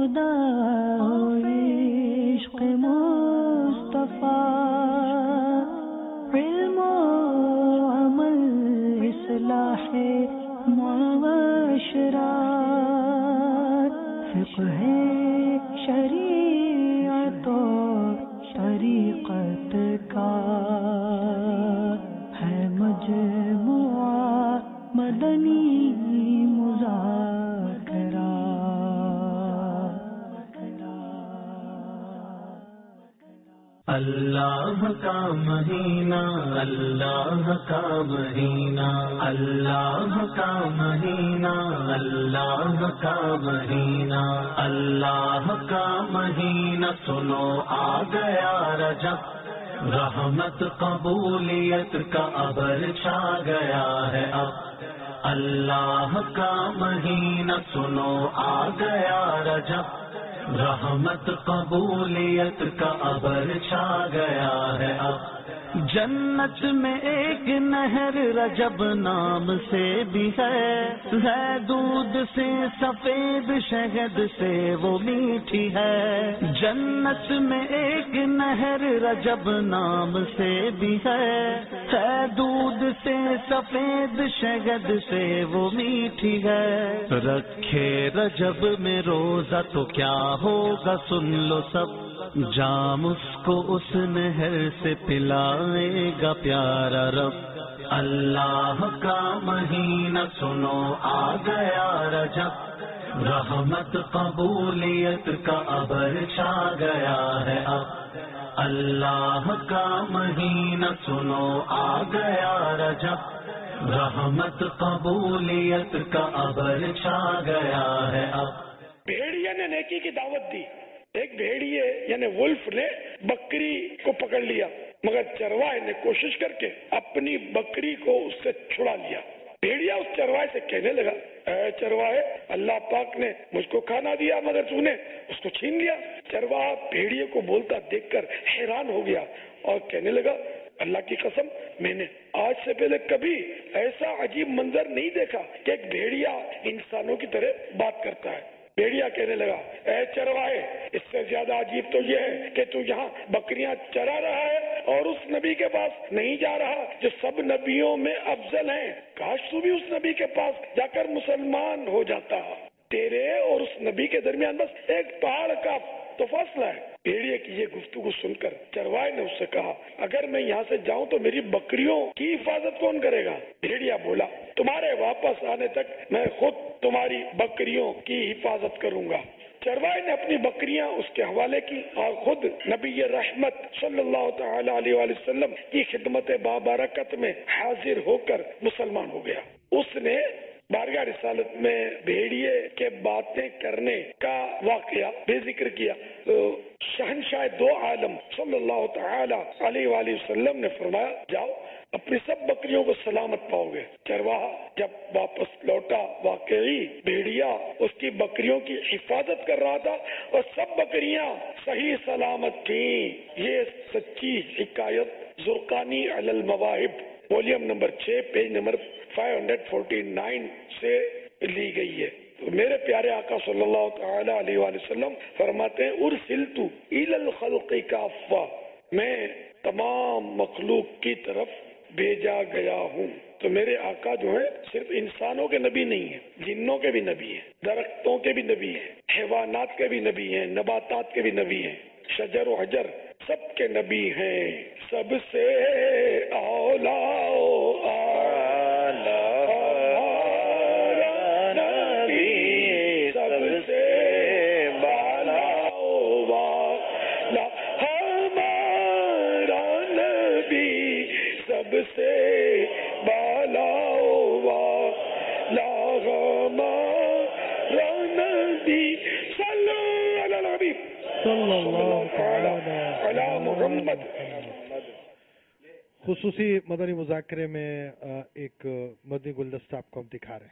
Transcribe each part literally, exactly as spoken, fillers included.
خدا عشق مصطفیٰ علم و عمل اصلاح معاشرہ فقہ شریعت و طریقت کا ہے مجموعہ مدنی مذاکرہ. اللہ کا مہینہ اللہ کا مہینہ اللہ کا مہینہ اللہ کا مہینہ اللہ کا مہینہ سنو آ گیا رجب رحمت قبولیت کا ابر چھا گیا ہے اب. اللہ کا مہینہ سنو آ گیا رجب رحمت قبولیت کا ابر چھا گیا ہے اب. جنت میں ایک نہر رجب نام سے بھی ہے ہے دودھ سے سفید شہد سے وہ میٹھی ہے. جنت میں ایک نہر رجب نام سے بھی ہے ہے دودھ سے سفید شہد سے وہ میٹھی ہے. رکھے رجب میں روزہ تو کیا ہوگا سن لو سب جام اس کو اس نہر سے پلائے گا پیارا رب. اللہ کا مہینہ سنو آ گیا رجب رحمت قبولیت کا ابر چھا گیا ہے اب. اللہ کا مہینہ سنو آ گیا رجب رحمت قبولیت کا ابر چھا گیا ہے اب. بھیڑیا نے نیکی کی دعوت دی. ایک بھیڑیے یعنی ولف نے بکری کو پکڑ لیا مگر چرواہے نے کوشش کر کے اپنی بکری کو اس سے چھڑا لیا. بھیڑیا اس چرواہے سے کہنے لگا اے چرواہے اللہ پاک نے مجھ کو کھانا دیا مگر تو نے اس کو چھین لیا. چرواہا بھیڑیے کو بولتا دیکھ کر حیران ہو گیا اور کہنے لگا اللہ کی قسم میں نے آج سے پہلے کبھی ایسا عجیب منظر نہیں دیکھا کہ ایک بھیڑیا انسانوں کی طرح بات کرتا ہے. بھیڑیا کہنے لگا اے چرواہے اس سے زیادہ عجیب تو یہ ہے کہ تو یہاں بکریاں چرا رہا ہے اور اس نبی کے پاس نہیں جا رہا جو سب نبیوں میں افضل ہیں. کاش تو بھی اس نبی کے پاس جا کر مسلمان ہو جاتا. تیرے اور اس نبی کے درمیان بس ایک پہاڑ کا تو فاصلہ ہے. بھیڑیے کی یہ گفتگو سن کر چرواہے نے اس سے کہا اگر میں یہاں سے جاؤں تو میری بکریوں کی حفاظت کون کرے گا؟ بھیڑیا بولا تمہارے واپس آنے تک میں خود تمہاری بکریوں کی حفاظت کروں گا. چرواہے نے اپنی بکریاں اس کے حوالے کی اور خود نبی رحمت صلی اللہ تعالی علیہ وآلہ وسلم کی خدمت بابرکت میں حاضر ہو کر مسلمان ہو گیا. اس نے بارگاہ رسالت میں بھیڑیے کے باتیں کرنے کا واقعہ بے ذکر کیا. شہنشاہ دو عالم صلی اللہ تعالی علیہ وآلہ وسلم نے فرمایا جاؤ اپنی سب بکریوں کو سلامت پاؤ گے. چرواہا جب واپس لوٹا واقعی بھیڑیا اس کی بکریوں کی حفاظت کر رہا تھا اور سب بکریاں صحیح سلامت تھیں. یہ سچی حکایت زرقانی علی المواہب ولیوم نمبر چھ page number five hundred forty nine سے لی گئی ہے. تو میرے پیارے آقا صلی اللہ تعالی علیہ وآلہ وسلم فرماتے ہیں ارسلت الی الخلق کافہ میں تمام مخلوق کی طرف بھیجا گیا ہوں. تو میرے آقا جو ہے صرف انسانوں کے نبی نہیں ہیں جنوں کے بھی نبی ہیں درختوں کے بھی نبی ہیں حیوانات کے بھی نبی ہیں نباتات کے بھی نبی ہیں شجر و حجر سب کے نبی ہیں. سب سے اولا سے بالا نبی صلو علی نبی صلی اللہ علی محمد. خصوصی مدنی مذاکرے میں ایک مدنی گلدستہ آپ کو ہم دکھا رہے ہیں.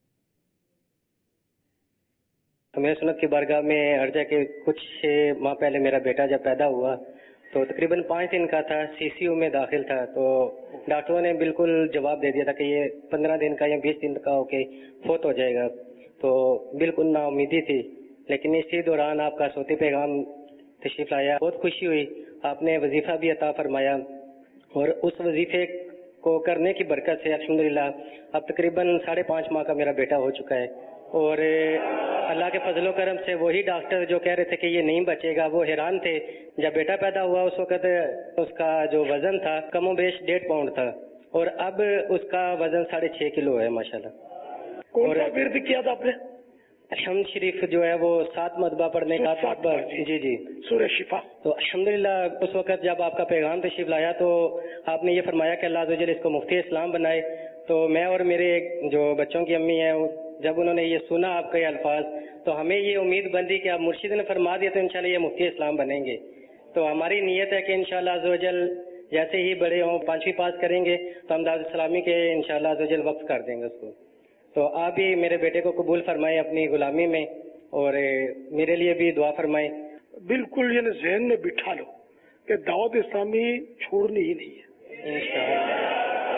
ہمیں سنت کی بارگاہ میں عرض ہے کہ کچھ ماہ پہلے میرا بیٹا جب پیدا ہوا تو تقریباً پانچ دن کا تھا, سی سی یو میں داخل تھا. تو ڈاکٹروں نے بالکل جواب دے دیا تھا کہ یہ پندرہ دن کا یا بیس دن کا ہو کے فوت ہو جائے گا. تو بالکل نا امیدی تھی. لیکن اسی دوران آپ کا صوتی پیغام تشریف لایا، بہت خوشی ہوئی. آپ نے وظیفہ بھی عطا فرمایا اور اس وظیفے کو کرنے کی برکت سے الحمدللہ اب تقریباً ساڑھے پانچ ماہ کا میرا بیٹا ہو چکا ہے. اور اللہ کے فضل و کرم سے وہی ڈاکٹر جو کہہ رہے تھے کہ یہ نہیں بچے گا وہ حیران تھے. جب بیٹا پیدا ہوا اس وقت اس کا جو وزن تھا کم و بیش ڈیڑھ پاؤنڈ تھا اور اب اس کا وزن ساڑھے چھ کلو ہے ماشاءاللہ. کون سا ورد کیا تھا آپ نے؟ الحمد شریف جو ہے وہ سات مرتبہ پڑھنے کا تھا. جی جی سورہ شفا. تو الحمدللہ اس وقت جب آپ کا پیغام تشریف لایا تو آپ نے یہ فرمایا کہ اللہ عز و جل اس کو مفتی اسلام بنائے. تو میں اور میرے جو بچوں کی امی ہیں جب انہوں نے یہ سنا آپ کے الفاظ تو ہمیں یہ امید بندی کہ آپ مرشد نے فرما دیا تو انشاءاللہ یہ مفتی اسلام بنیں گے. تو ہماری نیت ہے کہ انشاءاللہ عز و جل جیسے ہی بڑے ہوں پانچویں پاس کریں گے تو ہم دعوت اسلامی کے انشاءاللہ عز و جل وقف کر دیں گے اس کو. تو آپ بھی میرے بیٹے کو قبول فرمائیں اپنی غلامی میں اور میرے لیے بھی دعا فرمائیں. بالکل یہ ذہن میں بٹھا لو کہ دعوت اسلامی چھوڑنی ہی نہیں ہے انشاءاللہ.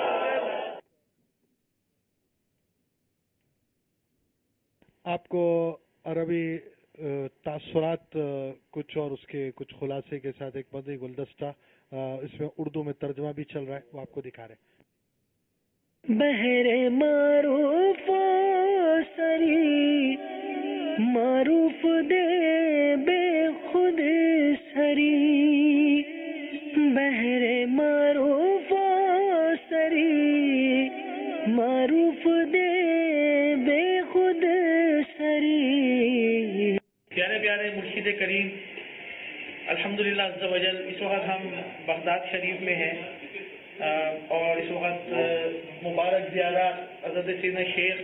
آپ کو عربی تاثرات کچھ اور اس کے کچھ خلاصے کے ساتھ ایک مدنی گلدستہ اس میں اردو میں ترجمہ بھی چل رہا ہے، وہ آپ کو دکھا رہے ہیں. بہر معروف سری معروف دے بے خود سری، بہر معروف سری معروف دے بے خود سری. پیارے پیارے مرشد کریم الحمدللہ عز و جل، اس وقت ہم بغداد شریف میں ہیں اور اس وقت مبارک زیارت حضرت سیدنا شیخ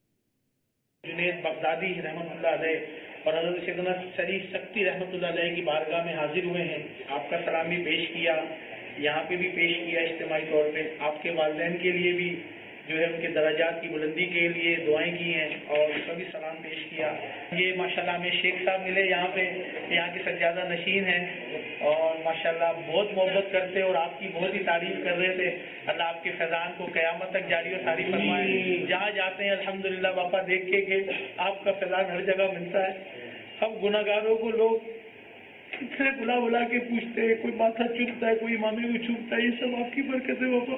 جنید بغدادی رحمۃ اللہ علیہ اور حضرت سیدنا سری سکتی رحمۃ اللہ علیہ کی بارگاہ میں حاضر ہوئے ہیں. آپ کا سلام بھی پیش کیا، یہاں پہ بھی پیش کیا اجتماعی طور پہ. آپ کے والدین کے لیے بھی جو ہے ان کے درجات کی بلندی کے لیے دعائیں کی ہیں اور اس کا بھی سلام پیش کیا. یہ ماشاءاللہ ہمیں شیخ صاحب ملے یہاں پہ، یہاں کے سجادہ نشین ہیں اور ماشاءاللہ بہت محبت کرتے اور آپ کی بہت ہی تعریف کر رہے تھے. اللہ آپ کے فیضان کو قیامت تک جاری و ساری فرمائے. جہاں جاتے ہیں الحمدللہ باپا دیکھ کے کہ آپ کا فیضان ہر جگہ ملتا ہے. ہم گناہ گاروں کو لوگ کتنے بلا بلا کے پوچھتے ہیں، کوئی ماتھا چومتا ہے، کوئی امامے کو چومتا ہے، یہ سب آپ کی برکت ہے باپا.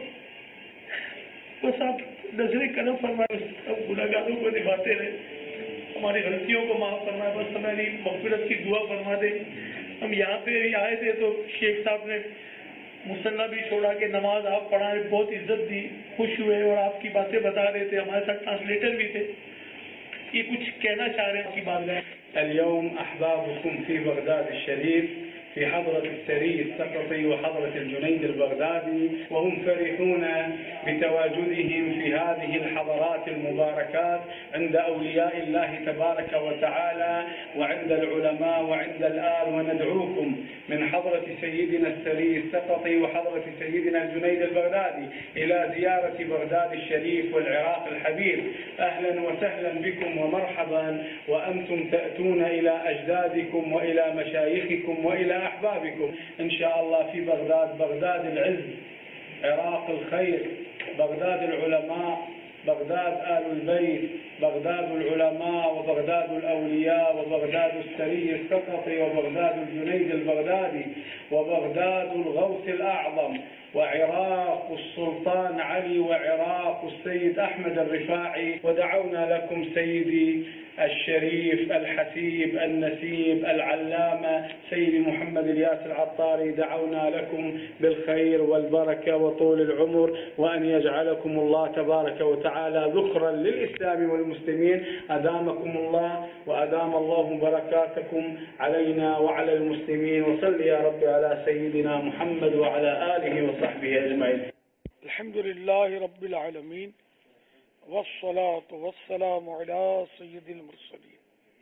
بس آپ نظر کرم فرمائے، سب گناہ گاروں کو نبھاتے رہے، ہماری غلطیوں کو معاف فرمائے، بس ہماری مغفرت کی دعا فرما دے. ہم یہاں پہ آئے تھے تو شیخ صاحب نے مصلی بھی چھوڑا کہ نماز آپ پڑھائے، بہت عزت دی، خوش ہوئے اور آپ کی باتیں بتا رہے تھے. ہمارے ساتھ ٹرانسلیٹر بھی تھے. یہ کچھ کہنا چاہ رہے ہیں آپ کی بارگاہ. اليوم أحبابكم في بغداد الشريف في حضرة السري السقطي وحضرة الجنيد البغدادي، وهم فرحون بتواجدهم في هذه الحضرات المباركات عند أولياء الله تبارك وتعالى وعند العلماء وعند الآل. وندعوكم من حضرة سيدنا السري السقطي وحضرة سيدنا الجنيد البغدادي إلى زيارة بغداد الشريف والعراق الحبيب. أهلا وسهلا بكم ومرحبا، وأنتم تأتون إلى أجدادكم وإلى مشايخكم وإلى أحبابكم إن شاء الله في بغداد، بغداد العز، عراق الخير، بغداد العلماء، بغداد آل البيت، بغداد العلماء وبغداد الأولياء وبغداد السري السقطي وبغداد الجنيد البغدادي وبغداد الغوث الأعظم وعراق السلطان علي وعراق السيد أحمد الرفاعي. ودعونا لكم سيدي الشريف الحسيب النسيب العلامة سيدي محمد الياس العطاري، دعونا لكم بالخير والبركة وطول العمر، وأن يجعلكم الله تبارك وتعالى ذخرا للإسلام والمسلمين. أدامكم الله وأدام الله بركاتكم علينا وعلى المسلمين. وصل يا رب على سيدنا محمد وعلى آله وصحبه أجمعين. الحمد لله رب العالمين والصلاة والسلام على سيد المرسلين.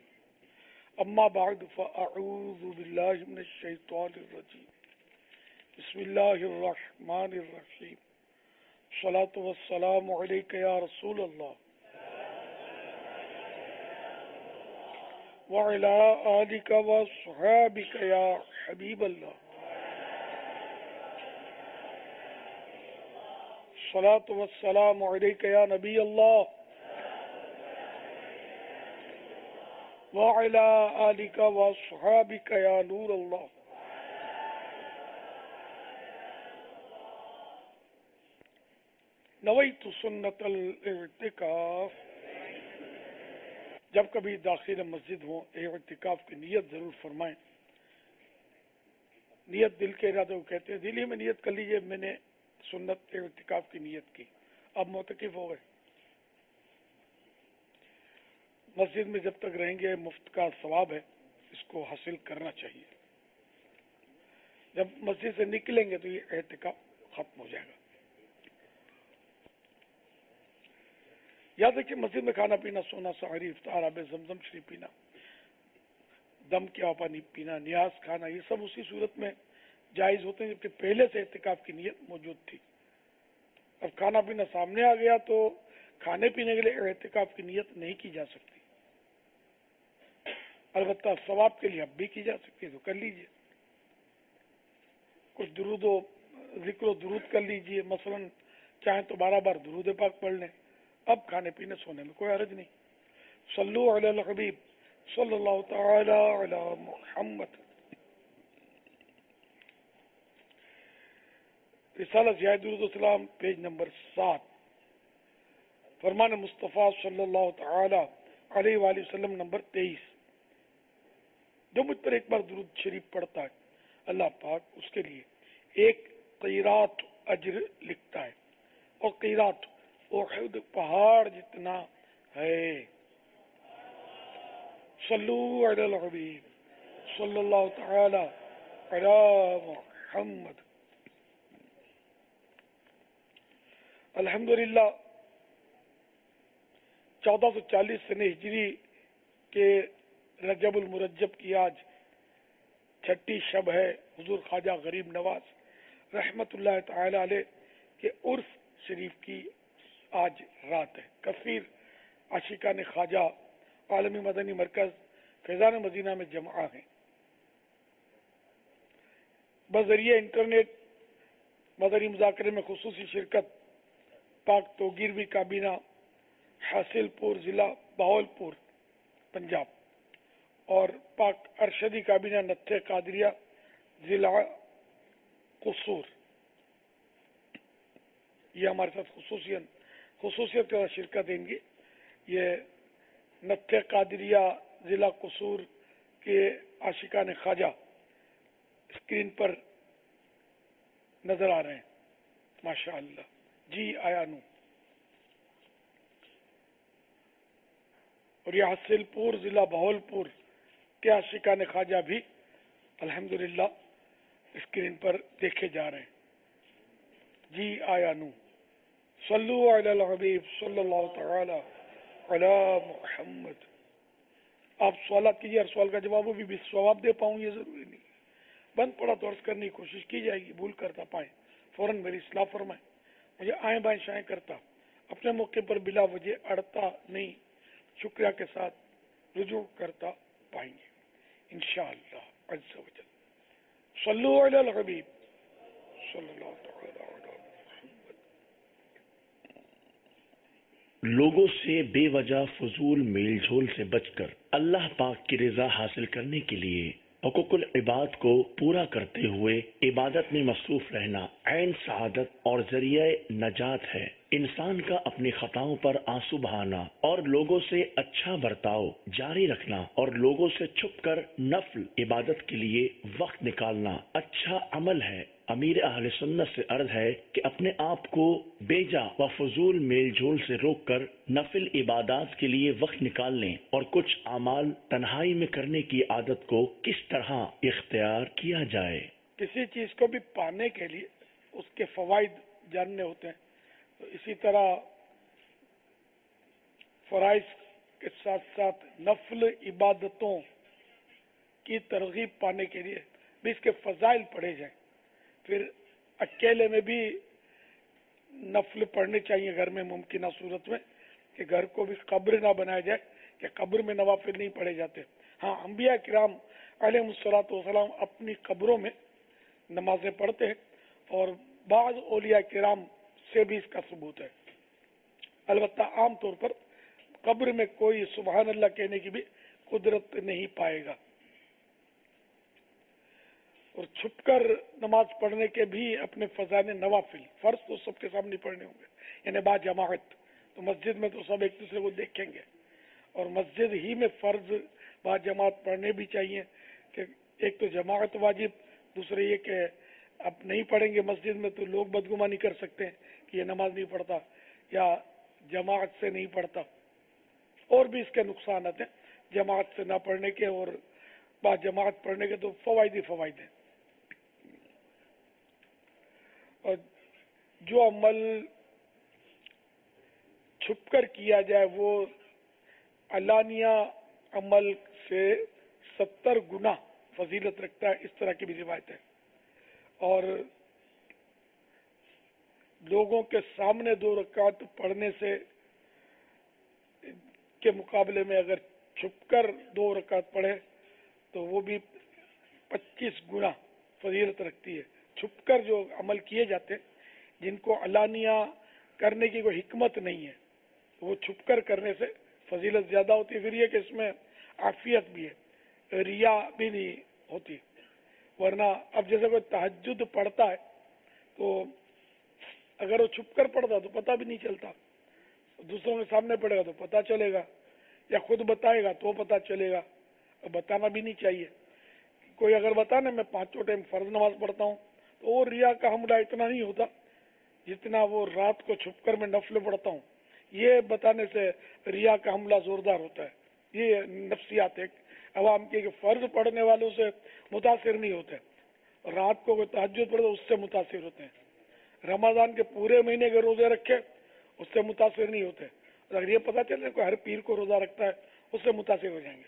أما بعد فأعوذ بالله من الشيطان الرجيم. بسم الله الرحمن الرحيم. الصلاة والسلام عليك يا رسول الله وعلى آلك وصحابك يا حبيب الله. الصلاة والسلام عليك يا نبي الله وعلى آلك وأصحابك يا نور الله. نویت سنت الاعتکاف. جب کبھی داخل مسجد ہوں اعتکاف کی نیت ضرور فرمائیں. نیت دل کے ارادے کو کہتے ہیں. دل ہی میں نیت کر لیجئے میں نے سنت اعتکاف کی نیت کی، اب معتکف ہو گئے. مسجد میں جب تک رہیں گے مفت کا ثواب ہے، اس کو حاصل کرنا چاہیے. جب مسجد سے نکلیں گے تو یہ اعتکاف ختم ہو جائے گا. یاد رکھیے مسجد میں کھانا پینا، سونا، سحری، افطار، آب زمزم شریف پینا، دم کیا پانی پینا، نیاز کھانا، یہ سب اسی صورت میں جائز ہوتے ہیں جبکہ پہلے سے اعتکاف کی نیت موجود تھی. اب کھانا پینا سامنے آ گیا تو کھانے پینے کے لیے اعتکاف کی نیت نہیں کی جا سکتی. البتہ ثواب کے لیے اب بھی کی جا سکتی ہے تو کر لیجئے. کچھ درود و ذکر و درود کر لیجئے، مثلا چاہیں تو بارہ بار درود پاک پڑھ لیں. اب کھانے پینے سونے میں کوئی حرج نہیں. صلو علی الحبیب صلی اللہ تعالی علی محمد. رسالہ ضیاء درود و سلام پیج نمبر سات. فرمان مصطفیٰ صلی اللہ تعالی علیہ وآلہ وسلم نمبر تیئیس. جو مجھ پر ایک بار درود شریف پڑھتا ہے اللہ پاک اس کے لیے ایک قیرات اجر لکھتا ہے، اور قیرات احد پہاڑ جتنا ہے. صلو علی الحبیب صلی اللہ تعالی علی محمد. الحمدللہ چودہ سو چالیس سن ہجری کے رجب المرجب کی آج چھٹی شب ہے. حضور خواجہ غریب نواز رحمت اللہ تعالی علیہ کے عرس شریف کی آج رات ہے. کثیر عاشقان خواجہ عالمی مدنی مرکز فیضان مدینہ میں جمع ہیں. بذریعہ انٹرنیٹ مدنی مذاکرے میں خصوصی شرکت پاک توگیروی کابینہ حاصل پور ضلع بہاولپور پنجاب اور پاک ارشدی کابینہ نتھے قادریہ ضلع قصور، یہ ہمارے ساتھ خصوصیت خصوصیت کا شرکت دیں گے. یہ نتھے قادریہ ضلع قصور کے عاشقان خواجہ اسکرین پر نظر آ رہے ہیں ماشاء اللہ. جی آیا نو. اور یہ حاصل پور ضلع بہاولپور کے عاشقان خواجہ بھی الحمدللہ اسکرین پر دیکھے جا رہے ہیں. جی آیا نو. صلو علی الحبیب صلی اللہ تعالی علی محمد. آپ سوالات کیجیے، ہر سوال کا جواب بھی, بھی ثواب دے پاؤں یہ ضروری نہیں. بند پڑا تو عرض کرنے کی کوشش کی جائے گی، بھول کرتا پائیں فوراً میری اصلاح فرمائیں. مجھے آئیں بائیں شائیں کرتا اپنے موقع پر بلا وجہ اڑتا نہیں، شکریہ کے ساتھ رجوع کرتا پائیں گے انشاءاللہ عز و جل. صلو علی الحبیب صلی اللہ تعالی علی محمد. لوگوں سے بے وجہ فضول میل جھول سے بچ کر اللہ پاک کی رضا حاصل کرنے کے لیے حقوق العباد کو پورا کرتے ہوئے عبادت میں مصروف رہنا عین سعادت اور ذریعہ نجات ہے. انسان کا اپنی خطاؤں پر آنسو بہانا اور لوگوں سے اچھا برتاؤ جاری رکھنا اور لوگوں سے چھپ کر نفل عبادت کے لیے وقت نکالنا اچھا عمل ہے. امیر اہل سنت سے عرض ہے کہ اپنے آپ کو بیجا و فضول میل جول سے روک کر نفل عبادات کے لیے وقت نکال لیں اور کچھ اعمال تنہائی میں کرنے کی عادت کو کس طرح اختیار کیا جائے. کسی چیز کو بھی پانے کے لیے اس کے فوائد جاننے ہوتے ہیں، تو اسی طرح فرائض کے ساتھ ساتھ نفل عبادتوں کی ترغیب پانے کے لیے بھی اس کے فضائل پڑھے جائیں. پھر اکیلے میں بھی نفل پڑھنے چاہیے گھر میں ممکنہ صورت میں کہ گھر کو بھی قبر نہ بنایا جائے کہ قبر میں نوافل نہیں پڑھے جاتے. ہاں انبیاء کرام علیہ الصلوۃ والسلام اپنی قبروں میں نمازیں پڑھتے ہیں اور بعض اولیاء کرام سے بھی اس کا ثبوت ہے. البتہ عام طور پر قبر میں کوئی سبحان اللہ کہنے کی بھی قدرت نہیں پائے گا. اور چھپ کر نماز پڑھنے کے بھی اپنے فضائل نوافل، فرض تو سب کے سامنے پڑھنے ہوں گے، یعنی با جماعت. تو مسجد میں تو سب ایک دوسرے کو دیکھیں گے، اور مسجد ہی میں فرض با جماعت پڑھنے بھی چاہیے. کہ ایک تو جماعت واجب، دوسرے یہ کہ اب نہیں پڑھیں گے مسجد میں تو لوگ بدگمانی کر سکتے ہیں کہ یہ نماز نہیں پڑھتا یا جماعت سے نہیں پڑھتا. اور بھی اس کے نقصانات ہیں جماعت سے نہ پڑھنے کے، اور با جماعت پڑھنے کے تو فوائد ہی فوائد ہیں. اور جو عمل چھپ کر کیا جائے وہ علانیہ عمل سے ستر گنا فضیلت رکھتا ہے، اس طرح کی بھی روایت ہے. اور لوگوں کے سامنے دو رکعت پڑھنے سے کے مقابلے میں اگر چھپ کر دو رکعت پڑھے تو وہ بھی پچیس گنا فضیلت رکھتی ہے. چھپ کر جو عمل کیے جاتے جن کو علانیہ کرنے کی کوئی حکمت نہیں ہے، وہ چھپ کر کرنے سے فضیلت زیادہ ہوتی ہے. پھر یہ کہ اس میں عافیت بھی ہے، ریا بھی نہیں ہوتی. ورنہ اب جیسے کوئی تہجد پڑھتا ہے تو اگر وہ چھپ کر پڑھتا تو پتہ بھی نہیں چلتا، دوسروں کے سامنے پڑھے گا تو پتہ چلے گا، یا خود بتائے گا تو پتہ چلے گا. اور بتانا بھی نہیں چاہیے. کوئی اگر بتانا میں پانچوں ٹائم فرض نماز پڑھتا ہوں تو وہ ریا کا حملہ اتنا نہیں ہوتا جتنا وہ رات کو چھپ کر میں نفل پڑھتا ہوں. یہ بتانے سے ریا کا حملہ زوردار ہوتا ہے. یہ نفسیات ایک عوام کی کہ فرض پڑھنے والوں سے متاثر نہیں ہوتے، رات کو کوئی تہجد پڑھے تو اس سے متاثر ہوتے ہیں. رمضان کے پورے مہینے کے روزے رکھے اس سے متاثر نہیں ہوتے. اگر یہ پتہ چلے کوئی ہر پیر کو روزہ رکھتا ہے اس سے متاثر ہو جائیں گے.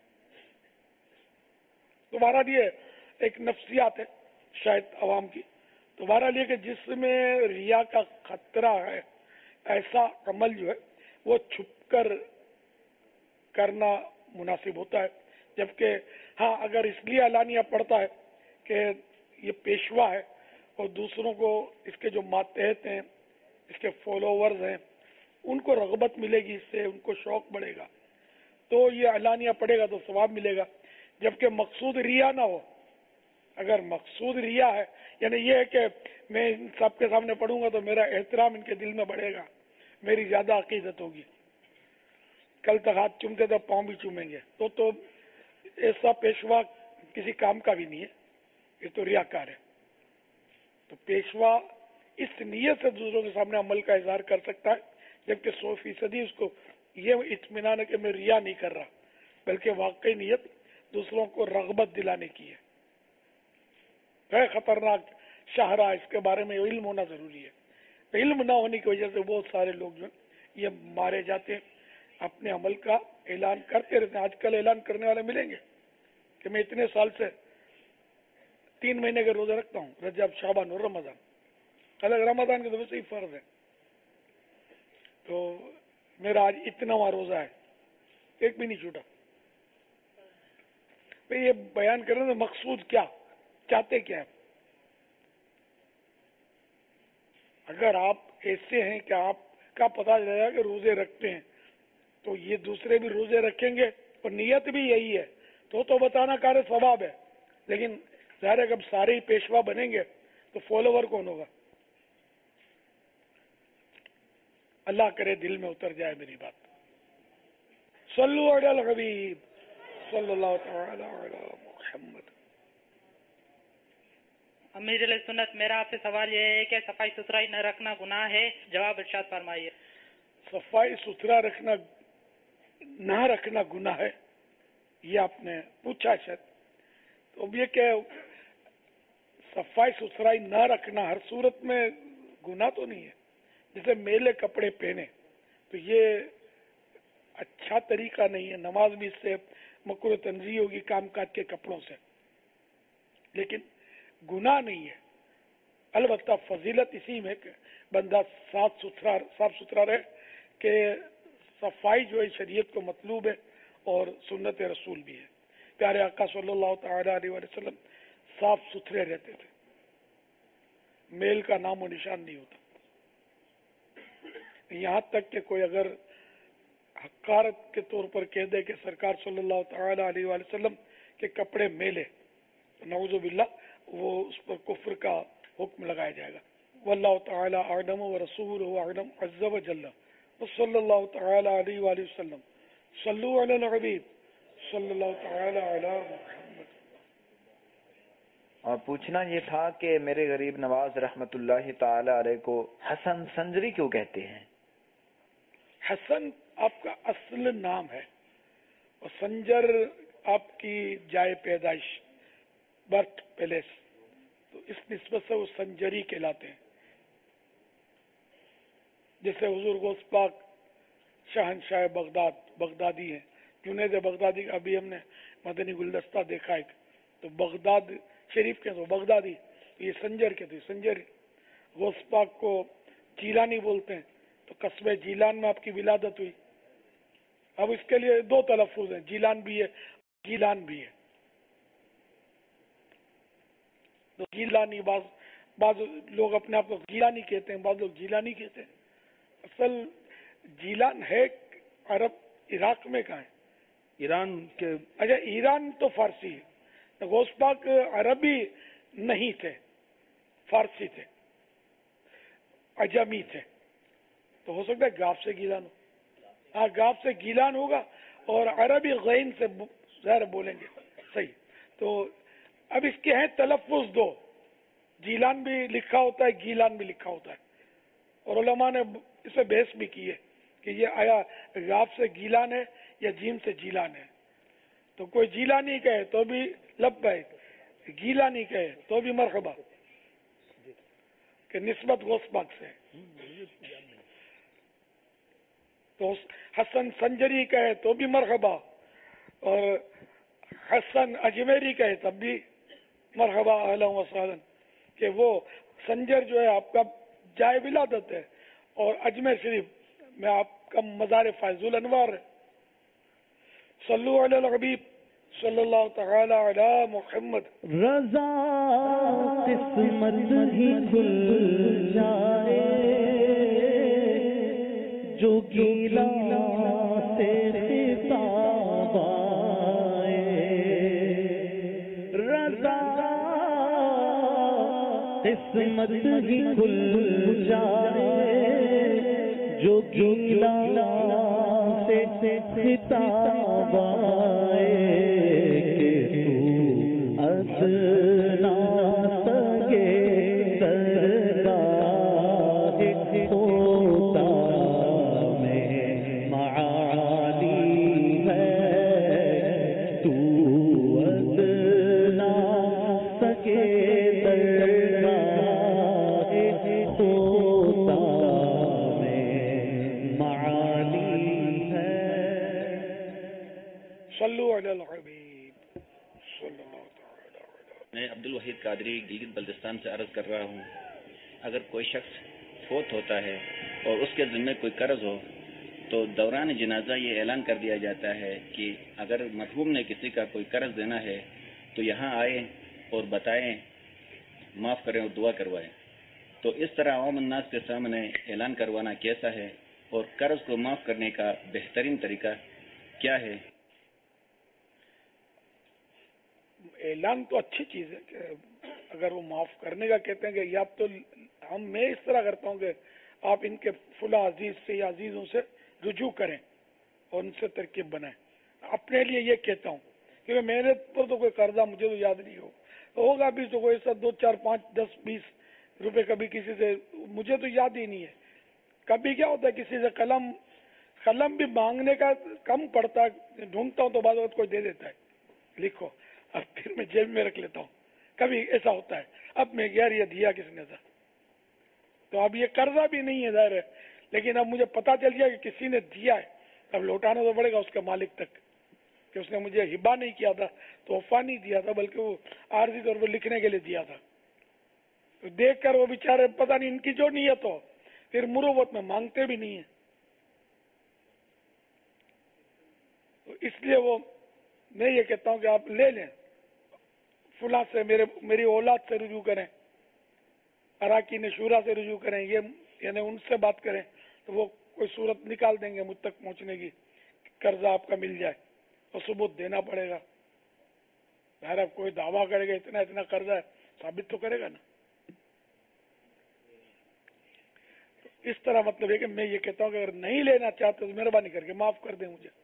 تو بہرحال یہ ایک نفسیات ہے شاید عوام کی. تو بہرحال یہ کہ جس میں ریا کا خطرہ ہے ایسا عمل جو ہے وہ چھپ کر کرنا مناسب ہوتا ہے. جبکہ ہاں اگر اس لیے علانیہ پڑھتا ہے کہ یہ پیشوا ہے اور دوسروں کو اس کے جو ماتحت ہیں، اس کے فالوورز ہیں، ان کو رغبت ملے گی، اس سے ان کو شوق بڑھے گا، تو یہ علانیہ پڑھے گا تو ثواب ملے گا. جبکہ مقصود ریا نہ ہو. اگر مقصود ریا ہے یعنی یہ ہے کہ میں ان سب کے سامنے پڑھوں گا تو میرا احترام ان کے دل میں بڑھے گا، میری زیادہ عقیدت ہوگی، کل تک ہاتھ چومتے تو پاؤں بھی چومیں گے، تو تو ایسا پیشوا کسی کام کا بھی نہیں ہے، یہ تو ریاکار ہے. تو پیشوا اس نیت سے دوسروں کے سامنے عمل کا اظہار کر سکتا ہے، جبکہ سو فیصدی اس کو یہ اطمینان ہے کہ میں ریا نہیں کر رہا، بلکہ واقعی نیت دوسروں کو رغبت دلانے کی ہے. ہے خطرناک شاہراہ، اس کے بارے میں علم ہونا ضروری ہے. علم نہ ہونے کی وجہ سے بہت سارے لوگ جو یہ مارے جاتے ہیں، اپنے عمل کا اعلان کرتے رہتے ہیں. آج کل اعلان کرنے والے ملیں گے کہ میں اتنے سال سے تین مہینے کے روزے رکھتا ہوں، رجب شعبان اور رمضان. الگ رمضان کے تو ویسے ہی فرض ہے، تو میرا آج اتنا روزہ ہے، ایک بھی نہیں چھوٹا. یہ بیان کرنے میں مقصود کیا چاہتے کیا ہے؟ اگر آپ ایسے ہیں کہ آپ کا پتہ چلے گا کہ روزے رکھتے ہیں تو یہ دوسرے بھی روزے رکھیں گے اور نیت بھی یہی ہے تو تو بتانا کار ثواب ہے. لیکن ظاہر ہے کہ اب سارے ہی پیشوا بنیں گے تو فالوور کون ہوگا؟ اللہ کرے دل میں اتر جائے میری بات. صلو علی الحبیب صلی اللہ تعالی علی محمد. امیر علیہ سنت، میرا آپ سے سوال یہ ہے کہ صفائی ستھرائی نہ رکھنا گناہ ہے؟ جواب ارشاد فرمائیے. صفائی ستھرا رکھنا نہ رکھنا گناہ ہے، یہ آپ نے پوچھا شاید. تو اب یہ کہ صفائی ستھرائی نہ رکھنا ہر صورت میں گناہ تو نہیں ہے. جیسے میلے کپڑے پہنے تو یہ اچھا طریقہ نہیں ہے، نماز بھی اس سے مکروہ تنزیہ ہوگی کام کاج کے کپڑوں سے، لیکن گناہ نہیں ہے. البتہ فضیلت اسی میں کہ بندہ صاف ستھرا صاف ستھرا رہے، کہ صفائی جو ہے شریعت کو مطلوب ہے اور سنت رسول بھی ہے. پیارے آقا صلی اللہ تعالی علیہ وسلم صاف ستھرے رہتے تھے، میل کا نام و نشان نہیں ہوتا. یہاں تک کہ کوئی اگر हकारत के तौर पर कह दे कि सरकार सल्लल्लाहु तआला अलैहि वसल्लम के कपड़े मेले, तो नऊज़ु बिल्लाह वो उस पर कुफ्र का हुक्म लगाया जाएगा। वल्लाहु तआला अअलम व रसूलुहु अअलम अज़्ज़ व जल्ल व सल्लल्लाहु तआला अलैहि वसल्लम सल्लु अलल हबीब सल्लल्लाहु तआला अला मुहम्मद। और पूछना ये था कि मेरे गरीब नवाज रहमतुल्लाहि ताला अलैह को हसन संजरी क्यों कहते हैं? हसन आपका असल नाम है और संजर आपकी जाए पैदाइश, बर्थ पैलेस, तो इस निस्बत से वो संजरी कहलाते हैं। जैसे हुजूर गौस पाक शहनशाह बगदाद बगदादी हैं, जुनैद बगदादी का अभी हमने मदनी गुलदस्ता देखा एक, तो बगदाद शरीफ के तो बगदादी, ये संजर के थे संजर। गौस पाक को जीलानी बोलते हैं, तो कस्बे जीलान में आपकी विलादत हुई। अब इसके लिए दो तलफ्फुज़ हैं, जीलान भी है गीलान भी है। तो गीलानी बाज बाज लोग अपने आप को गीलानी कहते हैं, बाज लोग जीलानी कहते हैं। असल जीलान है अरब इराक में कहाँ है? ईरान के। अच्छा, ईरान तो फारसी है। तो गौस पाक अरबी नहीं थे, फारसी थे, अजमी थे, तो हो सकता है गाफ से गीलान हो। हाँ, गाफ से गीलान होगा और अरबी गैन से ज़ाहिर बोलेंगे, सही। तो अब इसके हैं तलफ्फुज़ दो, जीलान भी लिखा होता है, गीलान भी लिखा होता है, और उलमा ने इसे बहस भी की है कि ये आया गाफ से गीलान है या जीम से जीलान है। तो कोई जीलानी कहे तो भी लब्बैक, गीलानी कहे तो भी मरहबा, कि निस्बत गौस पाक से। तो हसन संजरी कहे तो भी मरहबा, और हसन अजमेरी कहे तब भी मरहबा अहलन व सहलन, कि वो संजर जो है आपका जाए विलादत है और अजमेर शरीफ में आपका मज़ार फैजुल अनवार है। सल्लु अलल हबीब सल्लल्लाहु तआला अला मुहम्मद। रज़ा किस्मत ही खुल जाए जो गीला से खिताब आए, रज़ा किस्मत ही खुल जाए जो गीला से खिताब आए, कि तू अदना सगे सरदार होता में माली है, तू अदना सगे सरदार होता में माली है। सल्लु अलल हबीब सल्लल्लाहु तआला अलैहि। मैं अब्दुल वहीद कादरी गिलगित बल्तिस्तान से अर्ज कर रहा हूँ, अगर कोई शख्स फोत होता है और उसके ज़िम्मे कोई कर्ज हो तो दौरान जनाजा ये ऐलान कर दिया जाता है कि अगर मरहूम ने किसी का कोई कर्ज देना है तो यहाँ आए और बताएं, माफ़ करें और दुआ करवाएं। तो इस तरह आवाम अन्नास के सामने ऐलान करवाना कैसा है और कर्ज को माफ़ करने का बेहतरीन तरीका क्या है? ऐलान तो अच्छी चीज़ है कि अगर वो माफ़ करने का कहते हैं कि या तो हम मैं इस तरह करता हूँ कि आप इनके फुला अजीज से या अजीजों से रुजू करें और उनसे तरकीब बनाएं। अपने लिए ये कहता हूँ क्योंकि मेरे पर तो कोई कर्जा मुझे तो याद नहीं हो, तो होगा भी तो कोई ऐसा दो चार पाँच दस बीस रुपए कभी किसी से, मुझे तो याद ही नहीं है। कभी क्या होता है किसी से कलम कलम भी मांगने का कम पड़ता है, ढूंढता हूँ तो बाद में कोई दे देता है, लिखो, अब फिर मैं जेब में रख लेता हूँ। कभी ऐसा होता है, अब मैं यार ये दिया किसने था, तो अब ये कर्जा भी नहीं है ज़ाहिर है, लेकिन अब मुझे पता चल गया कि किसी ने दिया है, अब लौटाना तो पड़ेगा उसके मालिक तक कि उसने मुझे हिबा नहीं किया था, तोहफा नहीं दिया था, बल्कि वो आर्जी तौर पर लिखने के लिए दिया था। तो देख कर वो बेचारे पता नहीं इनकी जो नीयत हो, फिर मुरुवत में मांगते भी नहीं है। तो इसलिए वो मैं ये कहता हूँ कि आप ले लें, फुला से मेरे मेरी औलाद से रुजू करें, अराकीन शूरा से रुजू करें, ये यानी उनसे बात करें तो वो कोई सूरत निकाल देंगे मुझ तक पहुँचने की। कर्जा आपका मिल जाए और सबूत देना पड़ेगा। यार अब कोई दावा करेगा इतना इतना कर्जा है, साबित तो करेगा ना। तो इस तरह मतलब है कि मैं ये कहता हूँ कि अगर नहीं लेना चाहते तो मेहरबानी करके माफ कर दें मुझे।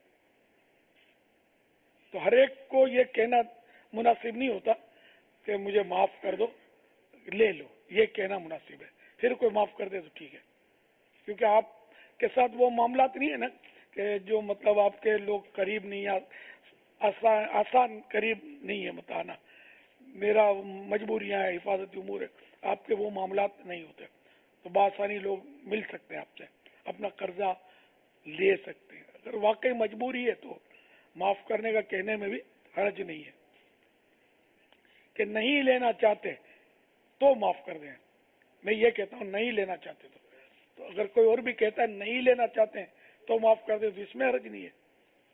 तो हर एक को ये कहना मुनासिब नहीं होता कि मुझे माफ कर दो, ले लो, ये कहना मुनासिब है। फिर कोई माफ कर दे तो ठीक है, क्योंकि आपके साथ वो मामला नहीं है ना कि जो मतलब आपके लोग करीब नहीं, आसान आसान करीब नहीं है बताना, मेरा मजबूरियां है, हिफाजती उमूर है, आपके वो मामला नहीं होते। तो बासानी लोग मिल सकते हैं आपसे, अपना कर्जा ले सकते हैं। अगर वाकई मजबूरी है तो माफ करने का कहने में भी हर्ज नहीं है। कि नहीं लेना चाहते तो माफ कर दें, मैं ये कहता हूँ नहीं लेना चाहते तो तो अगर कोई और भी कहता है नहीं लेना चाहते हैं तो माफ कर दे, तो इसमें हर्ज नहीं है।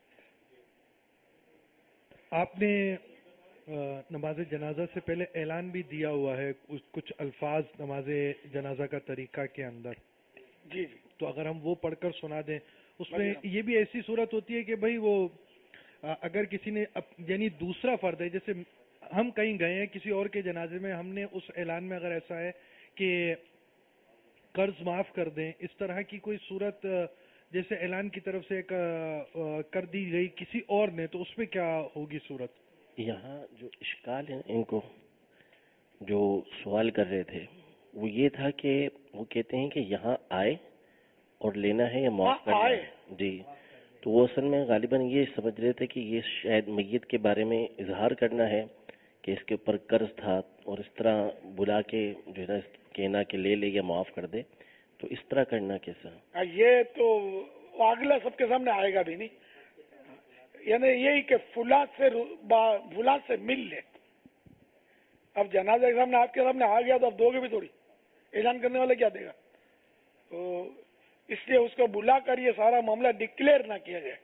आपने नमाज जनाजा से पहले ऐलान भी दिया हुआ है कुछ अल्फाज नमाज जनाजा का तरीका के अंदर। जी जी, तो अगर हम वो पढ़कर सुना दें, उसमें ये भी ऐसी सूरत होती है कि भाई वो अगर किसी ने यानी दूसरा फर्द है, जैसे हम कहीं गए हैं किसी और के जनाजे में, हमने उस ऐलान में अगर ऐसा है कि कर्ज माफ कर दें, इस तरह की कोई सूरत जैसे ऐलान की तरफ से कर दी गई किसी और ने, तो उसमें क्या होगी सूरत? यहाँ जो इश्काल है, इनको जो सवाल कर रहे थे वो ये था कि वो कहते हैं कि यहाँ आए और लेना है या माफ करना है। जी, तो वो असल में गालिबन ये समझ रहे थे कि ये शायद मैयत के बारे में इजहार करना है कि इसके ऊपर कर्ज था, और इस तरह बुला के जो है ना कहना कि ले ले या माफ कर दे, तो इस तरह करना कैसा? ये तो अगला सबके सामने आएगा भी नहीं, यानी यही कि फुला से फुला से मिल ले। अब जनाजा के सामने आपके सामने आ गया तो अब दोगे भी थोड़ी, ऐलान करने वाले क्या देगा? तो इसलिए उसको बुला कर ये सारा मामला डिक्लेयर ना किया जाए।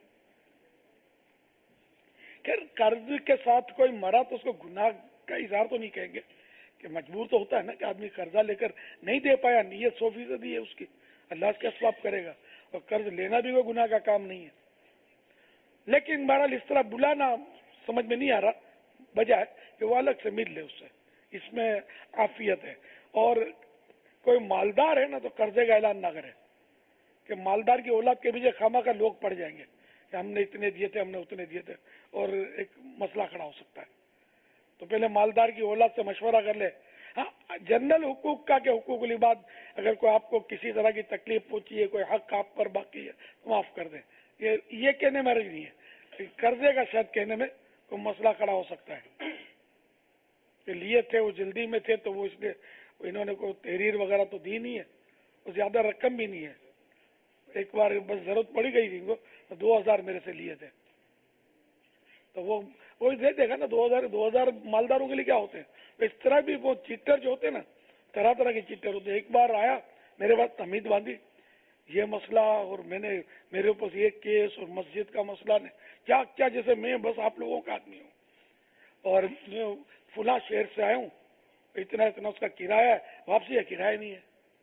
खैर कर्ज के साथ कोई मरा तो उसको गुनाह का इजहार तो नहीं कहेंगे, कि मजबूर तो होता है ना कि आदमी कर्जा लेकर नहीं दे पाया, नीयत सौ फीसदी है उसकी, अल्लाह के असबाब करेगा, और कर्ज लेना भी कोई गुनाह का काम नहीं है। लेकिन बहरहाल इस तरह बुलाना समझ में नहीं आ रहा, बजाय कि वो अलग से मिल ले उससे, इसमें आफियत है। और कोई मालदार है ना तो कर्जे का ऐलान ना करे, कि मालदार की औलाद के पीछे खामा का लोग पड़ जाएंगे कि हमने इतने दिए थे, हमने उतने दिए थे, और एक मसला खड़ा हो सकता है। तो पहले मालदार की औलाद से मशवरा कर ले। हाँ, जनरल हुकूक का के हुकूक लिबाद, अगर कोई आपको किसी तरह की तकलीफ पहुंची है, कोई हक आप पर बाकी है तो माफ कर दें, ये ये कहने में अर्ज नहीं है। कर्जे का शायद कहने में कोई मसला खड़ा हो सकता है कि लिए थे, वो जल्दी में थे, तो वो इसलिए इन्होंने कोई तहरीर वगैरह तो दी नहीं है, और ज्यादा रकम भी नहीं है, एक बार बस जरूरत पड़ी गई थी इनको, तो दो हजार मेरे से लिए थे, तो वो वो दे देगा ना। दो हजार दो हजार मालदारों के लिए क्या होते हैं? तो इस तरह भी वो चीटर जो होते हैं ना, तरह तरह के चीटर होते हैं। एक बार आया मेरे पास तमीद बांधी, ये मसला, और मैंने मेरे ऊपर ये केस और मस्जिद का मसला ने क्या क्या, जैसे मैं बस आप लोगों का आदमी हूँ और मैं फुला शहर से आया हूँ, इतना इतना उसका किराया है, वापसी है किराया नहीं है।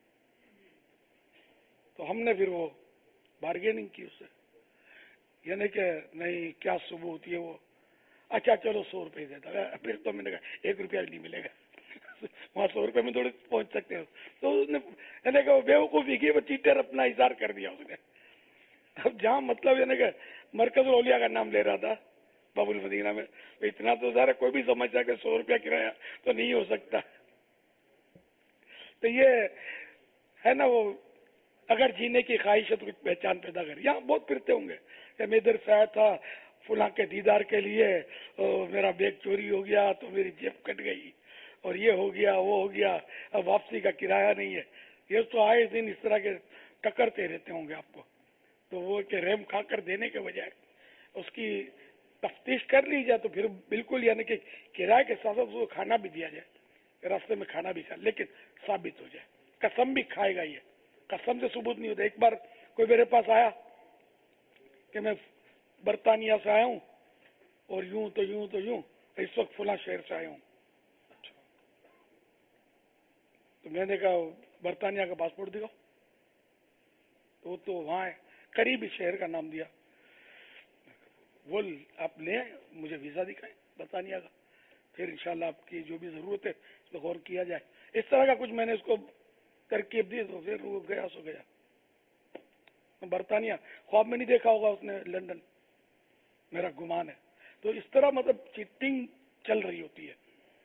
तो हमने फिर वो बार्गेनिंग की उससे, यानी कि नहीं क्या सबूत है वो, अच्छा चलो सौ रुपये देता है। फिर तो मैंने कहा एक रुपया भी नहीं मिलेगा, वहाँ सौ रुपये में थोड़े पहुंच सकते हो। तो उसने यानी कि बेवकूफ़ी की, वो चीटर अपना इजहार कर दिया उसने। अब जहाँ मतलब यानी कि मरकज औलिया का नाम ले रहा था बाबुल मदीना में, तो इतना तो ज़रा कोई भी समझता है कि सौ रुपया किराया तो नहीं हो सकता। तो ये है ना, वो अगर जीने की ख्वाहिश है तो कुछ पहचान पैदा कर। यहाँ बहुत फिरते होंगे कि मैं इधर से आया था फुला के दीदार के लिए, और मेरा बैग चोरी हो गया तो मेरी जेब कट गई, और ये हो गया वो हो गया, अब वापसी का किराया नहीं है। ये तो आए दिन इस तरह के टकरते रहते होंगे आपको। तो वो के रेम खा कर देने के बजाय उसकी तफ्तीश कर ली जाए तो फिर बिल्कुल, यानी कि किराए के साथ साथ उसको खाना भी दिया जाए, रास्ते में खाना भी खा, लेकिन साबित हो जाए। कसम भी खाएगा, ये कसम से सबूत नहीं होता। एक बार कोई मेरे पास आया कि मैं बर्तानिया से आया हूँ और यूं तो यूं तो यूं, इस वक्त फुला शहर से आया हूँ। तो मैंने कहा बर्तानिया का पासपोर्ट दिखाओ, तो तो वहां है, करीबी शहर का नाम दिया। وہ آپ لیں, مجھے ویزا دکھائیں برطانیہ کا, پھر انشاءاللہ آپ کی جو بھی ضرورت ہے اس پہ غور کیا جائے. اس طرح کا کچھ میں نے اس کو ترکیب دی تو پھر وہ گیا سو گیا. برطانیہ خواب میں نہیں دیکھا ہوگا اس نے, لندن میرا گمان ہے. تو اس طرح مطلب چیٹنگ چل رہی ہوتی ہے.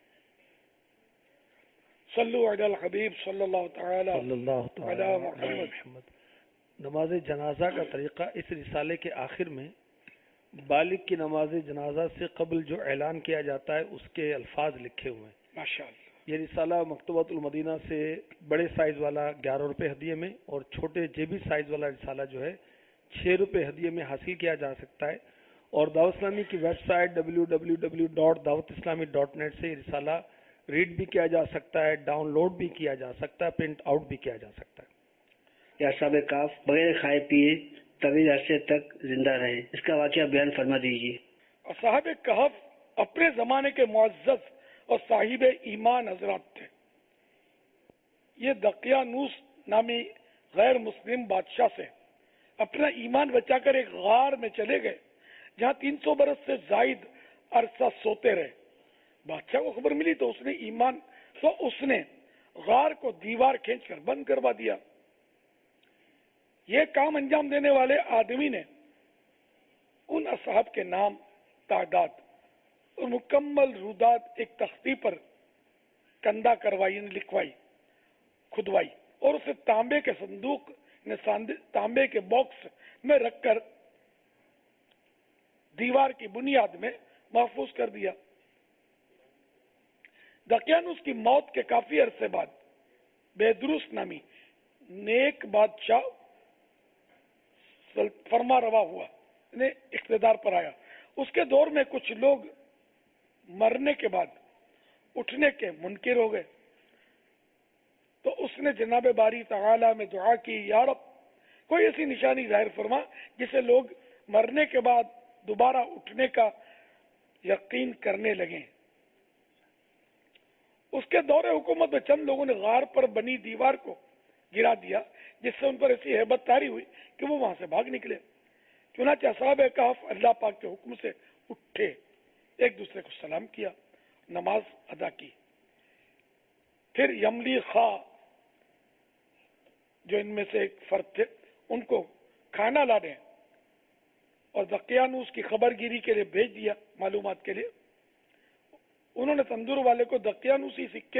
صلو علی الحبیب صلی اللہ تعالی صلی اللہ تعالی علی علیہ محمد. محمد. نماز جنازہ کا طریقہ اس رسالے کے آخر میں بالغ کی نماز جنازہ سے قبل جو اعلان کیا جاتا ہے اس کے الفاظ لکھے ہوئے ہیں. ماشاءاللہ. یہ رسالہ مکتبۃ المدینہ سے بڑے سائز والا گیارہ روپے ہدیے میں اور چھوٹے جیبی سائز والا رسالہ جو ہے چھ روپے ہدیے میں حاصل کیا جا سکتا ہے. اور دعوت اسلامی کی website W W W dot Dawat Islami dot net سے یہ رسالہ ریڈ بھی کیا جا سکتا ہے, ڈاؤن لوڈ بھی کیا جا سکتا ہے, پرنٹ آؤٹ بھی کیا جا سکتا ہے. یا اصحاب کاف بغیر کھائے پیے طویل عرصے تک زندہ رہے, اس کا واقعہ بیان فرما دیجیے. اصحاب کہف اپنے زمانے کے معزز اور صاحب ایمان حضرات تھے. یہ دقیانوس نامی غیر مسلم بادشاہ سے اپنا ایمان بچا کر ایک غار میں چلے گئے جہاں تین سو برس سے زائد عرصہ سوتے رہے. بادشاہ کو خبر ملی تو اس نے ایمان تو اس نے غار کو دیوار کھینچ کر بند کروا دیا. یہ کام انجام دینے والے آدمی نے ان اصحاب کے نام, تعداد اور مکمل رودات ایک تختی پر کندہ کروائی, لکھوائی, کھدوائی اور اسے تانبے کے صندوق تانبے کے باکس میں رکھ کر دیوار کی بنیاد میں محفوظ کر دیا. دقیانوس کی موت کے کافی عرصے بعد بیدروس نامی نیک بادشاہ فرما روا ہوا نے اقتدار پر آیا. اس کے دور میں کچھ لوگ مرنے کے بعد اٹھنے کے منکر ہو گئے تو اس نے جناب باری تعالی میں دعا کی, یا رب کوئی ایسی نشانی ظاہر فرما جسے لوگ مرنے کے بعد دوبارہ اٹھنے کا یقین کرنے لگیں. اس کے دور حکومت میں چند لوگوں نے غار پر بنی دیوار کو گرا دیا جس سے ان پر ایسی ہیبت طاری ہوئی کہ وہ وہاں سے بھاگ نکلے. چنانچہ اصحاب کہف اللہ پاک کے حکم سے اٹھے, ایک دوسرے کو سلام کیا, نماز ادا کی. پھر یملی خواہ جو ان میں سے ایک فرد تھے ان کو کھانا لانے اور دقیانوس کی خبر گیری کے لیے بھیج دیا, معلومات کے لیے. انہوں نے تندور والے کو دقیانوسی سکے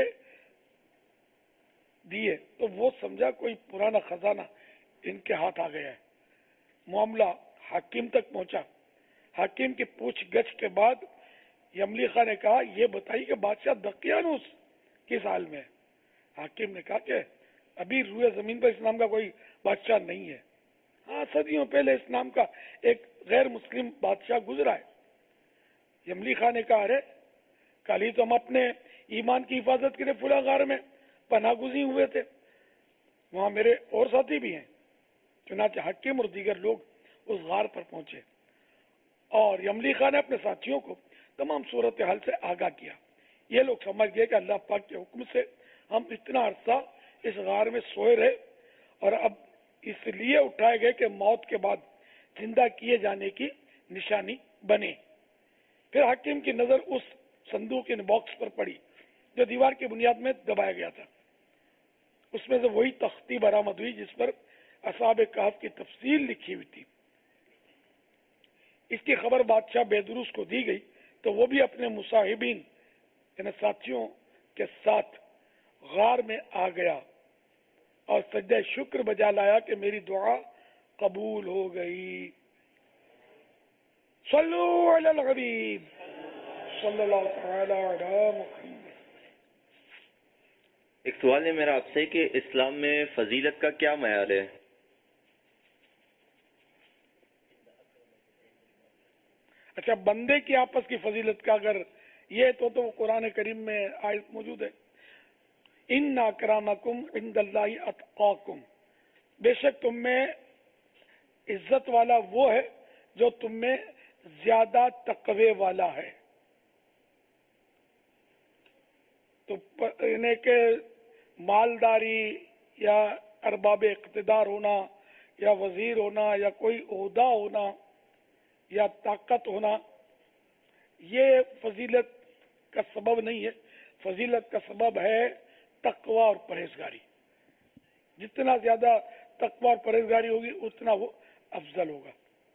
دیے تو وہ سمجھا کوئی پرانا خزانہ ان کے ہاتھ آ گیا ہے. معاملہ حاکم تک پہنچا. حاکم کی پوچھ گچھ کے بعد یملی خان نے کہا, یہ بتائی کہ بادشاہ دقیانوس کس حال میں ہے. حاکم نے کہا کہ ابھی روئے زمین پر اس نام کا کوئی بادشاہ نہیں ہے. ہاں, صدیوں پہلے اس نام کا ایک غیر مسلم بادشاہ گزرا ہے. یملی خان نے کہا, ارے کل ہی تو ہم اپنے ایمان کی حفاظت کے لیے فلاں غار میں پناہ گزین ہوئے تھے, وہاں میرے اور ساتھی بھی ہیں. چنانچہ حاکم اور دیگر لوگ اس غار پر پہنچے اور یملی خان نے اپنے ساتھیوں کو تمام صورتحال سے آگاہ کیا. یہ لوگ سمجھ گئے کہ اللہ پاک کے حکم سے ہم اتنا عرصہ اس غار میں سوئے رہے اور اب اس لیے اٹھائے گئے کہ موت کے بعد زندہ کیے جانے کی نشانی بنے. پھر حاکم کی نظر اس صندوق باکس پر پڑی جو دیوار کی بنیاد میں دبایا گیا تھا. اس میں سے وہی تختی برآمد ہوئی جس پر اصحاب کہف کی تفصیل لکھی ہوئی تھی. اس کی خبر بادشاہ بیدروس کو دی گئی تو وہ بھی اپنے مصاحبین یعنی ساتھیوں کے ساتھ غار میں آ گیا اور سجدہ شکر بجا لایا کہ میری دعا قبول ہو گئی. صلو علی الحبیب صلی اللہ تعالی علی محمد. ایک سوال ہے میرا آپ سے کہ اسلام میں فضیلت کا کیا معیار ہے؟ اچھا, بندے کی آپس کی فضیلت کا اگر یہ تو تو قرآن کریم میں آیت موجود ہے, ان اکرامکم عند اللہ اتقاکم, بے شک تم میں عزت والا وہ ہے جو تم میں زیادہ تقوی والا ہے. تو یعنی کہ مالداری یا ارباب اقتدار ہونا یا وزیر ہونا یا کوئی عہدہ ہونا یا طاقت ہونا یہ فضیلت کا سبب نہیں ہے. فضیلت کا سبب ہے تقوی اور پرہیزگاری. جتنا زیادہ تقوی اور پرہیزگاری ہوگی اتنا وہ افضل ہوگا.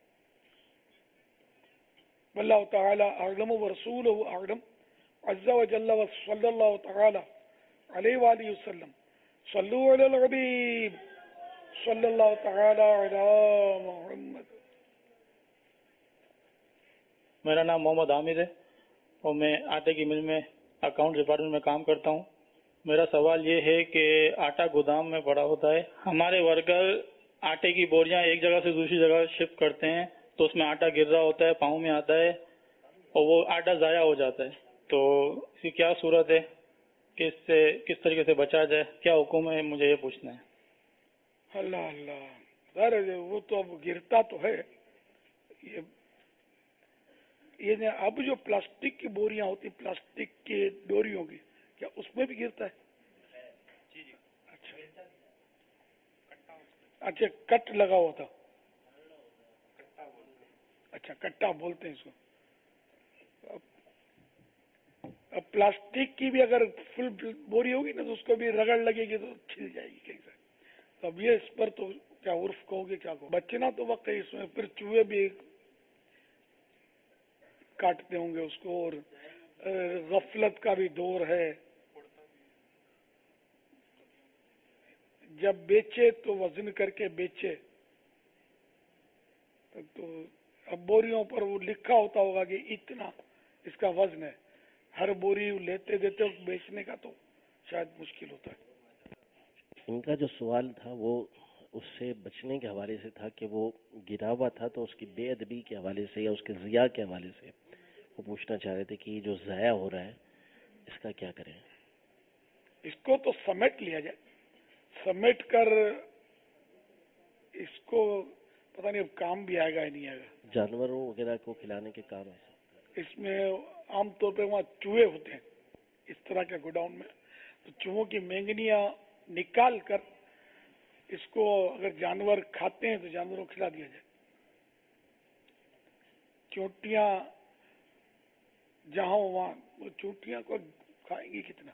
واللہ تعالی اعلم ورسولہ اعلم عز وجل وصلی اللہ تعالی علیہ وآلہ وسلم. صلو علی الحبیب صلی اللہ تعالی علی محمد. میرا نام محمد عامر ہے اور میں آٹے کی مل میں اکاؤنٹ ڈپارٹمنٹ میں کام کرتا ہوں. میرا سوال یہ ہے کہ آٹا گودام میں پڑا ہوتا ہے, ہمارے ورکر آٹے کی بوریاں ایک جگہ سے دوسری جگہ شفٹ کرتے ہیں تو اس میں آٹا گر رہا ہوتا ہے, پاؤں میں آتا ہے اور وہ آٹا ضائع ہو جاتا ہے. تو اس کی کیا صورت ہے کہ اس سے کس طریقے سے بچا جائے, کیا حکم ہے, مجھے یہ پوچھنا ہے. اللہ اللہ ظاہر ہے وہ تو اب گرتا تو ہے. یہ یہ اب جو پلاسٹک کی بوریاں ہوتی پلاسٹک کی ڈوریوں کی, کیا اس میں بھی گرتا ہے؟ اچھا اچھا کٹ لگا ہوا تھا. اچھا کٹا بولتے ہیں اس کو. اب پلاسٹک کی بھی اگر فل بوری ہوگی نا تو اس کو بھی رگڑ لگے گی تو چھل جائے گی کہیں سے. تو اب یہ اس پر تو کیا عرف کہو گے, کیا کہو, بچنا تو وقت ہے اس میں. پھر چوہے بھی کاٹتے ہوں گے اس کو, اور غفلت کا بھی دور ہے. جب بیچے تو وزن کر کے بیچے. تو اب بوریوں پر وہ لکھا ہوتا ہوگا کہ اتنا اس کا وزن ہے. ہر بوری لیتے دیتے بیچنے کا تو شاید مشکل ہوتا ہے. ان کا جو سوال تھا وہ اس سے بچنے کے حوالے سے تھا کہ وہ گرا ہوا تھا تو اس کی بے ادبی کے حوالے سے یا اس کے ضیاء کے حوالے سے وہ پوچھنا چاہ رہے تھے کہ جو ضائع ہو رہا ہے اس کا کیا کریں. اس کو تو سمیٹ لیا جائے, سمیٹ کر اس کو پتہ نہیں اب کام بھی آئے گا یا نہیں آئے گا. جانوروں وغیرہ کو کھلانے کے کام ہے. اس میں عام طور پہ وہاں چوہے ہوتے ہیں اس طرح کے گوڈاؤن میں, تو چوہوں کی مینگنیاں نکال کر اس کو اگر جانور کھاتے ہیں تو جانوروں کو کھلا دیا جائے. چونٹیاں جہاں وہاں, وہ چونٹیاں کو کھائیں گی کتنا.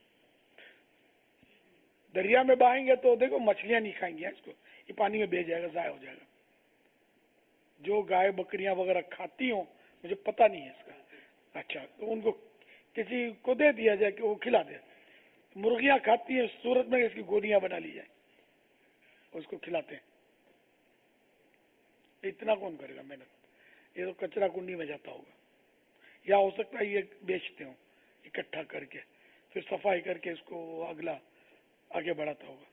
دریا میں بہائیں گے تو دیکھو مچھلیاں نہیں کھائیں گی اس کو, یہ پانی میں بہ جائے گا, ضائع ہو جائے گا. جو گائے بکریاں وغیرہ کھاتی ہوں مجھے پتہ نہیں ہے اس کا. اچھا تو ان کو کسی کو دے دیا جائے کہ وہ کھلا دے. مرغیاں کھاتی ہیں, اس صورت میں اس کی گولیاں بنا لی جائیں اور اس کو کھلاتے ہیں. اتنا کون کرے گا محنت, یہ تو کچرا کنڈی میں جاتا ہوگا. یا ہو سکتا ہے یہ بیچتے ہوں اکٹھا کر کے, پھر صفائی کر کے اس کو اگلا آگے بڑھاتا ہوگا.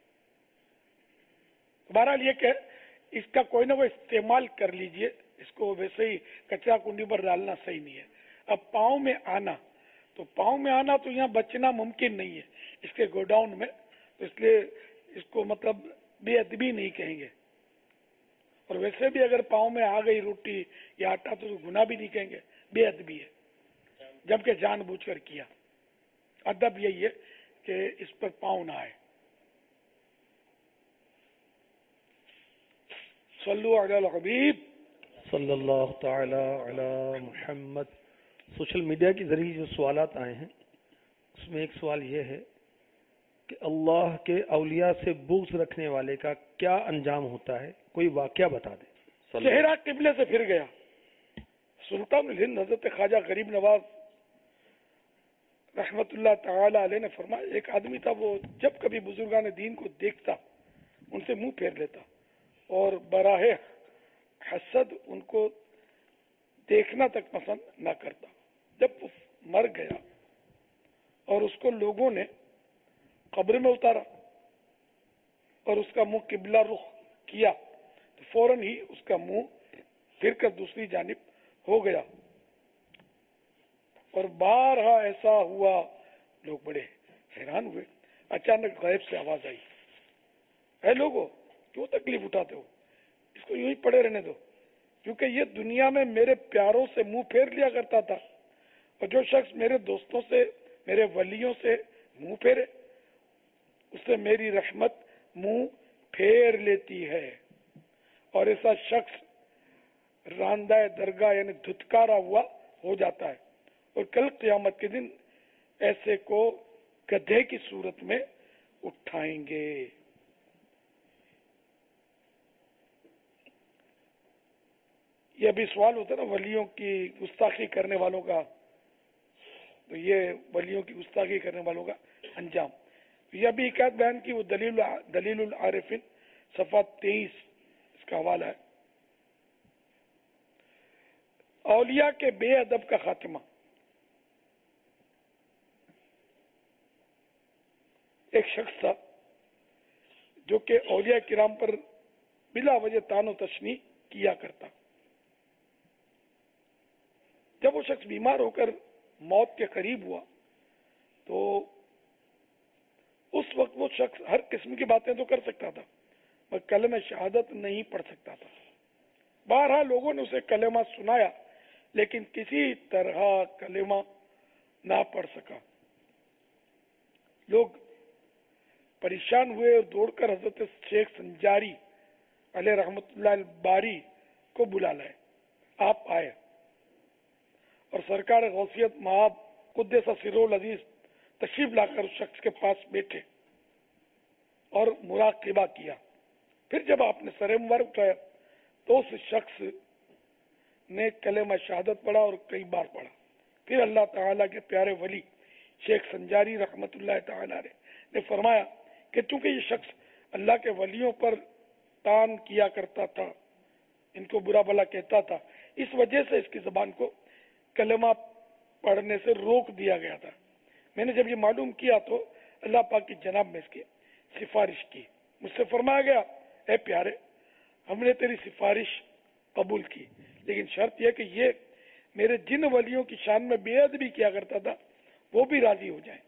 بہرحال یہ کہ اس کا کوئی نہ کوئی استعمال کر لیجئے. اس کو ویسے ہی کچرا کنڈی پر ڈالنا صحیح نہیں ہے. اب پاؤں میں آنا, تو پاؤں میں آنا تو یہاں بچنا ممکن نہیں ہے اس کے گوڈاؤن میں, تو اس لیے اس کو مطلب بے ادبی نہیں کہیں گے. اور ویسے بھی اگر پاؤں میں آ گئی روٹی یا آٹا تو گناہ بھی نہیں کہیں گے, بے ادبی ہے, جبکہ جان بوجھ کر کیا. ادب یہی ہے کہ اس پر پاؤں نہ آئے. صلو علی الحبیب صلی اللہ تعالی علی محمد. سوشل میڈیا کے ذریعے جو سوالات آئے ہیں اس میں ایک سوال یہ ہے کہ اللہ کے اولیاء سے بغض رکھنے والے کا کیا انجام ہوتا ہے, کوئی واقعہ بتا دیں. چہرہ قبلے سے پھر گیا. سلطان الہند حضرت خواجہ غریب نواز رحمت اللہ تعالی علیہ نے فرمایا, ایک آدمی تھا وہ جب کبھی بزرگان دین کو دیکھتا ان سے منہ پھیر لیتا اور براہ حسد ان کو دیکھنا تک پسند نہ کرتا. جب وہ مر گیا اور اس کو لوگوں نے قبر میں اتارا اور اس کا منہ قبلہ رخ کیا تو فوراً ہی اس کا منہ پھر کر دوسری جانب ہو گیا. اور بارہا ایسا ہوا, لوگ بڑے حیران ہوئے. اچانک غیب سے آواز آئی, اے لوگوں کیوں تکلیف اٹھاتے ہو, اس کو یوں ہی پڑے رہنے دو, کیونکہ یہ دنیا میں میرے پیاروں سے منہ پھیر لیا کرتا تھا, اور جو شخص میرے دوستوں سے میرے ولیوں سے منہ پھیرے اس سے میری رحمت منہ پھیر لیتی ہے, اور ایسا شخص راندہ درگاہ یعنی دھتکارا ہوا ہو جاتا ہے، اور کل قیامت کے دن ایسے کو گدھے کی صورت میں اٹھائیں گے۔ یہ ابھی سوال ہوتا ہے نا ولیوں کی گستاخی کرنے والوں کا، تو یہ ولیوں کی گستاخی کرنے والوں کا انجام۔ یہ ابھی حکایت بیان کی، وہ دلیل دلیل العارفین صفحہ تیئیس اس کا حوالہ ہے۔ اولیاء کے بے ادب کا خاتمہ۔ ایک شخص تھا جو کہ اولیاء کرام پر بلا وجہ طعن و تشنیع کیا کرتا۔ جب وہ شخص بیمار ہو کر موت کے قریب ہوا تو اس وقت وہ شخص ہر قسم کی باتیں تو کر سکتا تھا مگر کلمہ شہادت نہیں پڑھ سکتا تھا۔ بارہا لوگوں نے اسے کلمہ سنایا لیکن کسی طرح کلمہ نہ پڑھ سکا۔ لوگ پریشان ہوئے اور دوڑ کر حضرت شیخ سنجاری علیہ رحمت اللہ الباری کو بلا لائے۔ آپ آئے اور سرکار غوثیت مآب قدس سرہ العزیز تشریف لا کر اس شخص کے پاس بیٹھے اور مراقبہ کیا۔ پھر جب آپ نے سر مبارک اٹھایا تو اس شخص نے کلمہ شہادت پڑھا اور کئی بار پڑھا۔ پھر اللہ تعالیٰ کے پیارے ولی شیخ سنجاری رحمت اللہ تعالی علیہ نے فرمایا کہ چونکہ یہ شخص اللہ کے ولیوں پر طعن کیا کرتا تھا، ان کو برا بھلا کہتا تھا، اس وجہ سے اس کی زبان کو کلمہ پڑھنے سے روک دیا گیا تھا۔ میں نے جب یہ معلوم کیا تو اللہ پاک کی جناب میں اس کی سفارش کی۔ مجھ سے فرمایا گیا، اے پیارے، ہم نے تیری سفارش قبول کی لیکن شرط یہ کہ یہ میرے جن ولیوں کی شان میں بے ادبی کیا کرتا تھا وہ بھی راضی ہو جائیں۔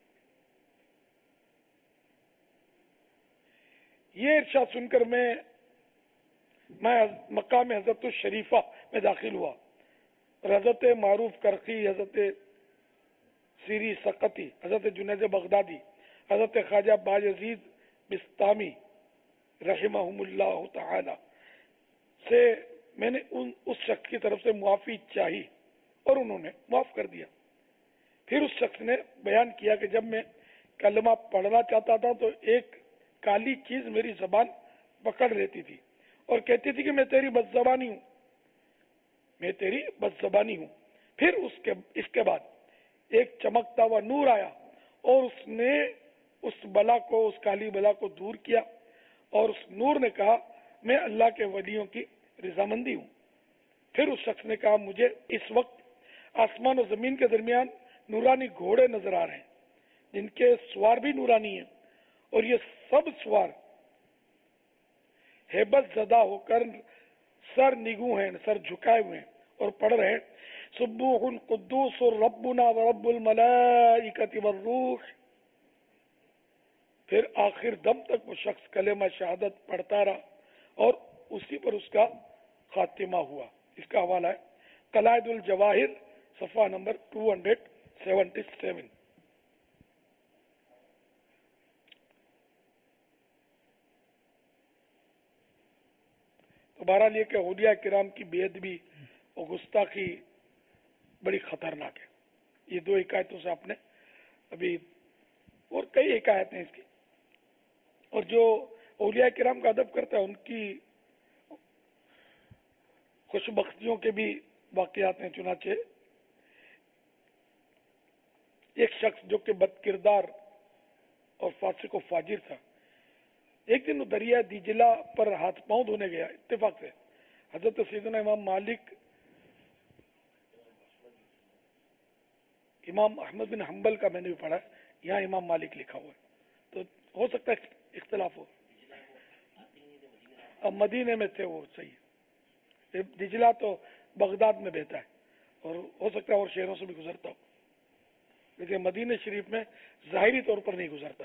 یہ ارشاد سن کر میں میں مقام حضرت الشریفہ میں داخل ہوا اور حضرت معروف کرخی، حضرت سیری سقطی، حضرت جنید بغدادی، حضرت خواجہ بایزید بستامی رحمہم اللہ تعالی سے میں نے ان اس شخص کی طرف سے معافی چاہی اور انہوں نے معاف کر دیا۔ پھر اس شخص نے بیان کیا کہ جب میں کلمہ پڑھنا چاہتا تھا تو ایک کالی چیز میری زبان پکڑ لیتی تھی اور کہتی تھی کہ میں تیری بد زبانی ہوں، میں تیری بد زبانی ہوں۔ پھر اس کے اس کے بعد ایک چمکتا ہوا نور آیا اور اس نے اس بلا کو، اس کالی بلا کو دور کیا، اور اس نور نے کہا میں اللہ کے ولیوں کی رضامندی ہوں۔ پھر اس شخص نے کہا مجھے اس وقت آسمان و زمین کے درمیان نورانی گھوڑے نظر آ رہے ہیں جن کے سوار بھی نورانی ہیں، اور یہ سب سوار ہیبت زدہ ہو کر سر نگو ہیں، سر جھکائے ہوئے ہیں اور پڑھ رہے ہیں سبوح قدوس ربنا ورب الملائکۃ والروح۔ پھر آخر دم تک وہ شخص کلمہ شہادت پڑھتا رہا اور اسی پر اس کا خاتمہ ہوا۔ اس کا حوالہ ہے قلائد الجواہر صفحہ نمبر دو سو ستہتر۔ تو بہرحال یہ کہ اولیاء کرام کی بے ادبی اور گستاخی بڑی خطرناک ہے۔ یہ دو حکایتوں سے آپ نے ابھی، اور کئی حکایت ہیں اس کی، اور جو اولیاء کرام کا ادب کرتا ہے ان کی خوش بختیوں کے بھی واقعات ہیں۔ چنانچہ ایک شخص جو کہ بد کردار اور فاسق و فاجر تھا، ایک دن وہ دریا دیجلہ پر ہاتھ پاؤں دھونے گیا۔ اتفاق سے حضرت سیدنا امام مالک، امام احمد بن حنبل کا میں نے بھی پڑھا، یہاں امام مالک لکھا ہوا ہے، تو ہو سکتا ہے اختلاف ہو۔ اب مدینے میں تھے وہ، صحیح، دجلہ تو بغداد میں بہتا ہے اور ہو سکتا ہے اور شہروں سے بھی گزرتا ہو، لیکن مدینہ شریف میں ظاہری طور پر نہیں گزرتا۔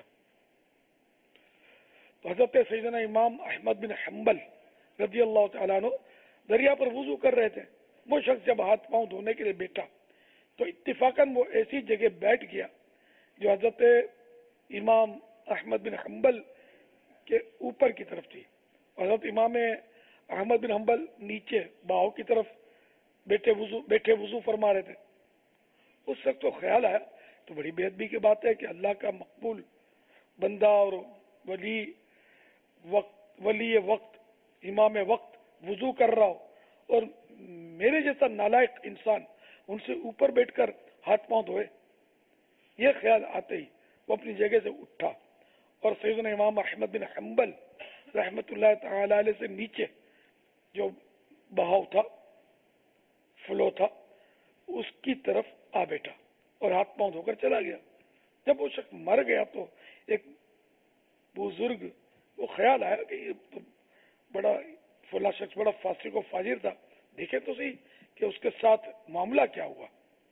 تو حضرت سیدنا امام احمد بن حنبل رضی اللہ تعالیٰ عنہ دریا پر وضو کر رہے تھے۔ وہ شخص جب ہاتھ پاؤں دھونے کے لیے بیٹھا تو اتفاقاً وہ ایسی جگہ بیٹھ گیا جو حضرت امام احمد بن حنبل کے اوپر کی طرف تھی، اور حضرت امام अहमद बिन हम्बल नीचे बाहों की तरफ बैठे वजू बैठे वजू फरमा रहे थे। उस वक्त तो ख्याल आया, तो बड़ी बेअदबी की बात है कि अल्लाह का मकबूल बंदा और वली वक्त वली वक्त इमाम वक्त वजू कर रहा हो और मेरे जैसा नालायक इंसान उनसे ऊपर बैठकर हाथ पांव धोए। यह ख्याल आते ही वो अपनी जगह से उठा और सैयदना इमाम अहमद बिन हम्बल रहमतुल्लाह तआला अलैह से नीचे जो बहाव था, फ्लो था, उसकी तरफ आ बैठा और हाथ पांव धोकर चला गया। जब वो शख्स मर गया तो एक बुजुर्ग वो ख्याल आया कि ये तो बड़ा फला शख्स बड़ा फासिक और फाजिर था, देखे तो सही कि उसके साथ मामला क्या हुआ।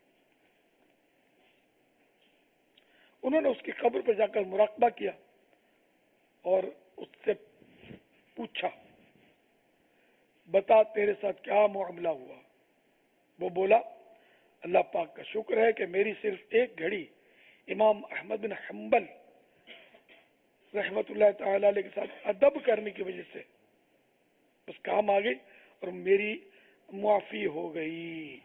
उन्होंने उसकी कब्र पर जाकर मुराकबा किया और उससे पूछा, बता तेरे साथ क्या मामला हुआ। वो बोला, अल्लाह पाक का शुक्र है कि मेरी सिर्फ एक घड़ी इमाम अहमद बिन हम्बल रहमतुल्लाह तआला अलैह के साथ अदब करने की वजह से बस काम आ गई और मेरी मुआफी हो गई।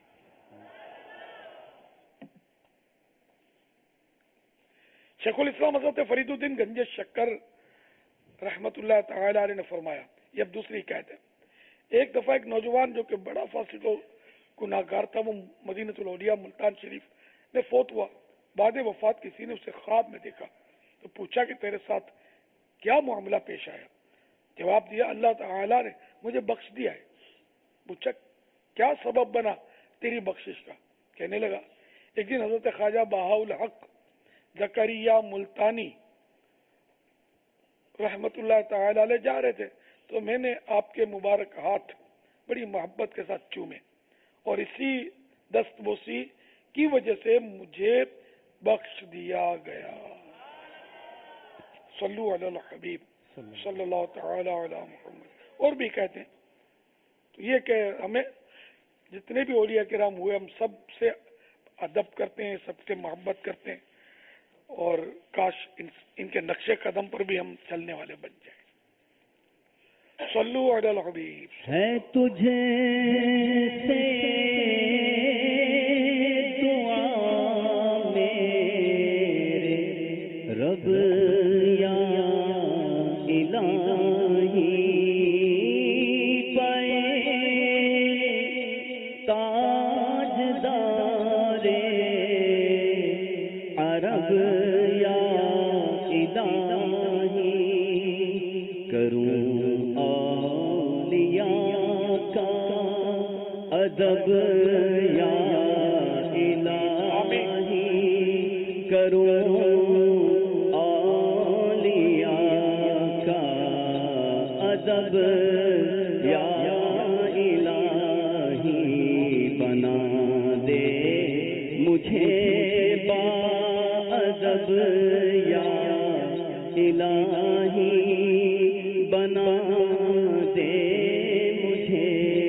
शेखुल इस्लाम हज़रत फरीदुद्दीन गंज शक्कर रहमतुल्लाह तआला अलैह ने फरमाया, ये अब दूसरी कहते हैं, एक दफा एक नौजवान जो कि बड़ा फासिक गुनाहगार था, वो मदीनतुल औलिया मुल्तान शरीफ में फौत हुआ। बाद वफात किसी ने उसे ख्वाब में देखा तो पूछा कि तेरे साथ क्या मामला पेश आया। जवाब दिया, अल्लाह ताला ने मुझे बख्श दिया है। पूछा क्या सबब बना तेरी बख्शिश का। कहने लगा, एक दिन हजरत ख्वाजा बहाउल हक जकरिया मुल्तानी रहमतुल्लाह तआला अलैह जा रहे थे तो मैंने आपके मुबारक हाथ बड़ी मोहब्बत के साथ चूमे और इसी दस्तबोसी की वजह से मुझे बख्श दिया गया। सल्लु अला हबीब सल्लल्लाहु तआला अला मुहम्मद। और भी कहते हैं तो ये कि हमें जितने भी औलिया किराम हुए हम सब से अदब करते हैं, सबसे मोहब्बत करते हैं और काश इन, इनके नक्शे कदम पर भी हम चलने वाले बन जाए। सल्लु अला हबीब। है तुझे से दुआ मेरे रब या इलाही पाए ताजदारे अरब या इलाही करूं अदब या इलाही करूं औलिया का अदब या इलाही बना दे मुझे बाअदब या इलाही बना दे मुझे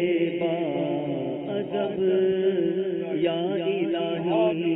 बाअदब या इलाही।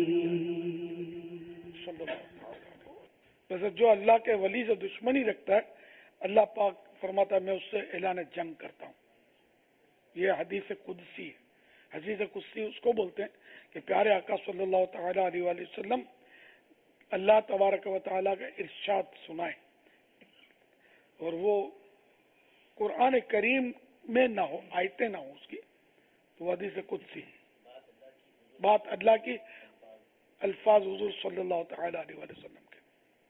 वैसे जो अल्लाह के वली से दुश्मनी रखता है, अल्लाह पाक फरमाता है मैं उससे ऐलान जंग करता हूँ। ये हदीस कुदसी है। हदीस कुदसी उसको बोलते हैं कि प्यारे आका सल्लल्लाहु तआला अलैहि वसल्लम अल्लाह तबारक व तआला का इरशाद सुनाए और वो कुरान करीम में ना हो, आयतें ना हो उसकी, तो हदीस कुदसी बात अल्लाह की, अल्फाज हुजूर सल्लल्लाहु तआला अलैहि वसल्लम के।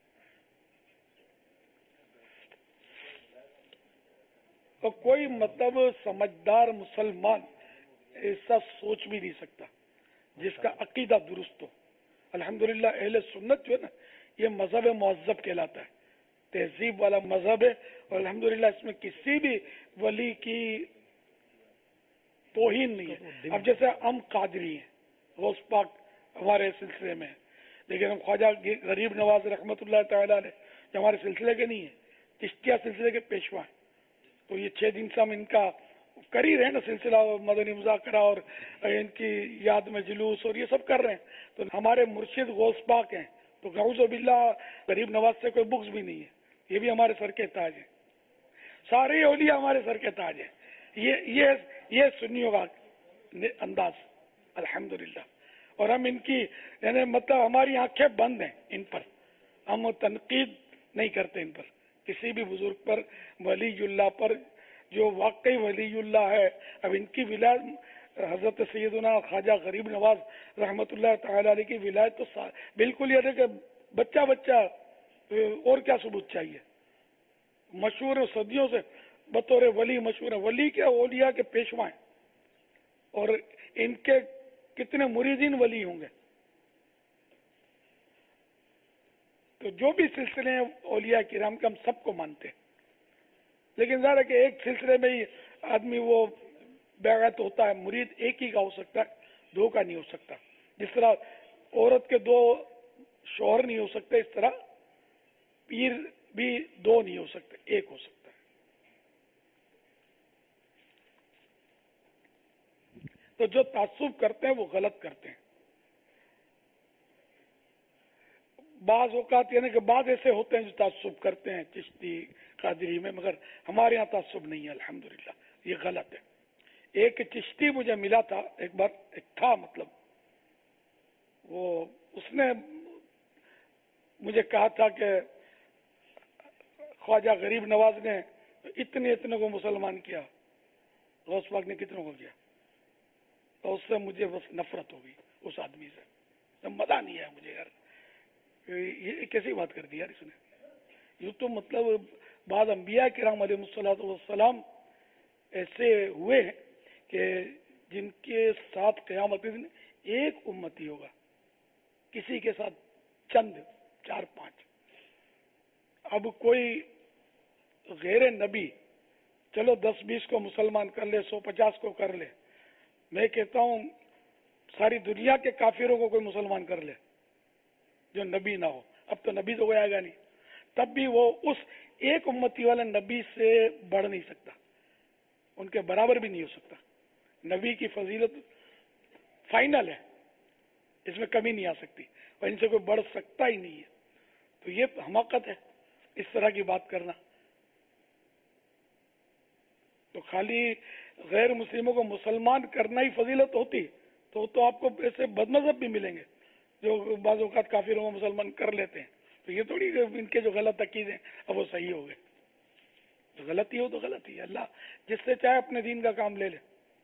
तो कोई मतलब समझदार मुसलमान ऐसा सोच भी नहीं सकता जिसका अकीदा दुरुस्त हो। अल्हम्दुलिल्लाह अहले सुन्नत जो है ना, ये मजहब मुअज्जब कहलाता है, तहजीब वाला मजहब है और अल्हम्दुलिल्लाह इसमें किसी भी वली की तौहीन नहीं है। अब जैसे हम कादरी हैं, गौस पाक हमारे सिलसिले में, लेकिन हम ख्वाजा गरीब नवाज रहमतुल्लाह तआला अलैह जो हमारे सिलसिले के नहीं है, चिश्तिया सिलसिले के पेशवा हैं। तो ये छह दिन से हम इनका कर ही रहे ना सिलसिला, मदनी मुज़ाकरा और इनकी याद में जुलूस और ये सब कर रहे हैं। तो हमारे मुर्शिद गौस पाक हैं, तो गौज़ बिल्लाह गरीब नवाज से कोई बुक्स भी नहीं है, ये भी हमारे सर के ताज है। سارے اولیاء ہمارے سر کے تاج ہیں. یہ یہ یہ سنیوں کا انداز الحمدللہ. اور ہم ان کی یعنی مطلب ہماری آنکھیں بند ہیں ان پر, ہم تنقید نہیں کرتے ان پر, کسی بھی بزرگ پر, ولی اللہ پر جو واقعی ولی اللہ ہے. اب ان کی ولایت حضرت سیدنا خواجہ غریب نواز رحمت اللہ تعالی علیہ کی ولایت تو بالکل یہ ہے کہ بچہ بچہ, اور کیا ثبوت چاہیے. مشہور صدیوں سے بطور ولی مشہور ہے. ولی کے اولیاء کے پیشوا ہیں, اور ان کے کتنے مریدین ولی ہوں گے. تو جو بھی سلسلے ہیں اولیاء کرام کے ہم سب کو مانتے ہیں, لیکن ظاہر ہے کہ ایک سلسلے میں ہی آدمی وہ بیعت ہوتا ہے. مرید ایک ہی کا ہو سکتا ہے, دو کا نہیں ہو سکتا. جس طرح عورت کے دو شوہر نہیں ہو سکتے, اس طرح پیر بھی دو نہیں ہو سکتے, ایک ہو سکتا ہے. تو جو تعصب کرتے ہیں وہ غلط کرتے ہیں. بعض اوقات یعنی کہ بعض ایسے ہوتے ہیں جو تعصب کرتے ہیں چشتی قادری میں, مگر ہمارے یہاں تعصب نہیں ہے الحمدللہ. یہ غلط ہے. ایک چشتی مجھے ملا تھا ایک بار, ایک تھا مطلب وہ, اس نے مجھے کہا تھا کہ خواجہ غریب نواز نے اتنے اتنے کو مسلمان کیا, غوث پاک نے کتنوں کو کیا. تو اس سے مجھے بس نفرت ہو گئی اس آدمی سے, مزہ نہیں آیا مجھے. یار یہ کیسی بات کر دی یار اس نے. یوں تو مطلب بعض انبیاء کرام علیہ الصلوۃ والسلام ایسے ہوئے ہیں کہ جن کے ساتھ قیامت کے دن ایک امتی ہوگا, کسی کے ساتھ چند چار پانچ. اب کوئی غیر نبی چلو دس بیس کو مسلمان کر لے, سو پچاس کو کر لے, میں کہتا ہوں ساری دنیا کے کافروں کو کوئی مسلمان کر لے جو نبی نہ ہو. اب تو نبی تو کوئی آئے گا نہیں, تب بھی وہ اس ایک امتی والے نبی سے بڑھ نہیں سکتا, ان کے برابر بھی نہیں ہو سکتا. نبی کی فضیلت فائنل ہے, اس میں کمی نہیں آ سکتی, اور ان سے کوئی بڑھ سکتا ہی نہیں ہے. تو یہ حماقت ہے اس طرح کی بات کرنا. تو خالی غیر مسلموں کو مسلمان کرنا ہی فضیلت ہوتی تو تو آپ کو ایسے بد مذہب بھی ملیں گے جو بعض اوقات کافروں کو مسلمان کر لیتے ہیں. تو یہ تھوڑی ان کے جو غلط عقیدے ہیں اب وہ صحیح ہو گئے. تو غلطی ہو تو غلطی, اللہ جس سے چاہے اپنے دین کا کام لے لے.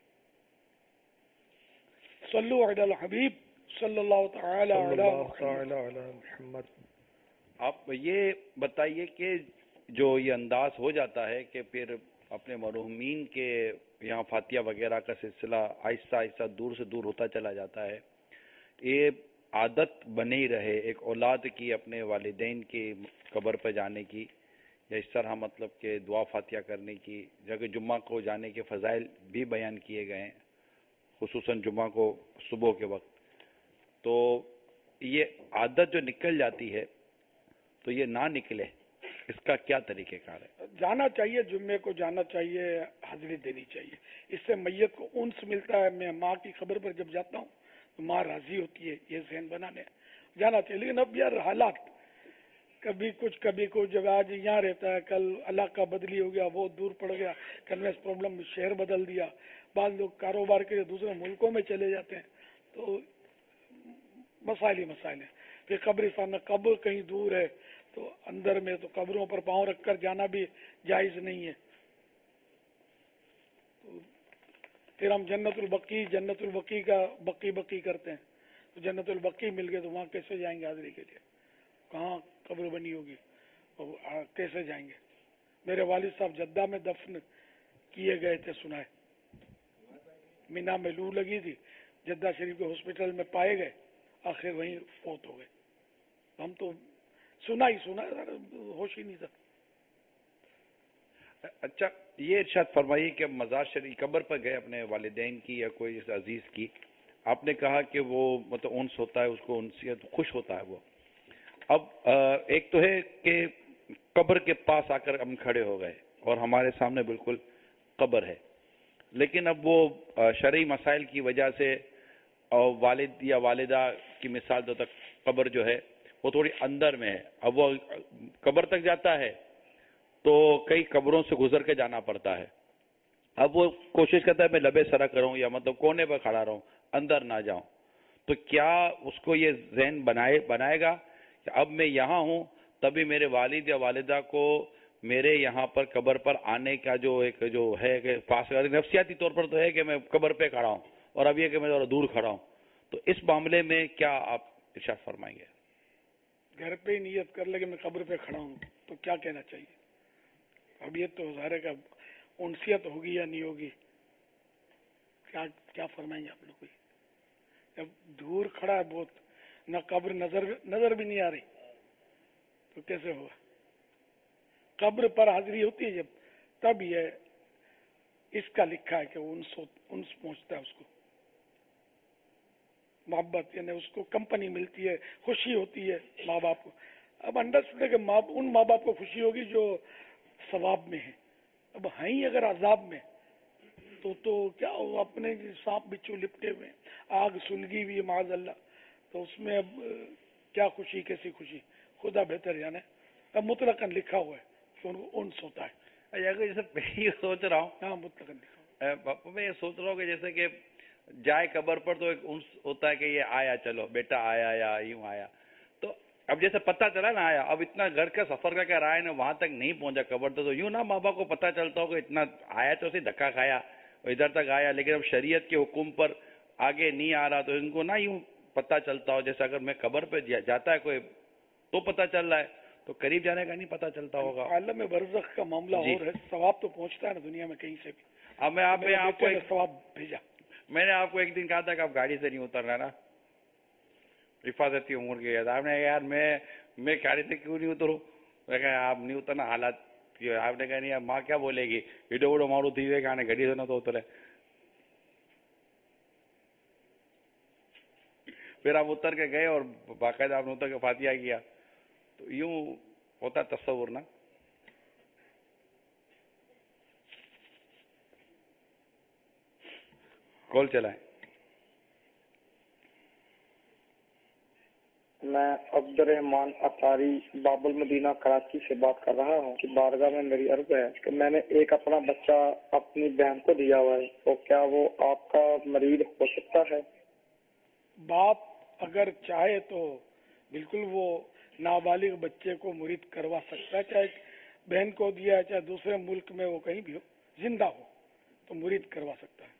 صلو علی الحبیب صلی اللہ تعالی علی محمد. آپ یہ بتائیے کہ جو یہ انداز ہو جاتا ہے کہ پھر اپنے مرحومین کے یہاں فاتحہ وغیرہ کا سلسلہ آہستہ آہستہ دور سے دور ہوتا چلا جاتا ہے, یہ عادت بنے ہی رہے ایک اولاد کی اپنے والدین کی قبر پہ جانے کی, یا اس طرح مطلب کہ دعا فاتحہ کرنے کی, جگہ جمعہ کو جانے کے فضائل بھی بیان کیے گئے ہیں, خصوصاً جمعہ کو صبح کے وقت. تو یہ عادت جو نکل جاتی ہے تو یہ نہ نکلے, اس کا کیا طریقہ کار ہے؟ جانا چاہیے, جمعے کو جانا چاہیے, حاضری دینی چاہیے. اس سے میت کو انس ملتا ہے. میں ماں کی خبر پر جب جاتا ہوں تو ماں راضی ہوتی ہے, یہ ذہن بنانے جانا چاہیے. لیکن اب یار حالات کبھی کچھ کبھی کچھ, جب آج یہاں رہتا ہے کل علاقہ بدلی ہو گیا, وہ دور پڑ گیا, کنوینس پرابلم شہر بدل دیا, بعض لوگ کاروبار کے لیے دوسرے ملکوں میں چلے جاتے ہیں, تو مسائل ہی مسائل ہیں. پھر قبرستان میں قبر کہیں دور ہے تو اندر میں تو قبروں پر پاؤں رکھ کر جانا بھی جائز نہیں ہے. تو پھر ہم جنت البقی جنت البقی کا بقی بقی کرتے ہیں, تو جنت البقی مل گئے تو وہاں کیسے جائیں گے حاضری کے لیے؟ کہاں قبر بنی ہوگی, اور کیسے جائیں گے؟ میرے والد صاحب جدہ میں دفن کیے گئے تھے, سنا ہے. مینا میں لو لگی تھی, جدہ شریف کے ہاسپٹل میں پائے گئے, آخر وہیں فوت ہو گئے. ہم تو سنا ہی سنا, ہوش ہی نہیں تھا. اچھا, یہ ارشاد فرمائیے کہ مزار شریف قبر پر گئے اپنے والدین کی یا کوئی عزیز کی, آپ نے کہا کہ وہ مطلب انس ہوتا ہے, اس کو انسیت خوش ہوتا ہے وہ. اب ایک تو ہے کہ قبر کے پاس آ کر ہم کھڑے ہو گئے اور ہمارے سامنے بالکل قبر ہے, لیکن اب وہ شرعی مسائل کی وجہ سے اور والد یا والدہ کی مثال تو تک قبر جو ہے وہ تھوڑی اندر میں ہے. اب وہ قبر تک جاتا ہے تو کئی قبروں سے گزر کے جانا پڑتا ہے. اب وہ کوشش کرتا ہے میں لبے سرک رہوں یا مطلب کونے پہ کھڑا رہوں, اندر نہ جاؤں. تو کیا اس کو یہ ذہن بنائے بنائے گا کہ اب میں یہاں ہوں, تبھی میرے والد یا والدہ کو میرے یہاں پر قبر پر آنے کا جو ایک جو ہے کہ پاس نفسیاتی طور پر تو ہے کہ میں قبر پہ کھڑا ہوں, اور اب یہ کہ میں ذرا دور کھڑا ہوں. تو اس معاملے میں کیا آپ ارشاد فرمائیں گے؟ گھر پہ ہی نیت کر لے کہ میں قبر پہ کھڑا ہوں تو کیا کہنا چاہیے؟ اب یہ تو ظاہر ہے کہ انسیت ہوگی یا نہیں ہوگی, کیا کیا فرمائیں گے آپ لوگ؟ جب دور کھڑا ہے بہت, نہ قبر نظر نظر بھی نہیں آ رہی, تو کیسے ہوگا؟ قبر پر حاضری ہوتی ہے جب, تب یہ اس کا لکھا ہے کہ انس انس پہنچتا ہے اس کو, محبت یعنی اس کو کمپنی ملتی ہے, خوشی ہوتی ہے ماں باپ کو. اب انڈرسٹینڈ ہے کہ ماں ان ماں باپ کو خوشی ہوگی جو ثواب میں ہیں. اب ہیں اگر عذاب میں تو تو کیا ہو, اپنے سانپ بچھو لپٹے ہوئے, آگ سلگی ہوئی معاذ اللہ, تو اس میں اب کیا خوشی کیسی خوشی, خدا بہتر جانے. اب مطلقاً لکھا ہوا ہے کہ ان کو انس ہوتا ہے. جیسے یہ سوچ رہا ہوں, ہاں مطلقاً لکھا باپا میں یہ سوچ رہا ہوں کہ جیسے کہ جائے قبر پر تو ایک انس ہوتا ہے کہ یہ آیا, چلو بیٹا آیا یا یوں آیا. تو اب جیسے پتہ چلا نا آیا, اب اتنا گھر کا سفر کا کیا رہا ہے نا, وہاں تک نہیں پہنچا قبر تو, تو یوں نا ماں باپ کو پتہ چلتا ہو کہ اتنا آیا تو اسے دھکا کھایا ادھر تک آیا, لیکن اب شریعت کے حکم پر آگے نہیں آ رہا, تو ان کو نہ یوں پتہ چلتا ہو. جیسے اگر میں قبر پہ جاتا ہے کوئی تو پتہ چل رہا ہے, تو قریب جانے کا نہیں پتہ چلتا ہوگا. عالم برزخ کا معاملہ جی. اور ہے, ثواب تو پہنچتا ہے نا دنیا میں کہیں سے بھی. اب میں آپ میں آپ کو ثواب بھیجا, میں نے آپ کو ایک دن کہا تھا کہ آپ گاڑی سے نہیں اتر رہا نا, حفاظتی امور کے آپ نے یار میں میں گاڑی سے کیوں نہیں اتروں, میں کہا آپ نہیں اترنا حالات, آپ نے کہا نہیں ماں کیا بولے گی, ویڈیو ویڈو مارو تھی کہ آنے گاڑی سے نہ تو اترے. پھر آپ اتر کے گئے اور باقاعدہ آپ نے اتر کے فاتحہ کیا, تو یوں ہوتا تصور نا. کال چلائیں. میں عبد الرحمان اطاری باب المدینہ کراچی سے بات کر رہا ہوں کہ بارگاہ میں میری عرض ہے کہ میں نے ایک اپنا بچہ اپنی بہن کو دیا ہوا ہے, تو کیا وہ آپ کا مرید ہو سکتا ہے؟ باپ اگر چاہے تو بالکل وہ نابالغ بچے کو مرید کروا سکتا ہے, چاہے بہن کو دیا ہے چاہے دوسرے ملک میں وہ کہیں بھی ہو, زندہ ہو تو مرید کروا سکتا ہے.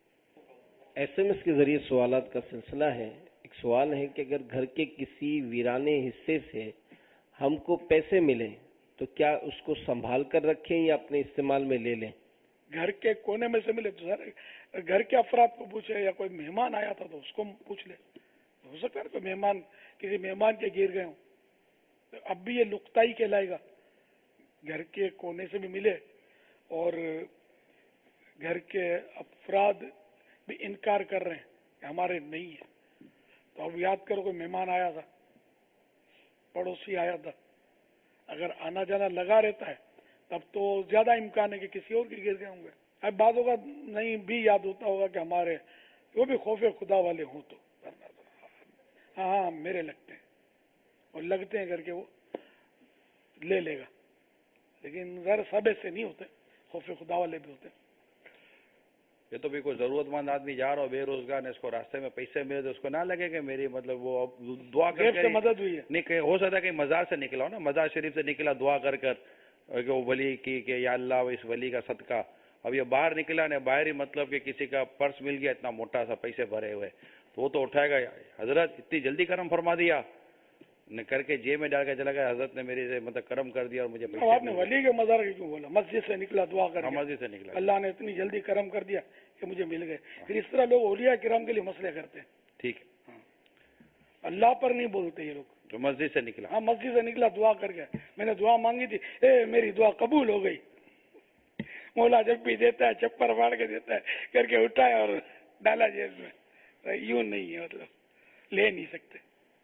ایس ایم ایس کے ذریعے سوالات کا سلسلہ ہے. ایک سوال ہے کہ اگر گھر کے کسی ویرانے حصے سے ہم کو پیسے ملیں تو کیا اس کو سنبھال کر رکھیں یا اپنے استعمال میں لے لیں؟ گھر کے کونے میں سے ملے تو سر گھر کے افراد کو پوچھے, یا کوئی مہمان آیا تھا تو اس کو پوچھ لے. ہو سکتا ہے کوئی مہمان کسی مہمان کے گر گئے ہوں, تو اب بھی یہ نقطہ ہی کہلائے گا. گھر کے کونے سے بھی ملے اور گھر کے افراد بھی انکار کر رہے ہیں کہ ہمارے نہیں ہے, تو اب یاد کرو کوئی مہمان آیا تھا, پڑوسی آیا تھا, اگر آنا جانا لگا رہتا ہے تب تو زیادہ امکان ہے کہ کسی اور کے گر گئے ہوں گے. اب بعضوں کا نہیں بھی یاد ہوتا ہوگا کہ ہمارے وہ بھی خوف خدا والے ہوں تو ہاں ہاں میرے لگتے ہیں, اور لگتے ہیں کر کے وہ لے لے گا, لیکن غیر ثابت سے نہیں ہوتے, خوف خدا والے بھی ہوتے ہیں. یہ تو بھی کوئی ضرورت مند آدمی جا رہا ہو بے روزگار, نے اس کو راستے میں پیسے ملے تو اس کو نہ لگے کہ میری مطلب وہ دعا کر کے مدد ہوئی ہے. نہیں ہو سکتا ہے کہ مزار سے نکلا ہو نا, مزار شریف سے نکلا دعا کر کر کہ وہ ولی کی کہ یا اللہ اس ولی کا صدقہ, اب یہ باہر نکلا نے باہر ہی مطلب کہ کسی کا پرس مل گیا اتنا موٹا سا پیسے بھرے ہوئے, تو وہ تو اٹھائے گا حضرت اتنی جلدی کرم فرما دیا نے کر کے جیب میں ڈال کے چلا گیا, حضرت نے میری سے مطلب کرم کر دیا اور مجھے پیسے. آپ نے ولی کے مزار کی کیوں بولا, مسجد سے نکلا دعا کر, مسجد سے نکلا, اللہ نے اتنی جلدی کرم کر دیا کہ مجھے مل گئے. پھر اس طرح لوگ اولیاء کرام کے لیے مسئلے کرتے ہیں. ٹھیک ہے, اللہ پر نہیں بولتے یہ لوگ. تو مسجد سے نکلا, ہاں مسجد سے نکلا دعا کر گیا, میں نے دعا مانگی تھی, اے میری دعا قبول ہو گئی. مولا جب بھی دیتا ہے چپر مار کے دیتا ہے کر کے اٹھایا اور ڈالا جیب میں. یوں نہیں ہے, مطلب لے نہیں سکتے.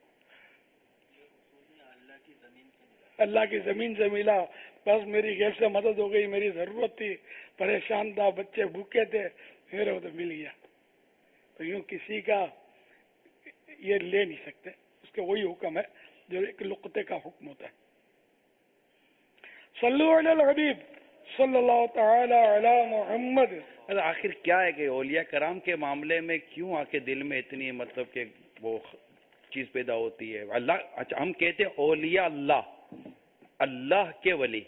اللہ کی زمین سے ملا, بس میری غیب سے مدد ہو گئی, میری ضرورت تھی, پریشان تھا, بچے بھوکے تھے, میرے کو تو مل گیا. تو یوں کسی کا یہ لے نہیں سکتے, اس کے وہی حکم ہے جو ایک لقطے کا حکم ہوتا ہے. सल्लु अलल हबीब सल्लल्लाहु तआला अला मोहम्मद। आखिर क्या है कि औलिया कराम के मामले में क्यों आके दिल में इतनी मतलब कि वो चीज पैदा होती है? अल्लाह, अच्छा हम कहते हैं औलिया अल्लाह, अल्लाह के वली,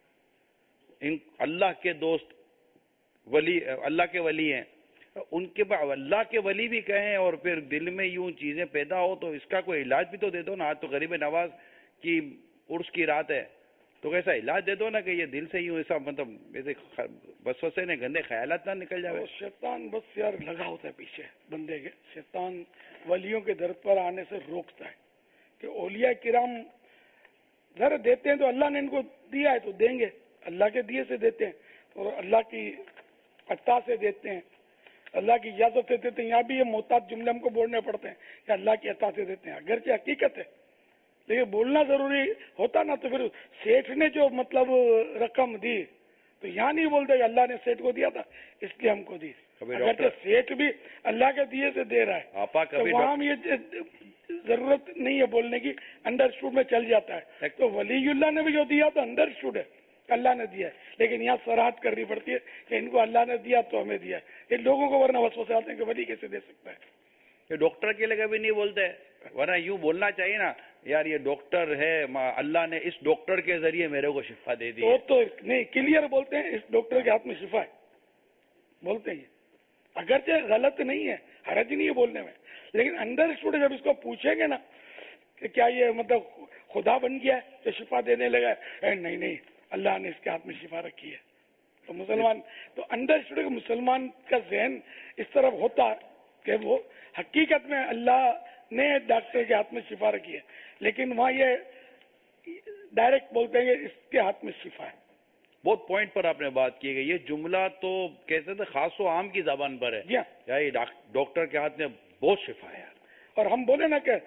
इन अल्लाह के दोस्त वली, अल्लाह के वली हैं, उनके बाद अल्लाह के वली भी कहें और फिर दिल में यूं चीजें पैदा हो तो इसका कोई इलाज भी तो दे दो ना। आज तो गरीब नवाज की उर्स की रात है तो कैसा इलाज दे दो ना कि ये दिल से यूं ऐसा मतलब ऐसे वसवसे ने गंदे ख्यालात ना निकल जाए। शैतान बस यार लगा होता है पीछे बंदे के, शैतान वलियों के दर पर आने से रोकता है कि औलिया किराम जरा देते हैं तो अल्लाह ने इनको दिया है तो देंगे, अल्लाह के दिए से देते हैं और अल्लाह की अता से देते हैं, अल्लाह की इजाजत से देते हैं। यहाँ भी ये मोहताज जुमले हमको बोलने पड़ते हैं कि अल्लाह की अता से देते हैं, अगरचे हकीकत है लेकिन बोलना जरूरी होता ना। तो फिर सेठ ने जो मतलब रकम दी तो यहाँ नहीं बोलते अल्लाह ने सेठ को दिया था इसलिए हमको दी, अगर सेठ भी अल्लाह के दिए से दे रहा है तो वहाँ ये जरूरत नहीं है बोलने की, अंडरस्टूड में चल जाता है। तो वलीयुल्लाह ने भी जो दिया तो अंडरस्टूड है अल्लाह ने दिया है, लेकिन यहाँ सराहत करनी पड़ती है कि इनको अल्लाह ने दिया तो हमें दिया है। इन लोगों को वरना वसवसे आते हैं कि वली कैसे दे सकता है। ये डॉक्टर के लिए कभी नहीं बोलते, वरना यूं बोलना चाहिए ना यार ये डॉक्टर है, अल्लाह ने इस डॉक्टर के जरिए मेरे को शिफा दे दी। तो, तो नहीं क्लियर बोलते हैं इस डॉक्टर के हाथ में शिफा है, बोलते हैं। अगरचे गलत नहीं है, हरज नहीं है बोलने में, लेकिन अंडरस्टूड जब इसको पूछेंगे ना कि क्या ये मतलब खुदा बन गया है तो शिफा देने लगा है, नहीं नहीं अल्लाह ने इसके हाथ में शिफा रखी है। तो मुसलमान तो अंडरस्टूड मुसलमान का जहन इस तरफ होता है कि वो हकीकत में अल्लाह ने डॉक्टर के हाथ में शिफा रखी है, लेकिन वहाँ ये डायरेक्ट बोलते हैं कि इसके हाथ में शिफा है। बहुत पॉइंट पर आपने बात की है। ये जुमला तो कहते थे खास व आम की जबान पर है या ये डॉक्टर के हाथ में बहुत शिफा है। और हम बोले ना कि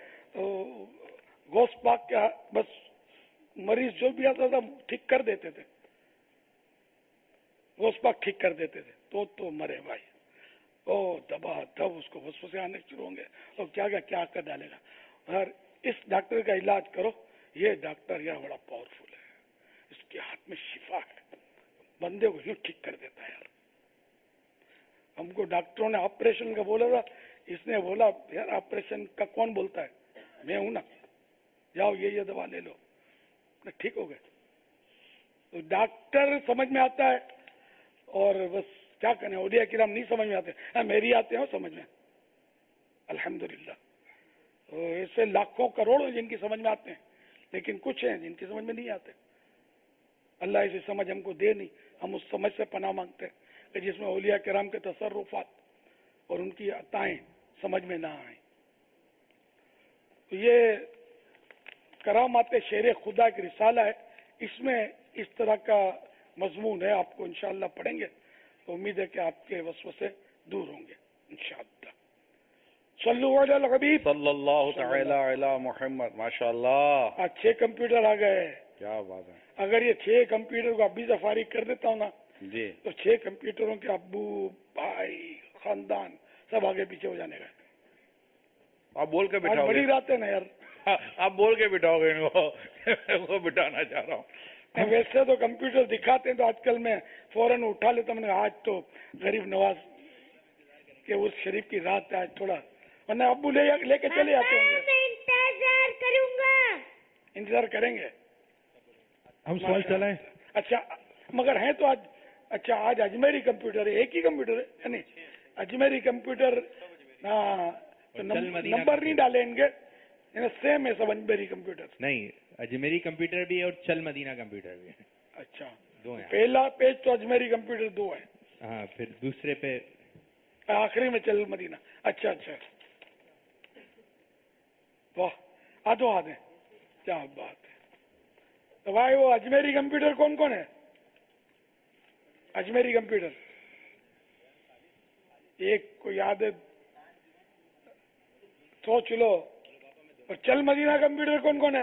गौस पाक का बस मरीज जो भी आता था ठीक कर देते थे, गौस पाक ठीक कर देते थे तो तो मरे भाई, ओ दबा दब उसको वसवसे आने शुरू होंगे और क्या क्या क्या कर डालेगा। और इस डॉक्टर का इलाज करो, ये डॉक्टर यार बड़ा पावरफुल है, इसके हाथ में शिफा है, बंदे को यूं ठीक कर देता है यार। हमको डॉक्टरों ने ऑपरेशन का बोला था, इसने बोला यार ऑपरेशन का कौन बोलता है, मैं हूं ना, जाओ ये ये दवा ले लो, ठीक हो गए। तो डॉक्टर समझ में आता है और बस क्या करें, औलिया किराम नहीं समझ में आते। हाँ मेरी आते हैं समझ में अल्हम्दुलिल्लाह। तो ऐसे लाखों करोड़ों जिनकी समझ में आते हैं, लेकिन कुछ हैं जिनकी समझ में नहीं आते। अल्लाह ऐसी समझ हमको दे नहीं, हम उस समझ से पनाह मांगते हैं कि जिसमें औलिया किराम के तसर्रुफात और उनकी अताएं समझ में ना आए। तो ये करामाते शेर खुदा की रिसाला है, इसमें इस तरह का मजमून है, आपको इंशाअल्लाह पढ़ेंगे तो उम्मीद है कि आपके वसवसे दूर होंगे इंशाअल्लाह। सल्लु अलल हबीब सल्लल्लाहु तआला अला मुहम्मद। माशाअल्लाह आज छह कंप्यूटर आ गए, क्या बात है। अगर ये छह कंप्यूटर को अभी से फारिग कर देता हूँ ना जी तो छह कंप्यूटरों के अब्बू भाई खानदान सब आगे पीछे हो जाने का। आप बोल के बिठाओगे, बड़ी रात है ना यार, आप बोल के बिठाओगे इनको वो बिठाना चाह रहा हूँ। वैसे तो कंप्यूटर दिखाते हैं तो आजकल मैं फौरन उठा लेता हूँ, मैंने आज तो गरीब नवाज के उस शरीफ की रात है आज थोड़ा, वरना अब्बू ले लेके चले जाते होंगे। मैं इंतजार करूंगा। इंतजार करेंगे, हम सवाल चलाएं। अच्छा मगर है तो आज, अच्छा आज अजमेरी कंप्यूटर है, एक ही कंप्यूटर है यानी अजमेरी कंप्यूटर। हाँ तो नंबर नहीं डालेंगे, सेम है सब अजमेरी कंप्यूटर। नहीं अजमेरी कंप्यूटर भी है और चल मदीना कंप्यूटर भी है। अच्छा दो हैं। पहला पेज तो अजमेरी कंप्यूटर दो है, हाँ फिर दूसरे पे आखिरी में चल मदीना। अच्छा अच्छा वाह, आ दो आ दे, क्या बात है। तो भाई वो अजमेरी कंप्यूटर कौन कौन है? अजमेरी कंप्यूटर एक को याद है, सोच लो। और चल मदीना कंप्यूटर कौन कौन है?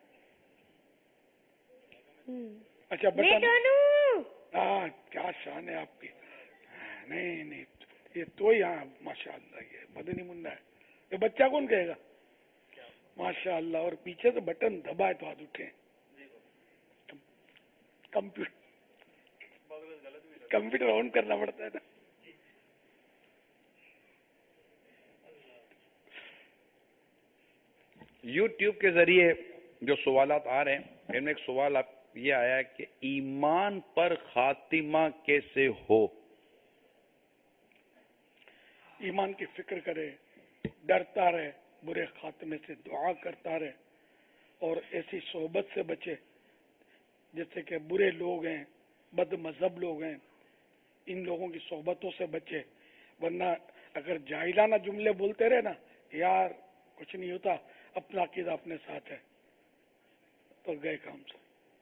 अच्छा बटन, हाँ क्या शान है आपकी। नहीं नहीं ये तो यहाँ माशाअल्लाह ये मदनी मुन्ना है, ये बच्चा कौन कहेगा माशाअल्लाह। और पीछे से बटन दबाए तो हाथ उठे, कंप्यूटर कंप्यूटर ऑन करना पड़ता है ना। यूट्यूब के जरिए जो सवालात आ रहे हैं, इनमें एक सवाल आप ये आया है कि ईमान पर खातिमा कैसे हो। ईमान की फिक्र करे, डरता रहे, बुरे खात्मे से दुआ करता रहे और ऐसी सोहबत से बचे जैसे कि बुरे लोग हैं, बद मजहब लोग हैं, इन लोगों की सोहबतों से बचे। वरना अगर जाहिलाना जुमले बोलते रहे ना, यार कुछ नहीं होता, अपना अकीदा अपने साथ है, तो गए काम से।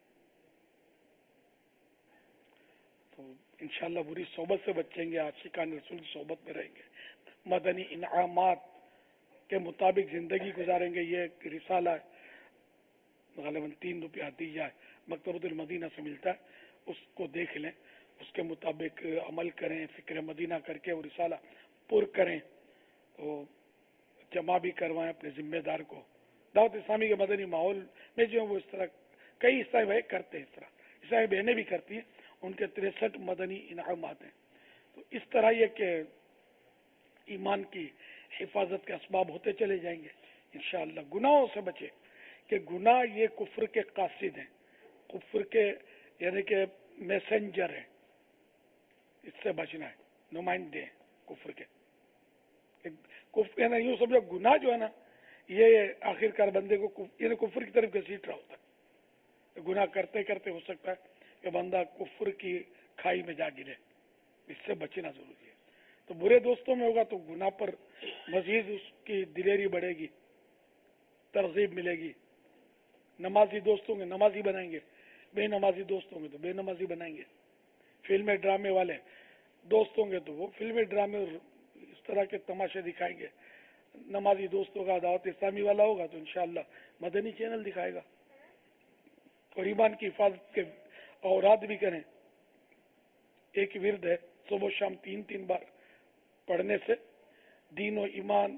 तो इंशाल्लाह बुरी सोहबत से बचेंगे, आशिकान रसूल की सोहबत में रहेंगे, मदनी इनामात के मुताबिक जिंदगी गुजारेंगे। ये एक रिसाला है, गालिबन तीन रुपया दीया है, मकतबतुल मदीना से मिलता है, उसको देख लें, उसके मुताबिक अमल करें, फिक्र मदीना करके वो रिसाला पुर करें, तो जमा भी करवाएं अपने जिम्मेदार को। दावत इस्लामी के मदनी माहौल में जो है वो इस तरह कई ईसाई भाई करते हैं, इस तरह ईसाई बहनें भी करती हैं, उनके तिरसठ मदनी इनामात हैं। तो इस तरह ये कि ईमान की हिफाजत के असबाब होते चले जाएंगे इंशाअल्लाह। गुनाहों से बचे कि गुनाह ये कुफ्र के कासिद हैं, कुफ्र के यानी कि मैसेंजर हैं, इससे बचना है, नुमाइंदे हैं कुफ्र के। कुफ्र यानी यूं समझो गुनाह जो है ना, ये आखिरकार बंदे को यानी कुफ्र की तरफ घसीट रहा होता है। गुनाह करते करते हो सकता है कि बंदा कुफ्र की खाई में जा गिरे, इससे बचना जरूरी है। तो बुरे दोस्तों में होगा तो गुनाह पर मजीद उसकी दिलेरी बढ़ेगी, तरगीब मिलेगी। नमाजी दोस्त होंगे नमाजी बनाएंगे, बेनमाजी दोस्त होंगे तो बेनमाजी बनाएंगे। फिल्में ड्रामे वाले दोस्त होंगे तो वो फिल्में ड्रामे और इस तरह के तमाशे दिखाएंगे। नमाजी दोस्तों का दावत इस्लामी वाला होगा तो इंशाअल्लाह मदनी चैनल दिखाएगा। और ईमान की हिफाजत के औराद भी करें। एक विरद है, सुबह शाम तीन तीन बार पढ़ने से दीन और ईमान,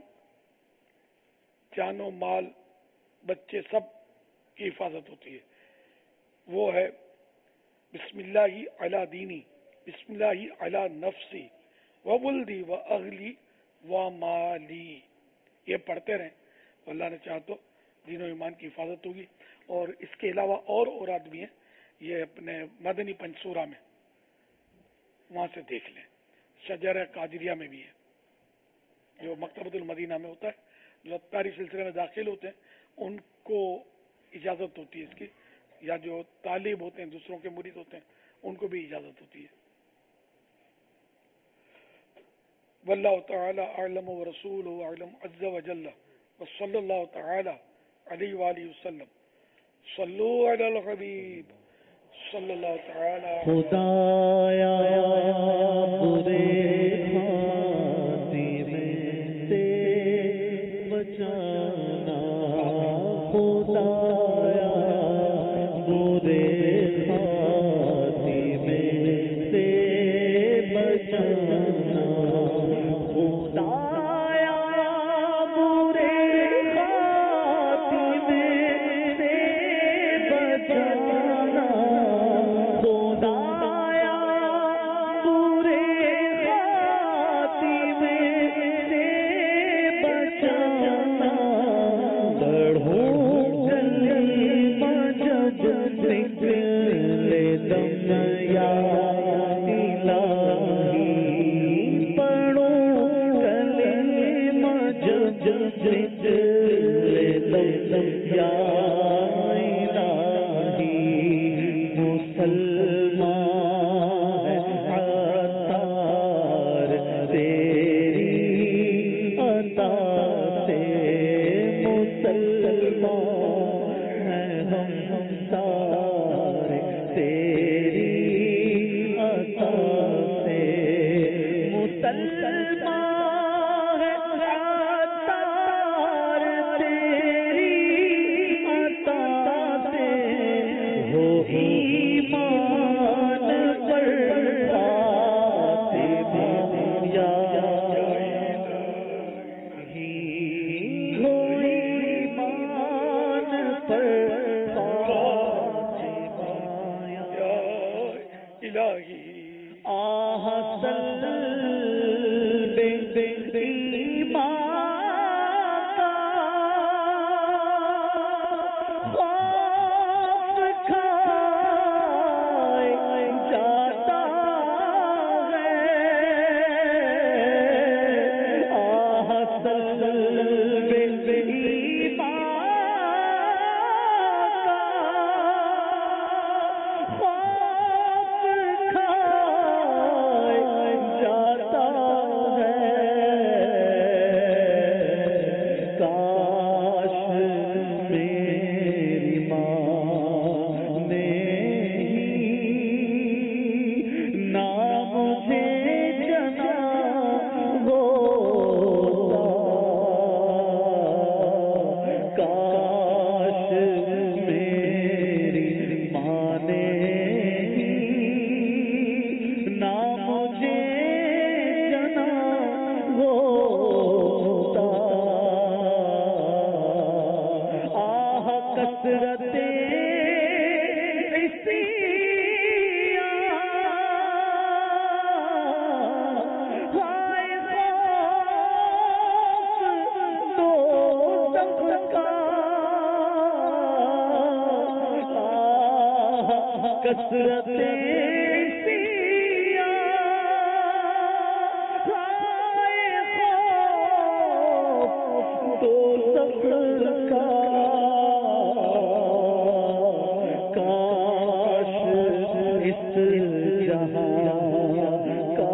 जानो माल, बच्चे सब की हिफाजत होती है। वो है बिस्मिल्लाही अला दीनी, बिस्मिल्लाही अला नफ्सी व वुल्दी व अगली व माली। ये पढ़ते रहें तो अल्लाह ने चाहा तो दीन और ईमान की हिफाजत होगी। और इसके अलावा और औराद भी हैं, ये अपने मदनी पंसूरा में वहां से देख लें। शजर कादिरिया में भी है, जो मकतबतुल मदीना में होता है, जो अत्तारी सिलसिले में दाखिल होते हैं उनको इजाजत होती है इसकी, या जो तालिब होते हैं, दूसरों के मुरीद होते हैं, उनको भी इजाजत होती है। वल्लाहु तआला अअलम व रसूलुहु अअलम अज़्ज़ा व जल्ला व सल्लल्लाहु तआला अलैहि व आलिहि वसल्लम। सल्लु अलल हबीब सल्लल्लाहु तआला। खुदाया बुरे खातिमे से बचाना, खुदाया बुरे खातिमे से बचाना, खुदाया बुरे खातिमे से बचाना, खुदाया बुरे खातिमे से बचाना। बढ़ूं कलीमा जब निकले दम या इलाही, पढ़ूं कलीमा जब निकले दम या इलाही। मुसलमान अतार तेरी अता से, मुसलमान हम सारे तेरी अता से। मुसलमान अतार तेरी अता से, हो ईमान पर खातिमा या ही, हो ईमान کثرت سیا ہائے خوف تو سفر کا کاش اس جہاں کا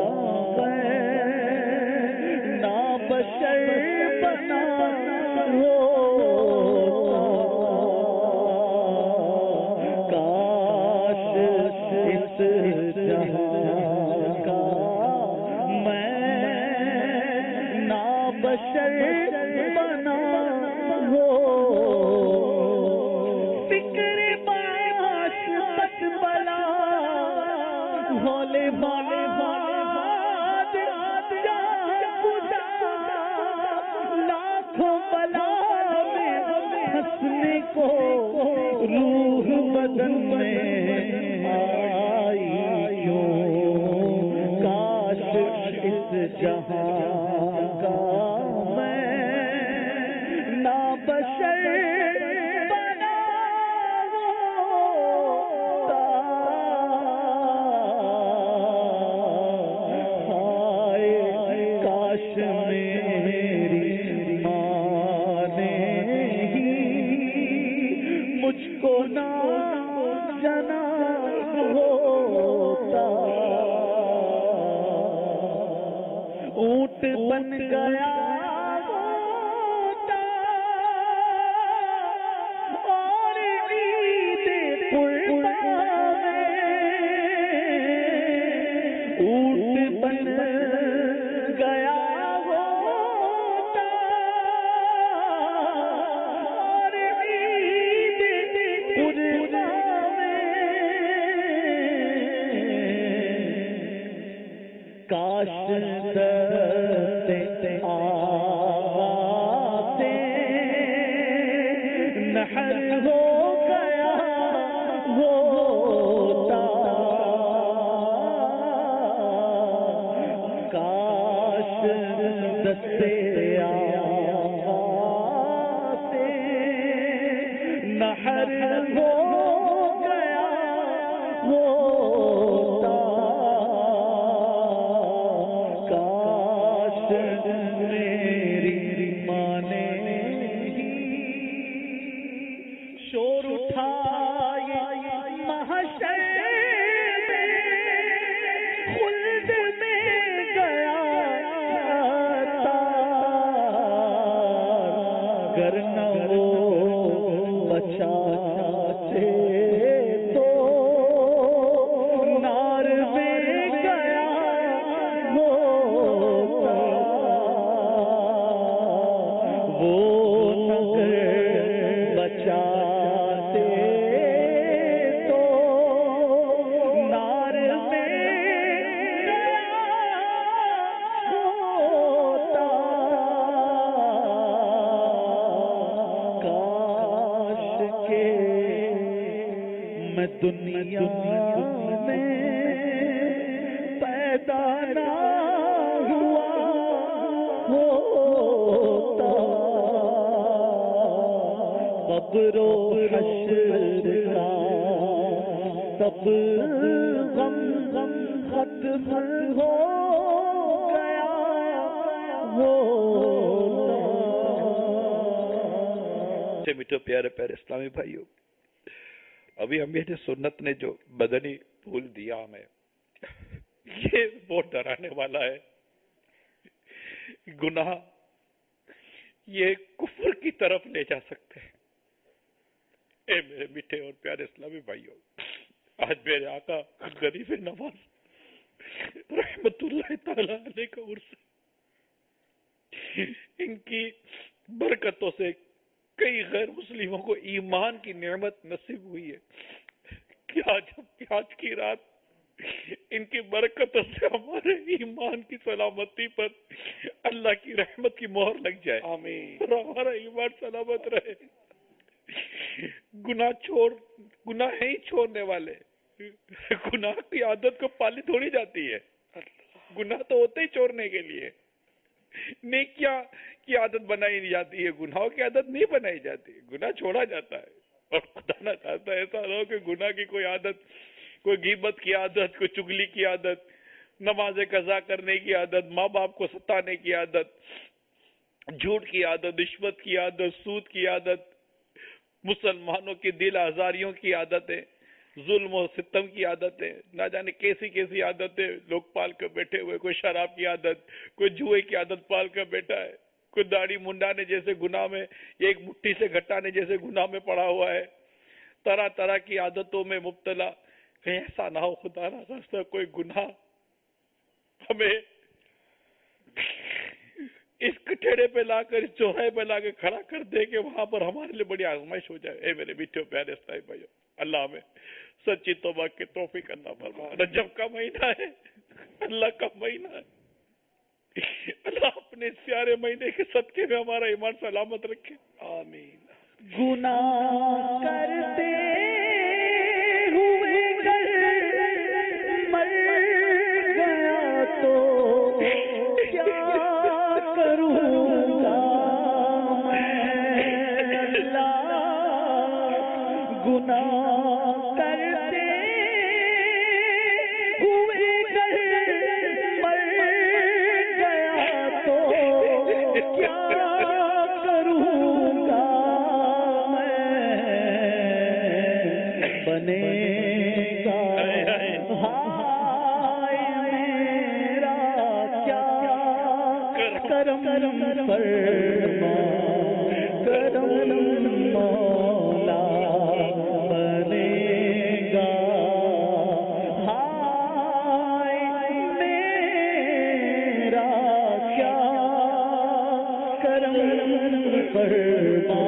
نا بشر بنا ہو بشر بنا ہو فکر باش بس بلا ہولے بالے باد لاکھوں بلا میں ہنسنے کو روح بدن میں آئی کیوں کاش اس جہاں کا بشر بنا ہوتا ہائے کاش میری ماں نے ہی مجھ کو نہ جنا ہوتا اونٹ بن گیا کاش دستے آواتے نحر ہو گیا ہوتا کاش دستے آواتے نحر ہو گیا ہوتا میری ماں نے شور اٹھایا محشر میں خلد میں گیا گر نہ ہو بچاتے تو نار میں گیا ہوتا وہ نگر بچاتے تو نار میں گیا ہوتا کاش کے میں دنیا میں پیدا نہ ہوا ہوتا قبر و حشر کا سب غم غم ختم ہو گیا ہوتا میٹھے پیارے پیارے اسلامی بھائیوں، ابھی امیر سنت نے جو بدنی پھول دیا ہمیں، یہ بہت ڈرانے والا ہے. گناہ یہ کفر کی طرف لے جا سکتے ہیں. اے میرے میٹھے اور پیارے اسلامی بھائیوں، آج میرے آقا غریب نواز رحمت اللہ تعالی علیہ کا عرس ہے. ان کی برکتوں سے کئی غیر مسلموں کو ایمان کی نعمت نصیب ہوئی ہے. کیا جب آج کی رات ان کی برکتوں سے ہمارے ایمان کی سلامتی پر اللہ کی رحمت کی مہر لگ جائے، آمین، اور ہمارا ایمان سلامت رہے. گناہ چھوڑ گناہ ہی چھوڑنے والے، گناہ کی عادت کو پالی تھوڑی جاتی ہے. گناہ تو ہوتے ہی چھوڑنے کے لیے. نیکیاں کی عادت بنائی جاتی ہے، گناہوں کی عادت نہیں بنائی جاتی. گناہ چھوڑا جاتا ہے. اور خدا نہ چاہتا ایسا نہ ہو کہ گناہ کی کوئی عادت، کوئی غیبت کی عادت، کوئی چگلی کی عادت، نماز قضا کرنے کی عادت، ماں باپ کو ستانے کی عادت، جھوٹ کی عادت، رشوت کی عادت، سود کی عادت، مسلمانوں کی دل آزاریوں کی عادتیں، ظلم و ستم کی عادتیں، نہ جانے کیسی کیسی عادتیں لوگ پال کر بیٹھے ہوئے. کوئی شراب کی عادت، کوئی جوئے کی عادت پال کر بیٹھا ہے، کوئی داڑھی منڈانے جیسے گناہ میں، ایک مٹھی سے گھٹانے جیسے گناہ میں پڑا ہوا ہے، طرح طرح کی عادتوں میں مبتلا. کہیں ایسا نہ ہو خدا نہ خواستہ کوئی گناہ ہمیں اس کٹھیڑے پہ لا کر، اس چوراہے پہ لا کے کھڑا کر دے کہ وہاں پر ہمارے لیے بڑی آزمائش ہو جائے. اے میرے میٹھے پیارے اسلامی بھائیو، اللہ ہمیں سچی توبہ کی توفیق اللہ فرمائے. رجب کا مہینہ ہے، اللہ کا مہینہ ہے. اللہ اپنے اس پیارے مہینے کے صدقے میں ہمارا ایمان سلامت رکھے. آمین. گناہ کرتے ہوئے گر مر گیا تو کیا کروں گا میں اللہ. گناہ کرتے ہوئے گر مر گیا تو کیا کروں گا بنے گا. ہائے میرا کیا کرم فرما، کرم مولا بنے گا. ہائے میرا کیا کرم فرما،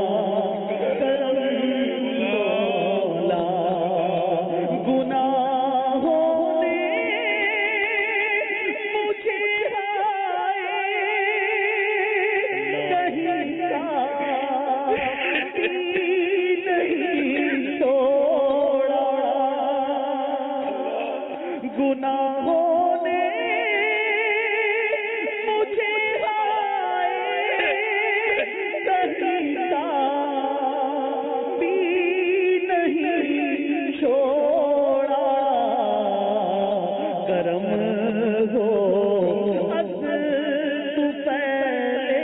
گناہوں نے مجھے کہتا بھی نہیں چھوڑا. کرم ہو از تو پہلے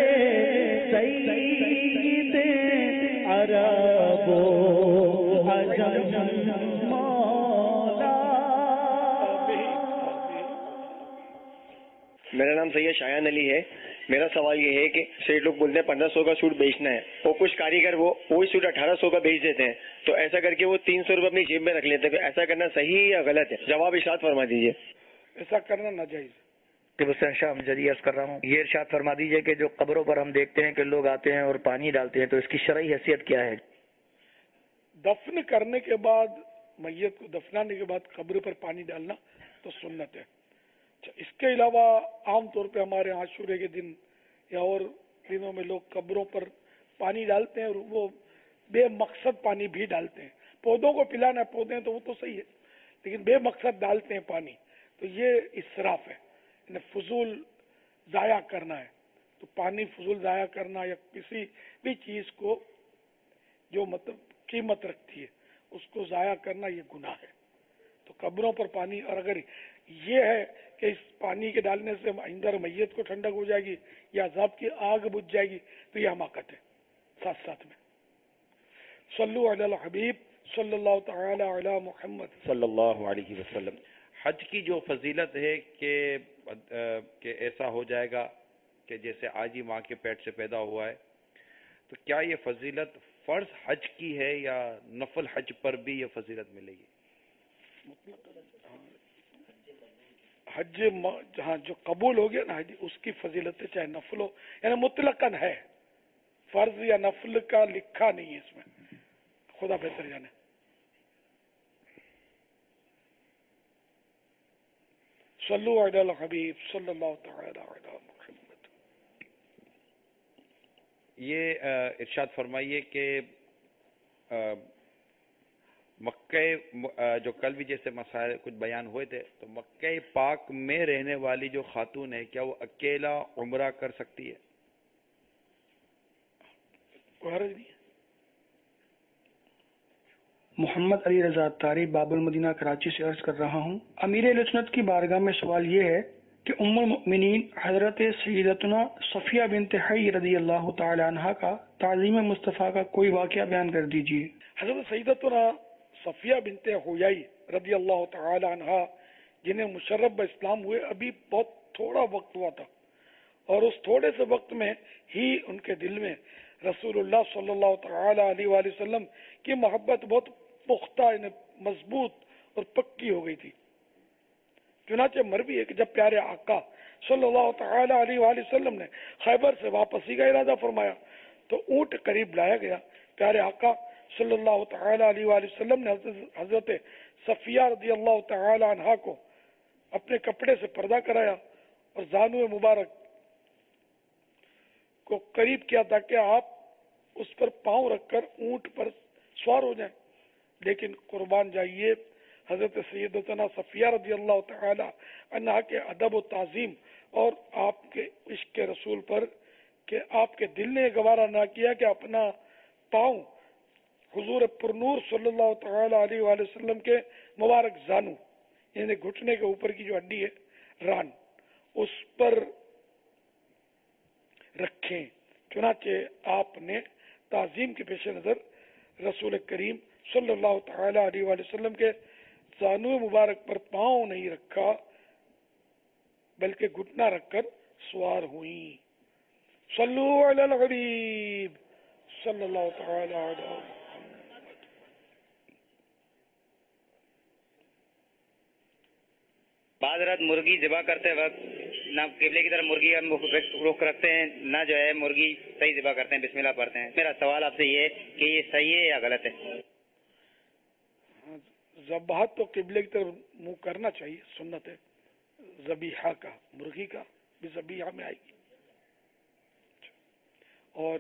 سید عرب و عجم. میرا نام سید شایان علی ہے. میرا سوال یہ ہے کہ سیٹ لوگ بولتے ہیں پندرہ سو کا سوٹ بیچنا ہے اور کچھ کاریگر وہ وہی سوٹ اٹھارہ سو کا بیچ دیتے ہیں، تو ایسا کر کے وہ تین سو روپے اپنی جیب میں رکھ لیتے ہیں. ایسا کرنا صحیح یا غلط ہے؟ جواب ارشاد فرما دیجیے. ایسا کرنا ناجائز. کہ حسین شاہ جدید عرض کر رہا ہوں، یہ ارشاد فرما دیجیے کہ جو قبروں پر ہم دیکھتے ہیں کہ لوگ آتے ہیں اور پانی ڈالتے ہیں، تو اس کی شرعی حیثیت کیا ہے؟ دفن کرنے کے بعد، میت کو دفنانے کے بعد قبر پر پانی ڈالنا تو سنت ہے. اس کے علاوہ عام طور پہ ہمارے عاشورے کے دن یا اور دنوں میں لوگ قبروں پر پانی ڈالتے ہیں، اور وہ بے مقصد پانی بھی ڈالتے ہیں. پودوں کو پلانا ہے، پودے ہیں تو وہ تو صحیح ہے، لیکن بے مقصد ڈالتے ہیں پانی، تو یہ اسراف ہے. انہیں فضول ضائع کرنا ہے. تو پانی فضول ضائع کرنا یا کسی بھی چیز کو جو مطلب قیمت رکھتی ہے اس کو ضائع کرنا یہ گناہ ہے. تو قبروں پر پانی، اور اگر یہ ہے کہ اس پانی کے ڈالنے سے اندر میت کو ٹھنڈک ہو جائے گی یا عذاب کی آگ بجھ جائے گی، تو یہ حماقت ہے. ساتھ ساتھ میں صلو علی الحبیب صلی اللہ تعالی علی محمد صلی اللہ علیہ وسلم. حج کی جو فضیلت ہے کہ کہ ایسا ہو جائے گا کہ جیسے آج ہی ماں کے پیٹ سے پیدا ہوا ہے، تو کیا یہ فضیلت فرض حج کی ہے یا نفل حج پر بھی یہ فضیلت ملے گی؟ حج جہاں جو قبول ہو گیا نا حج، اس کی فضیلت ہے، چاہے نفل ہو، یعنی مطلقاً ہے. فرض یا نفل کا لکھا نہیں ہے اس میں، خدا بہتر جانے. صلو علی الحبیب صلی اللہ تعالی علی محمد. یہ ارشاد فرمائیے کہ مکہ جو کل بھی جیسے مسائل کچھ بیان ہوئے تھے، تو مکہ پاک میں رہنے والی جو خاتون ہے کیا وہ اکیلا عمرہ کر سکتی ہے؟ کوئی حرج نہیں. محمد علی رضا تاری باب المدینہ کراچی سے عرض کر رہا ہوں. امیر اہل سنت کی بارگاہ میں سوال یہ ہے کہ ام المؤمنین حضرت سیدتنا صفیہ بنت حی رضی اللہ تعالی عنہا کا تعظیم مصطفیٰ کا کوئی واقعہ بیان کر دیجیے. حضرت سیدتنا صفیہ بنت حیی رضی اللہ تعالی عنہا جنہیں مشرف باسلام ہوئے ابھی بہت تھوڑا وقت ہوا تھا، اور اس تھوڑے سے وقت میں ہی ان کے دل میں رسول اللہ صلی اللہ تعالی علیہ وآلہ وسلم کی محبت بہت پختہ مضبوط اور پکی ہو گئی تھی. چنانچہ مروی ہے کہ جب پیارے آقا صلی اللہ تعالی علیہ وآلہ وسلم نے خیبر سے واپسی کا ارادہ فرمایا تو اونٹ قریب لایا گیا. پیارے آقا صلی اللہ تعالی علیہ وآلہ وسلم نے حضرت صفیہ رضی اللہ تعالی عنہا کو اپنے کپڑے سے پردہ کرایا اور زانو مبارک کو قریب کیا تاکہ آپ اس پر پاؤں رکھ کر اونٹ پر سوار ہو جائیں. لیکن قربان جائیے حضرت سیدتنا صفیہ رضی اللہ تعالی عنہا کے ادب و تعظیم اور آپ کے عشق کے رسول پر کہ آپ کے دل نے گوارا نہ کیا کہ اپنا پاؤں حضور پرنور صلی اللہ تعالی علیہ وآلہ وسلم کے مبارک زانو یعنی گھٹنے کے اوپر کی جو ہڈی ہے ران اس پر رکھیں. چنانچہ آپ نے تعظیم کے پیش نظر رسول کریم صلی اللہ تعالی علیہ وآلہ وسلم کے زانو مبارک پر پاؤں نہیں رکھا بلکہ گھٹنا رکھ کر سوار ہوئیں. صلو علی الحبیب صلی اللہ تعالی علیہ. بعض رات مرغی ذبح کرتے وقت نہ قبلے کی طرف مرغی رخ رکھتے ہیں نہ جو ہے مرغی صحیح ذبح کرتے ہیں، بسم اللہ پڑھتے ہیں. میرا سوال آپ سے یہ ہے کہ یہ صحیح ہے یا غلط ہے؟ ذبح تو قبلے کی طرف منہ کرنا چاہیے، سنت ہے. ذبیحہ کا مرغی کا بھی ذبیحہ میں آئے گی. اور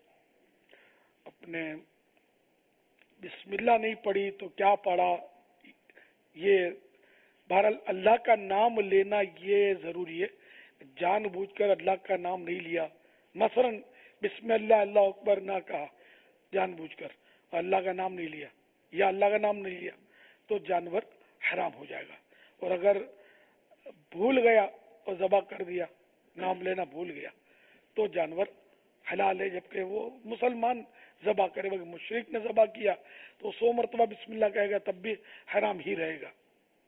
اپنے بسم اللہ نہیں پڑھی تو کیا پڑھا، یہ بہرحال اللہ کا نام لینا یہ ضروری ہے. جان بوجھ کر اللہ کا نام نہیں لیا، مثلا بسم اللہ اللہ اکبر نہ کہا جان بوجھ کر اللہ کا نام نہیں لیا یا اللہ کا نام نہیں لیا تو جانور حرام ہو جائے گا. اور اگر بھول گیا اور ذبح کر دیا، نام لینا بھول گیا تو جانور حلال ہے، جبکہ وہ مسلمان ذبح کرے. اگر مشرک نے ذبح کیا تو سو مرتبہ بسم اللہ کہے گا تب بھی حرام ہی رہے گا.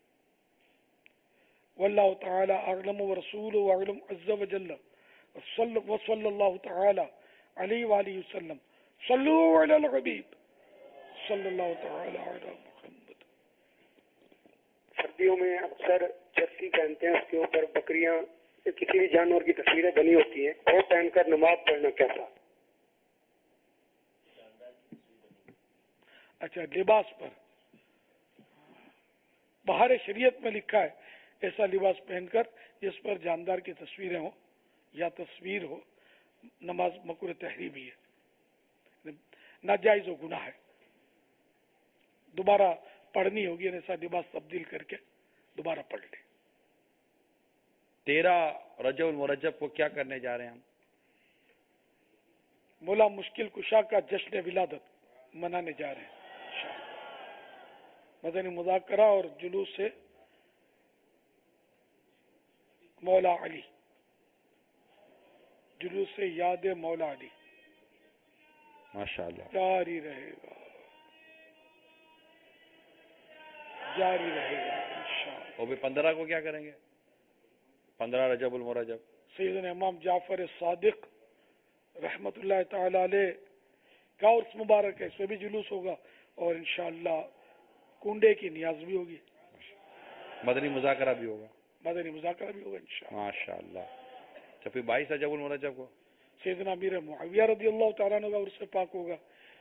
واللہ تعالی اعلم ورسولہ اعلم عز وجل وصلی اللہ تعالی علیہ وآلہ وسلم. صلو علی الحبیب صلی اللہ تعالی علی محمد. سردیوں میں اکثر جرسی پہنتے ہیں، اس کے اوپر بکریاں کسی بھی جانور کی تصویریں بنی ہوتی ہیں، وہ پہن کر نماز پڑھنا کیسا؟ اچھا، لباس پر بہار شریعت میں لکھا ہے ایسا لباس پہن کر جس پر جاندار کی تصویریں ہوں یا تصویر ہو، نماز مکروہ تحریمی ہے، ناجائز و گناہ ہے. دوبارہ پڑھنی ہوگی، ایسا لباس تبدیل کر کے دوبارہ پڑھ لیں. تیرہ رجب المرجب کو کیا کرنے جا رہے ہیں ہم؟ مولا مشکل کشا کا جشن ولادت منانے جا رہے ہیں. مدنی مذاکرہ اور جلوس سے مولا علی، جلوس سے یاد مولا علی ماشاءاللہ جاری رہے گا جاری رہے گا انشاءاللہ. اور بھی پندرہ کو کیا کریں گے؟ پندرہ رجب المرجب سیدنا امام جعفر صادق رحمت اللہ تعالی علیہ کا عرس مبارک ہے، اس میں بھی جلوس ہوگا اور انشاءاللہ کنڈے کی نیاز بھی ہوگی، مدنی مذاکرہ بھی ہوگا مدنی مذاکرہ بھی ہوگا انشاءاللہ. ماشاءاللہ. تو پھر بائیس رجب المرجب کو سیدنا امیر معاویہ رضی اللہ تعالیٰ عنہ کا عرس پاک ہوگا،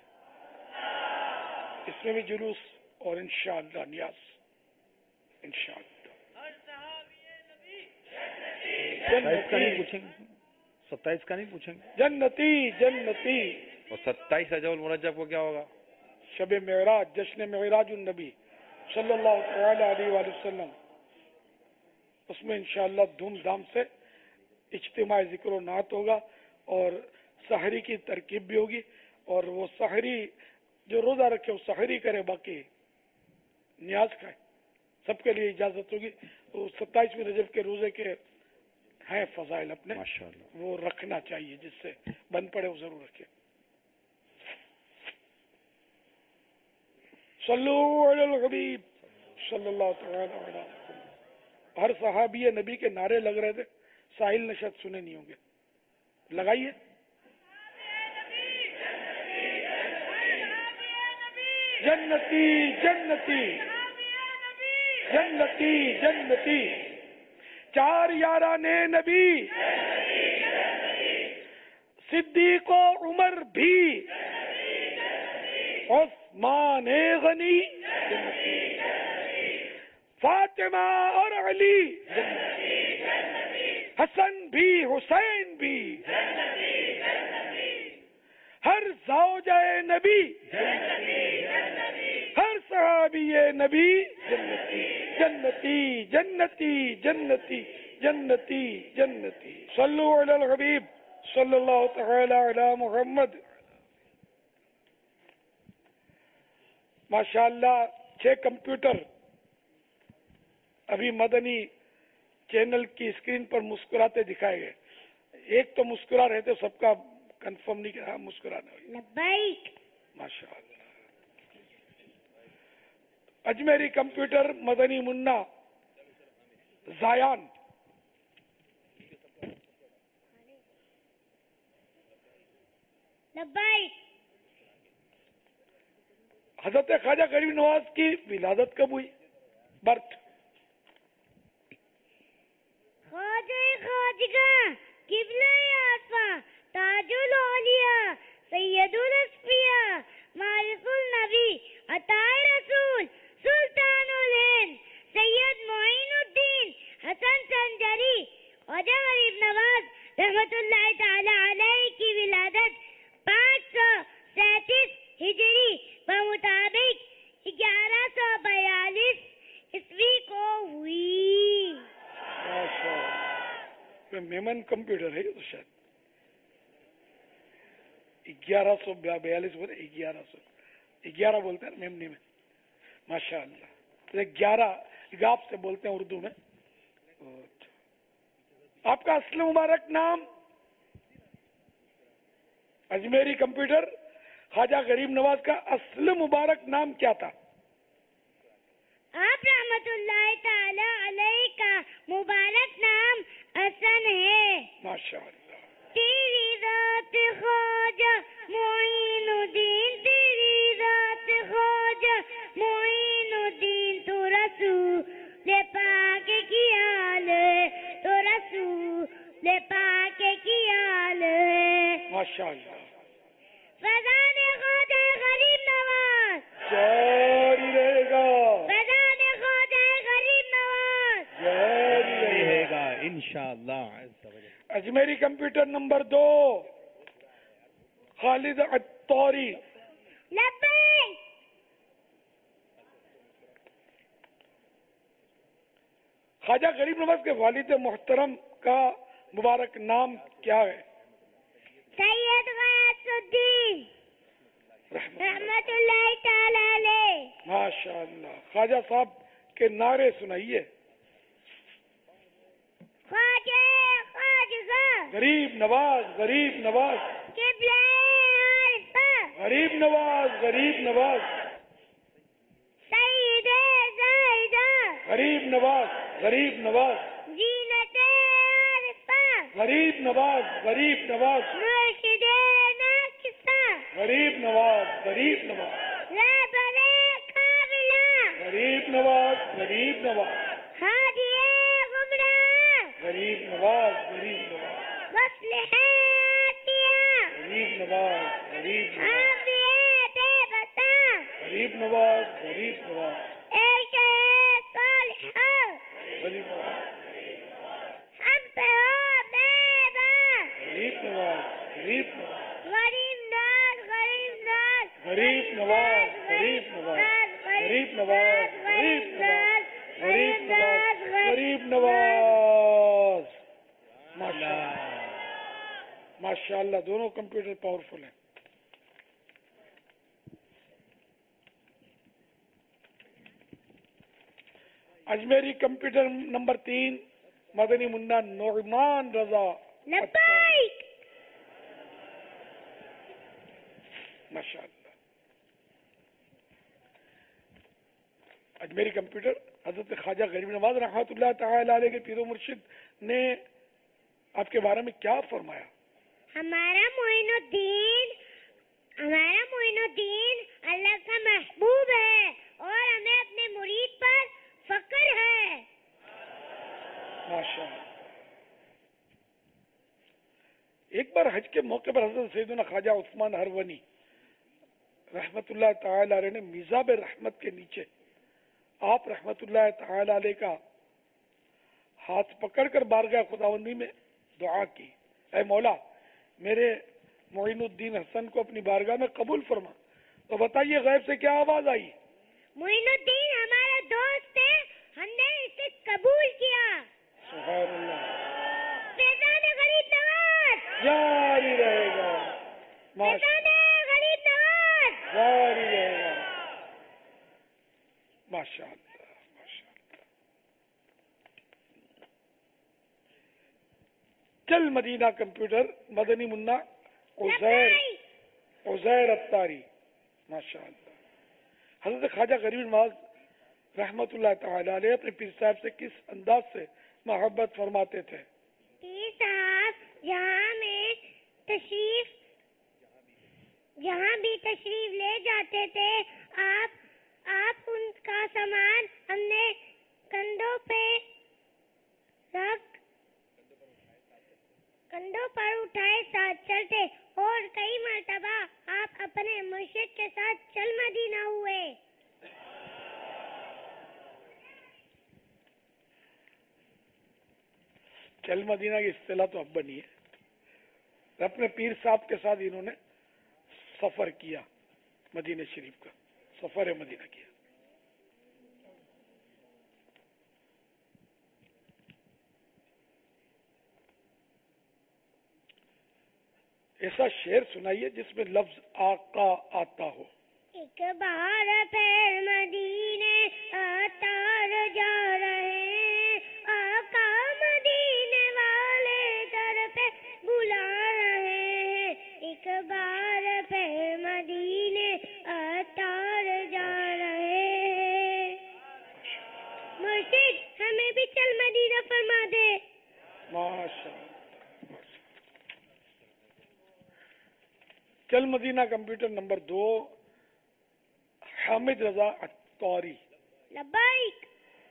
اس میں بھی جلوس اور انشاءاللہ نیاز انشاءاللہ. ستائیس کا نہیں پوچھیں گے ستائیس کا نہیں پوچھیں گے جنتی جنتی. اور ستائیس رجب المرجب کو کیا ہوگا؟ شب معراج، جشن معراج النبی صلی اللہ تعالی علیہ وآلہ وسلم. اس میں انشاءاللہ دھوم دھام سے اجتماع ذکر و نعت ہوگا اور سحری کی ترکیب بھی ہوگی. اور وہ سحری جو روزہ رکھے وہ سحری کرے، باقی نیاز کھائے. سب کے لیے اجازت ہوگی. ستائیسویں رجب کے روزے کے ہیں فضائل اپنے، وہ رکھنا چاہیے، جس سے بند پڑے وہ ضرور رکھے. صلو علی الحبیب صلی اللہ تعالی علیہ وسلم. ہر صحابی نبی کے نعرے لگ رہے تھے، ساحل نے شاید سنے نہیں ہوں گے. لگائیے. جنتی جنتی جنتی جنتی چار یاران نبی، صدیق و عمر بھی، عثمان غنی، فاطمہ اور علی، حسن بھی حسین بھی، ہر زوجہ نبی، ہر صحابی نبی جنتی جنتی جنتی جنتی جنتی. صلو علی الحبیب صلی اللہ تعالی علی محمد. ماشاءاللہ چھ کمپیوٹر ابھی مدنی چینل کی اسکرین پر مسکراتے دکھائے گئے. ایک تو مسکرا رہے تھے، سب کا کنفرم نہیں کیا مسکرانا. لبیک. ماشاءاللہ. اجمیری کمپیوٹر مدنی منا زایان. لبیک. حضرت خواجہ غریب نواز کی ولادت کب ہوئی؟ برتھ. خواجہ خواجگاں قبلہ آسماں تاج الاولیاء سید الاصفیاء مالک النبی عطا رسول سلطان الہند سید معین الدین حسن سنجری خواجہ غریب نواز رحمت اللہ تعالی علیہ کی ولادت پانچ سو سینتیس ہجری بمطابق گیارہ سو بیالیس عیسوی کو ہوئی. میمن کمپیوٹر ہے تو شاید گیارہ سو بیالیس بولے گیارہ سو گیارہ بولتے ہیں میمنی میں. ماشاء اللہ گیارہ گاپ سے بولتے ہیں اردو میں. آپ کا اصل مبارک نام؟ اجمیری کمپیوٹر خواجہ غریب نواز کا اصل مبارک نام کیا تھا؟ آپ رحمت اللہ تعالی علیہ کا مبارک نام حسن ہے. ماشاء اللہ. تیری ذات خواجہ معین الدین، تیری ذات خواجہ معین الدین، تو رسول پاک کی آل ہے، تو رسول پاک کی آل ہے. ماشاء اللہ. فضان خواجہ غریب نواز جاری رہے گا، فضان خواجہ غریب نواز جاری رہے گا انشاءاللہ. اجمیری کمپیوٹر نمبر دو خالد عطاری. لبیک. خواجہ غریب نواز کے والد محترم کا مبارک نام کیا ہے؟ سید غیاث الدین رحمت اللہ تعالی علیہ. ماشاء اللہ. خواجہ صاحب کے نعرے سنائیے. خواجہ خواجہ غریب نواز غریب نواز قبلہ عارفہ غریب نواز غریب نواز سید زاہدہ غریب نواز غریب نواز زینت عارفہ غریب نواز غریب نواز مرشد ناقصہ غریب نواز غریب نواز رہبر کاملہ غریب نواز غریب نواز ہادی گمراہ غریب نواز غریب نواز مصلح عطیہ غریب نواز غریب نواز حامی بے بسا غریب نواز غریب نواز اے شیخ صالحہ غریب نواز ہم پہ ہو میرا غریب نواز غریب نواز غریب نواز غریب نواز غریب نواز غریب نواز غریب نواز غریب نواز غریب نواز غریب نواز. ماشاء اللہ دونوں کمپیوٹر پاورفل ہیں. अजमेरी कंप्यूटर नंबर तीन मदनी मुन्ना नौमान रजा लब्बाइक माशाअल्लाह। अजमेरी कंप्यूटर हजरत ख्वाजा गरीब नवाज रहमतुल्लाह ताला अलैह के पीरो मुर्शिद ने आपके बारे में क्या फरमाया? हमारा मोइनुद्दीन हमारा मोइनुद्दीन अल्लाह का महबूब है और हमें अपने मुरीद पर फक्र है। माशाअल्लाह। एक बार हज के मौके पर हजरत सैयदना ख्वाजा उस्मान हरवनी रहमतुल्लाह ताला अलैह ने मिजाब रहमत के नीचे आप रहमतुल्लाह ताला अलैह का हाथ पकड़कर बारगाह खुदावंदी में दुआ की, ऐ मौला मेरे मोइनुद्दीन हसन को अपनी बारगाह में कबूल फरमा। तो बताइए गैब से क्या आवाज आई? मोइनुद्दीन हमारा दोस्त है, हमने इसे कबूल किया। सुभान अल्लाह। फैजान गरीब नवाज जारी रहेगा, फैजान गरीब नवाज जारी रहेगा। माशाअल्लाह माशाअल्लाह। चल मदीना कंप्यूटर मदनी मुन्ना उजैर उजैर अत्तारी माशाअल्लाह। हजरत ख्वाजा गरीब नवाज रहमतुल्लाह ताला अलैह अपने पीर साहब से किस अंदाज से मोहब्बत फरमाते थे? पीर साहब जहाँ में तशरीफ जहाँ भी तशरीफ ले जाते थे आप आप उनका सामान हमने कंधों पे रख कंधों पर उठाए साथ चलते और कई मर्तबा आप अपने मुर्शिद के साथ चल मदीना हुए। चल मदीना की इस्तिलाह तो अब बनी है। अपने पीर साहब के साथ इन्होंने सफर किया, मदीना शरीफ का सफर मदीना किया। ऐसा शेर सुनाइए जिसमें लफ्ज आका आता हो। एक बार पैर मदीने अतार जा रहे हैं, आका मदीने वाले दर पे बुला रहे हैं। एक बार पैर मदीने अतार जा रहे हैं। मुर्शिद हमें भी चल मदीना फरमा दे। माशाअल्लाह। चल मदीना कंप्यूटर नंबर दो हामिद रजा अत्तारी लब्बाइक।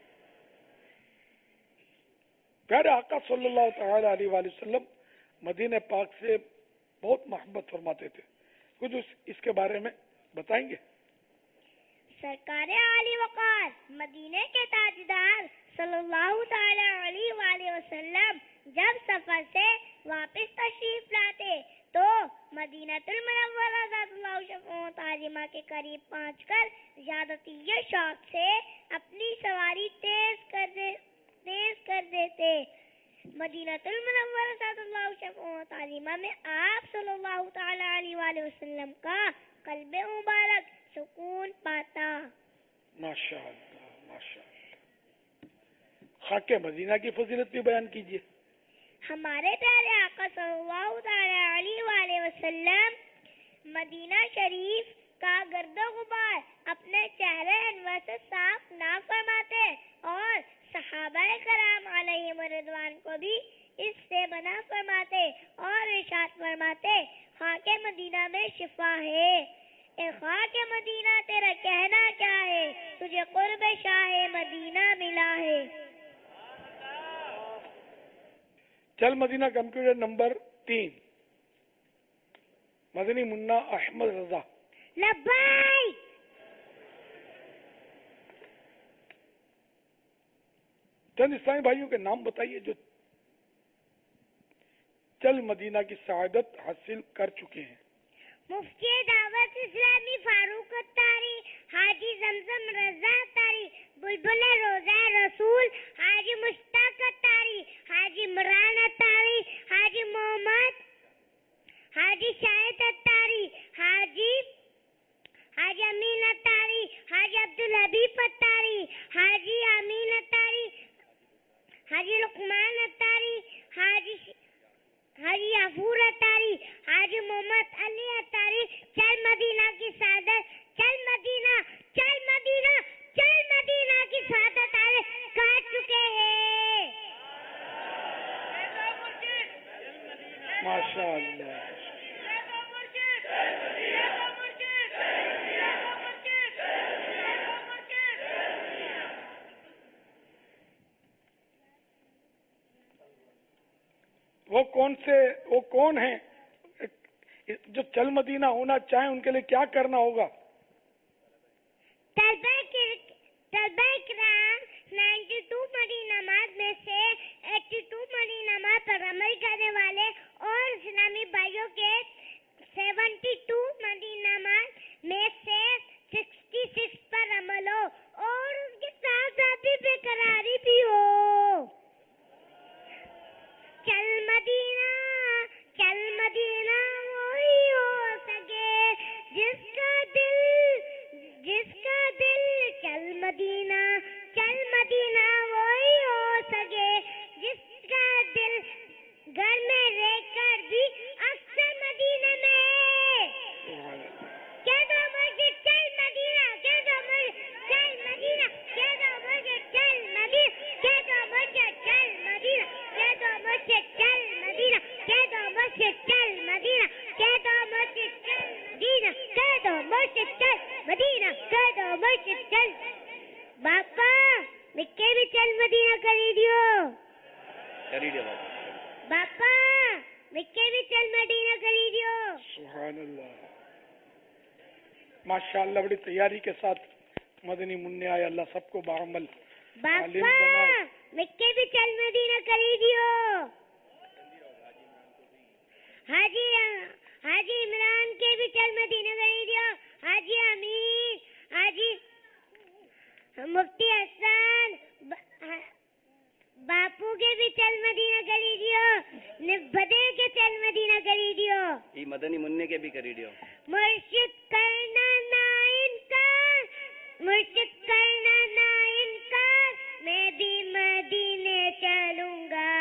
प्यारे आका सल्लल्लाहु तआला अलैहि वसल्लम मदीने पाक से बहुत मोहब्बत फरमाते थे, कुछ उस, इसके बारे में बताएंगे? सरकार आली वकार मदीने के ताजदार सल्लल्लाहु तआला अलैहि वसल्लम जब सफर से वापस तशरीफ लाते तो मदीनातुल मुनव्वरा ज़ातुल्लाह शफ़ाअत ताजिमा के करीब पहुंचकर ज़्यादती शौक से अपनी सवारी तेज कर दे तेज कर देते। मदीनातुल मुनव्वरा ज़ातुल्लाह शफ़ाअत ताजिमा में आप सल्लल्लाहु तआला अलैहि वसल्लम का कल्बे मुबारक सुकून पाता। माशाअल्लाह माशाअल्लाह। खाके मदीना की फजीलत भी बयान कीजिए। हमारे प्यारे आका सल्लल्लाहु अलैहि वसल्लम मदीना शरीफ का गर्दो गुबार अपने चेहरे अनवर से साफ ना फरमाते और सहाबाए कराम अलैहिम रिदवान को भी इससे मना फरमाते और इरशाद फरमाते, खाके मदीना में शिफा है। ए खाके मदीना तेरा कहना क्या है, तुझे कुर्ब शाह मदीना मिला है। चल मदीना कंप्यूटर नंबर तीन मदनी मुन्ना अहमद रजा लब्बाइक। चंद इस्लामी भाइयों के नाम बताइए जो चल मदीना की सआदत हासिल कर चुके हैं। मुफ्ती दावत इस्लामी फारूक अत्तारी, हाजी जमजम रजा अत्तारी, बुलबुल रोजा रसूल हाजी मुश्ताक अत्तारी, हाजी इमरान अत्तारी, हाजी मोहम्मद हाजी शाहिद अत्तारी, हाजी हाजी अमीन अत्तारी, हाजी अब्दुल हबीब अत्तारी, हाजी अमीन अत्तारी, سعادت چل مدینہ چل مدینہ چل مدینہ کی سعادت والے کاٹ چکے ہیں. ماشاء اللہ. وہ کون سے وہ کون ہیں جو چل مدینہ ہونا چاہیں؟ ان کے لیے کیا کرنا ہوگا؟ طلبہ کرام نائنٹی ٹو مدی نماز میں سے ایٹی ٹو مدی نماز پر عمل کرنے والے اور اسلامی بھائیوں کے سیونٹی ٹو مدی نماز میں سے سکسٹی سکس پر عمل ہو اور ان کے ساتھ ساتھ بے قراری بھی ہو. چل مدینہ چل مدینہ وہی ہو سکے جس کا دل جس کا دل چل مدینہ چل مدینہ وہی ہو سکے جس کا دل گھر میں رہ کر بھی اکثر مدینہ میں کہہ دو مجھے چل مدینہ کہہ دو مجھے چل مدینہ کہہ دو مجھے چل مدینہ کہہ دو مجھے چل مدینہ کہہ دو مجھے چل مدینہ کہہ دو مجھے چل مدینہ کہہ دو مجھے چل مدینہ کہہ دو مجھے چل مدینہ کہہ دو مجھے چل. باپا مکے بھی چل مدینہ کری دیو کری دیو باپا مکے بھی چل مدینہ کری دیو. سبحان اللہ. ماشاء اللہ بڑی تیاری کے ساتھ مدنی منع آئے. اللہ سب کو بعمل عالم باپا بنائے. مکے بھی چل مدینہ کری دیو. حاجی حاجی عمران کے بھی چل مدینہ کری دیو. حاجی امیر حاجی مفتی حسن باپو کے بھی چل مدینہ کری دیو. بدے کے چل مدینہ کری دیو. یہ مدنی منع کے بھی کری دیو. مرشد کرنا نہ انکار مرشد کرنا نہ انکار میں بھی مدینے چلوں گا.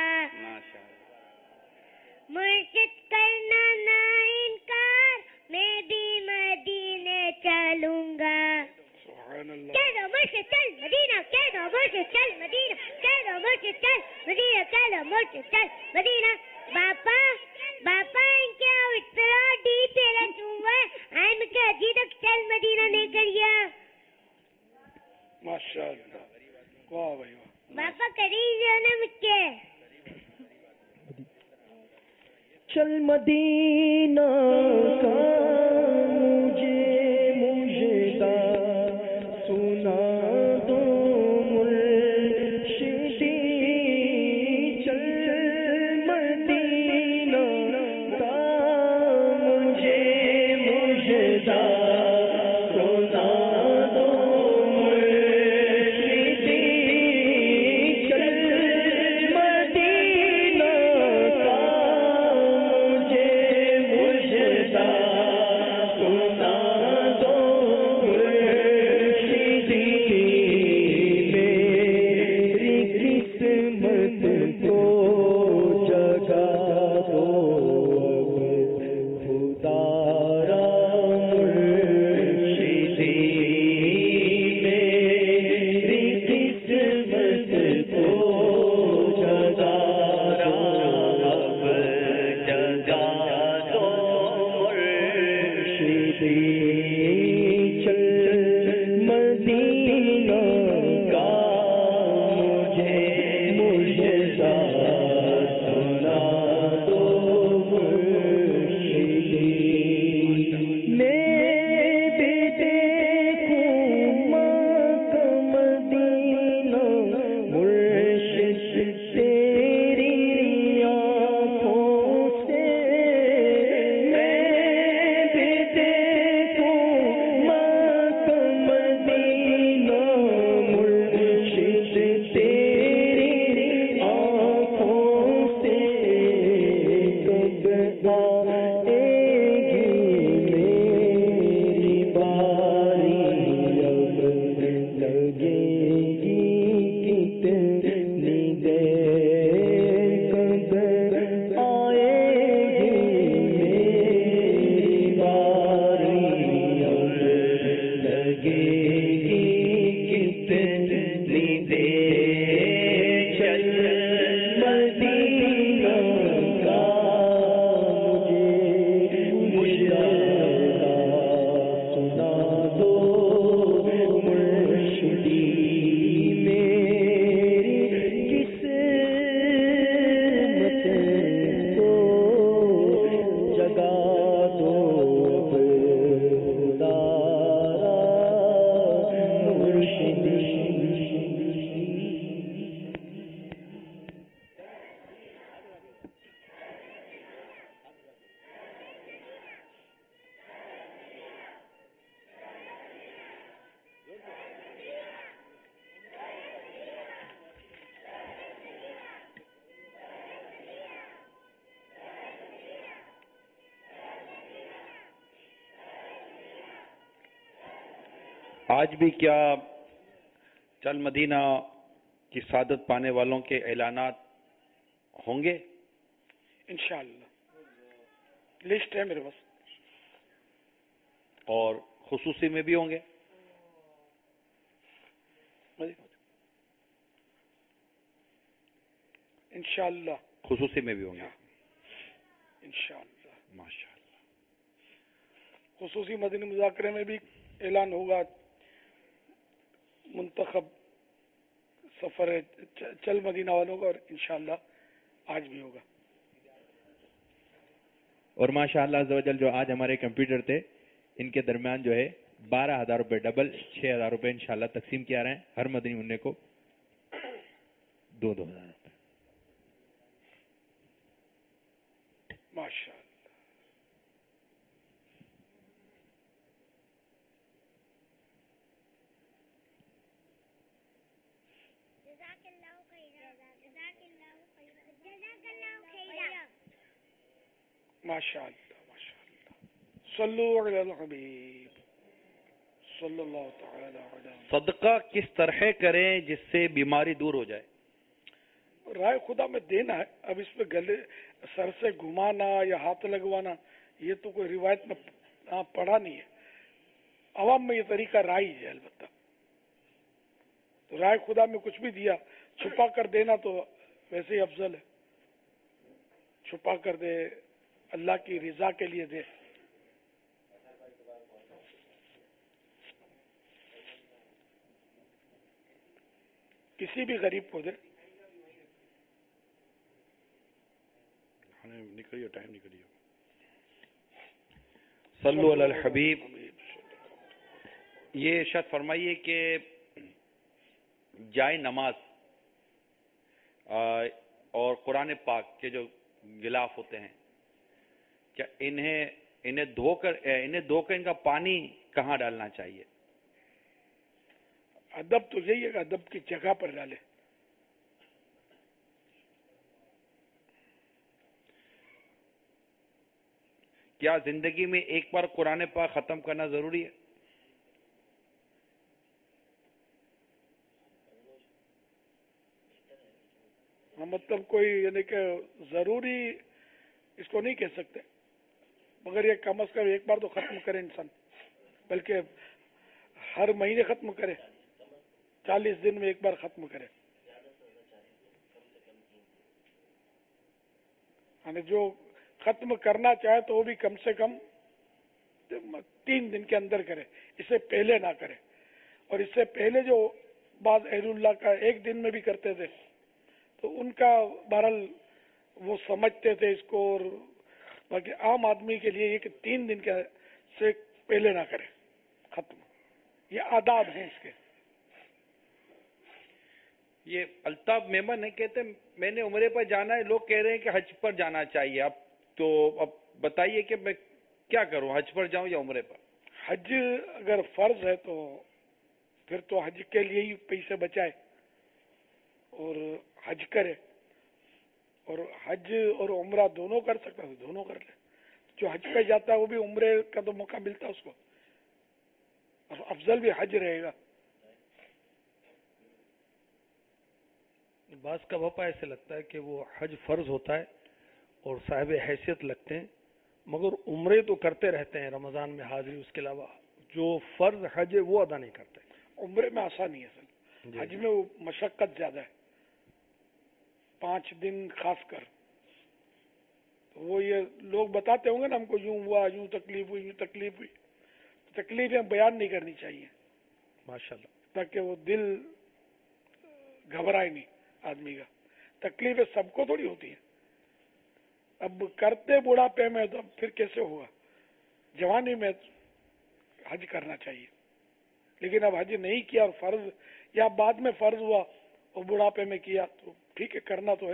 مرشد کرنا نہ انکار میں بھی مدینے چلوں گا. کہہ دو مرشد چل مدینہ کہہ دو مرشد چل مدینہ کہہ دو مرشد چل مدینہ کہہ دو مرشد چل مدینہ. باپا باپا ان کے اتنا ڈی پیرا چونگا ہم کے ابھی تک چل مدینہ نہیں کریا. ماشاء اللہ. واہ بھائی واہ. باپا کری جو نا مجھے چل مدینہ کا مجھے مجھے سنا دو مرشدی. چل مدینہ کا مجھے مجھے سنا دو مرشدی. چل مدینہ کا مجھے مجھے آج بھی کیا چل مدینہ کی سعادت پانے والوں کے اعلانات ہوں گے؟ انشاءاللہ لسٹ ہے میرے پاس. اور خصوصی میں بھی ہوں گے؟ انشاءاللہ خصوصی میں بھی ہوں گے انشاءاللہ. ماشاءاللہ. خصوصی مدنی مذاکرے میں بھی اعلان ہوگا. منتخب سفر چل مدینہ والوں کا، اور انشاءاللہ آج بھی ہوگا. اور ماشاءاللہ عز و جل جو آج ہمارے کمپیوٹر تھے ان کے درمیان جو ہے بارہ ہزار روپے ڈبل چھ ہزار روپے انشاءاللہ تقسیم کیا رہے ہیں ہر مدنی منع کو دو دو ہزار روپے. ماشاءاللہ. ماشاء اللہ ماشاء اللہ. صلو علی الحبیب صلی اللہ تعالی علیہ. صدقہ کس طرح کریں جس سے بیماری دور ہو جائے؟ رائے خدا میں دینا ہے. اب اس پہ گلے سر سے گھمانا یا ہاتھ لگوانا یہ تو کوئی روایت میں پڑھا نہیں ہے. عوام میں یہ طریقہ رائج ہے. البتہ تو رائے خدا میں کچھ بھی دیا چھپا کر دینا تو ویسے ہی افضل ہے. چھپا کر دے، اللہ کی رضا کے لیے دے. کسی بھی غریب کو دے. نکلیے ٹائم نکلیے. صلو علی الحبیب. یہ ارشاد فرمائیے کہ جائے نماز اور قرآن پاک کے جو غلاف ہوتے ہیں، کیا انہیں انہیں دھو کر انہیں دھو کر ان کا پانی کہاں ڈالنا چاہیے؟ ادب تو یہی ہے کہ ادب کی جگہ پر ڈالے. کیا زندگی میں ایک بار قرآن پاک ختم کرنا ضروری ہے؟ مطلب کوئی یعنی کہ ضروری اس کو نہیں کہہ سکتے، مگر یہ کم از کم ایک بار تو ختم کرے انسان، بلکہ ہر مہینے ختم کرے، چالیس دن میں ایک بار ختم کرے. یعنی جو ختم کرنا چاہے تو وہ بھی کم سے کم تین دن کے اندر کرے، اس سے پہلے نہ کرے. اور اس سے پہلے جو بعض اہل اللہ کا ایک دن میں بھی کرتے تھے تو ان کا بہرحال وہ سمجھتے تھے اس کو، اور باقی عام آدمی کے لیے یہ کہ تین دن کے سے پہلے نہ کرے ختم. یہ آداب ہیں اس کے. یہ الطاف مہمان نہیں کہتے میں نے عمرے پر جانا ہے، لوگ کہہ رہے ہیں کہ حج پر جانا چاہیے. اب تو اب بتائیے کہ میں کیا کروں، حج پر جاؤں یا عمرے پر؟ حج اگر فرض ہے تو پھر تو حج کے لیے ہی پیسے بچائے اور حج کرے. اور حج اور عمرہ دونوں کر سکتا ہے دونوں کر لے. جو حج پہ جاتا ہے وہ بھی عمرے کا تو موقع ملتا ہے اس کو، اور افضل بھی حج رہے گا. بعض کا بھاپا ایسے لگتا ہے کہ وہ حج فرض ہوتا ہے اور صاحب حیثیت لگتے ہیں، مگر عمرے تو کرتے رہتے ہیں رمضان میں حاضری، اس کے علاوہ جو فرض حج ہے وہ ادا نہیں کرتے. عمرے میں آسانی ہے سر, حج میں وہ مشقت زیادہ ہے, پانچ دن خاص کر. وہ یہ لوگ بتاتے ہوں گے نا ہم کو یوں ہوا, یوں تکلیف ہوئی, یوں تکلیف ہوئی, تکلیفیں بیان نہیں کرنی چاہیے ماشاءاللہ, تاکہ وہ دل گھبرائے نہیں آدمی کا. تکلیفیں سب کو تھوڑی ہوتی ہیں. اب کرتے بڑھاپے میں تو اب پھر کیسے ہوگا؟ جوانی میں حج کرنا چاہیے, لیکن اب حج نہیں کیا اور فرض یا بعد میں فرض ہوا اور بڑھاپے میں کیا تو ٹھیک ہے, کرنا تو ہے.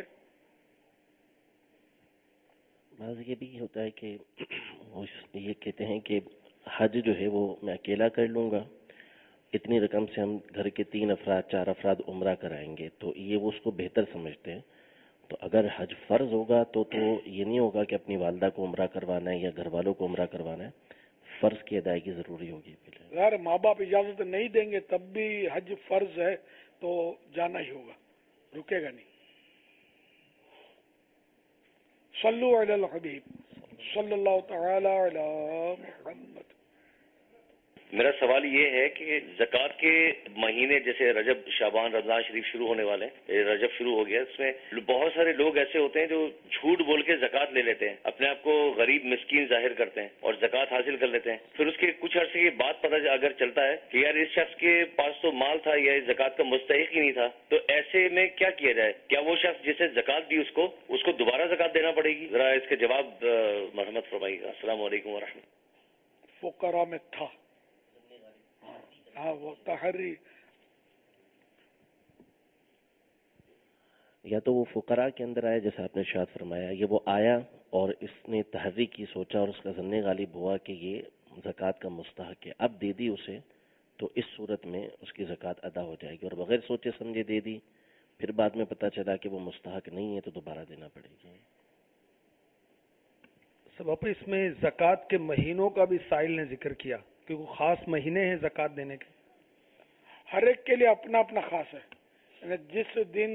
بعض یہ بھی ہوتا ہے کہ وہ یہ کہتے ہیں کہ حج جو ہے وہ میں اکیلا کر لوں گا, اتنی رقم سے ہم گھر کے تین افراد چار افراد عمرہ کرائیں گے, تو یہ وہ اس کو بہتر سمجھتے ہیں. تو اگر حج فرض ہوگا تو تو یہ نہیں ہوگا کہ اپنی والدہ کو عمرہ کروانا ہے یا گھر والوں کو عمرہ کروانا ہے, فرض کی ادائیگی ضروری ہوگی. یار ماں باپ اجازت نہیں دیں گے تب بھی حج فرض ہے تو جانا ہی ہوگا, رکے گا نہیں. صلو علی الحبیب صلی اللہ تعالی علی محمد. میرا سوال یہ ہے کہ زکوٰۃ کے مہینے جیسے رجب شعبان رمضان شریف شروع ہونے والے ہیں, رجب شروع ہو گیا, اس میں بہت سارے لوگ ایسے ہوتے ہیں جو جھوٹ بول کے زکوٰۃ لے لیتے ہیں, اپنے آپ کو غریب مسکین ظاہر کرتے ہیں اور زکوٰۃ حاصل کر لیتے ہیں. پھر اس کے کچھ عرصے کے بعد پتہ اگر چلتا ہے کہ یار اس شخص کے پاس تو مال تھا یا زکوٰۃ کا مستحق ہی نہیں تھا, تو ایسے میں کیا کیا جائے؟ کیا وہ شخص جسے زکوٰۃ دی اس کو اس کو دوبارہ زکوٰۃ دینا پڑے گی؟ ذرا اس کے جواب مرحمت فرمائیے گا. السلام علیکم ورحمۃ. فقراء میں تھا, ہاں وہ تحری, یا تو وہ فقراء کے اندر آیا جیسا آپ نے ارشاد فرمایا, یہ وہ آیا اور اس نے تحری کی سوچا اور اس کا ظن غالب ہوا کہ یہ زکوٰۃ کا مستحق ہے, اب دے دی اسے, تو اس صورت میں اس کی زکوٰۃ ادا ہو جائے گی. اور بغیر سوچے سمجھے دے دی, پھر بعد میں پتہ چلا کہ وہ مستحق نہیں ہے تو دوبارہ دینا پڑے گی. سبب اس میں زکوٰۃ کے مہینوں کا بھی سائل نے ذکر کیا, کیونکہ خاص مہینے ہیں زکوٰۃ دینے کے. ہر ایک کے لیے اپنا اپنا خاص ہے. یعنی جس دن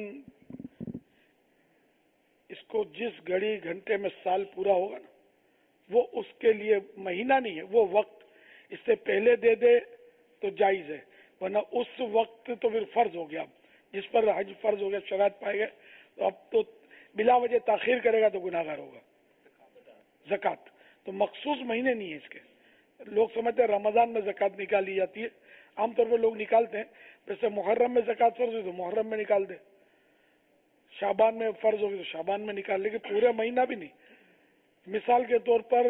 اس کو جس گھڑی گھنٹے میں سال پورا ہوگا نا, وہ اس کے لیے مہینہ نہیں ہے, وہ وقت. اس سے پہلے دے دے تو جائز ہے, ورنہ اس وقت تو پھر فرض ہو گیا. جس پر حج فرض ہو گیا, شرائط پائے گئے, تو اب تو بلا وجہ تاخیر کرے گا تو گناہ گار ہوگا. زکوٰۃ تو مخصوص مہینے نہیں ہے اس کے. لوگ سمجھتے ہیں رمضان میں زکوٰۃ نکالی جاتی ہے, عام طور پر لوگ نکالتے ہیں. جیسے محرم میں زکوٰۃ فرض ہوئی تو محرم میں نکال دے, شعبان میں فرض ہوگی تو شعبان میں نکال, لیکن پورے مہینہ بھی نہیں. مثال کے طور پر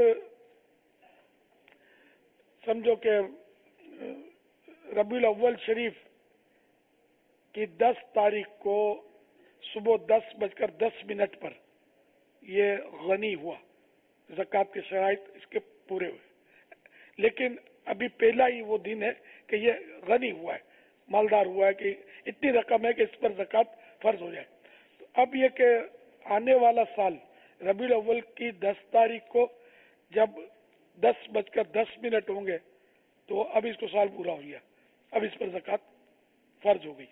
سمجھو کہ ربیع الاول شریف کی دس تاریخ کو صبح دس بج کر دس منٹ پر یہ غنی ہوا, زکوٰۃ کے شرائط اس کے پورے ہوئے, لیکن ابھی پہلا ہی وہ دن ہے کہ یہ غنی ہوا ہے, مالدار ہوا ہے, کہ اتنی رقم ہے کہ اس پر زکوٰۃ فرض ہو جائے. تو اب یہ کہ آنے والا سال ربیع الاول کی دس تاریخ کو جب دس بج کر دس منٹ ہوں گے تو اب اس کو سال پورا ہو گیا, اب اس پر زکوٰۃ فرض ہو گئی.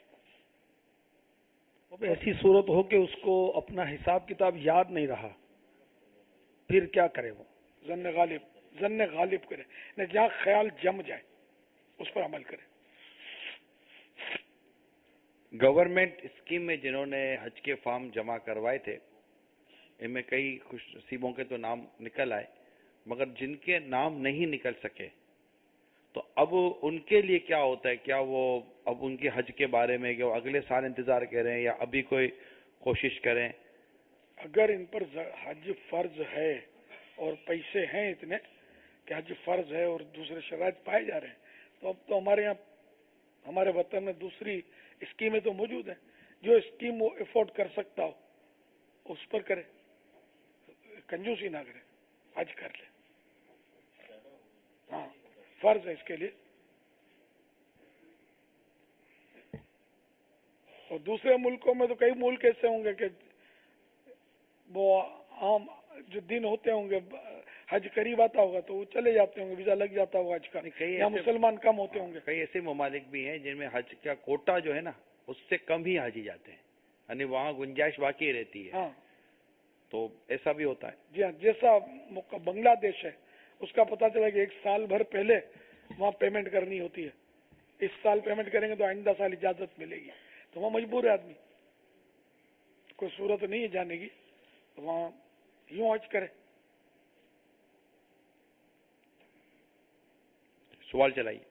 اب ایسی صورت ہو کہ اس کو اپنا حساب کتاب یاد نہیں رہا, پھر کیا کرے؟ وہ ظن غالب ظن غالب کرے, نہ جہاں خیال جم جائے اس پر عمل کرے. گورنمنٹ اسکیم میں جنہوں نے حج کے فارم جمع کروائے تھے, ان میں کئی خوش نصیبوں کے تو نام نکل آئے, مگر جن کے نام نہیں نکل سکے تو اب ان کے لیے کیا ہوتا ہے؟ کیا وہ اب ان کے حج کے بارے میں کہ وہ اگلے سال انتظار کریں یا ابھی کوئی کوشش کریں؟ اگر ان پر حج فرض ہے اور پیسے ہیں اتنے کہ حج فرض ہے اور دوسرے شرائط پائے جا رہے ہیں, تو اب تو ہمارے یہاں ہمارے وطن میں دوسری اسکیمیں تو موجود ہیں. جو اسکیم وہ افورڈ کر سکتا ہو اس پر کرے, کنجوسی نہ کرے, حج کر لے. ہاں فرض ہے اس کے لیے. اور دوسرے ملکوں میں تو کئی ملک ایسے ہوں گے کہ وہ عام جو دن ہوتے ہوں گے, حج قریب آتا ہوگا تو وہ چلے جاتے ہوں گے, ویزا لگ جاتا ہوگا حج کا. یا مسلمان کم ہوتے ہوں گے. کئی ایسے ممالک بھی ہیں جن میں حج کا کوٹا جو ہے نا اس سے کم ہی حاجی جاتے ہیں, یعنی وہاں گنجائش باقی رہتی ہے. ہاں تو ایسا بھی ہوتا ہے. جی ہاں, جیسا بنگلہ دیش ہے اس کا پتہ چلا کہ ایک سال بھر پہلے वहाँ पेमेंट करनी होती है, इस साल पेमेंट करेंगे तो आइंदा साल इजाजत मिलेगी, तो वहाँ मजबूर है आदमी, कोई सूरत नहीं है जाने की, तो वहाँ यूं हज करे। सवाल चलाइए।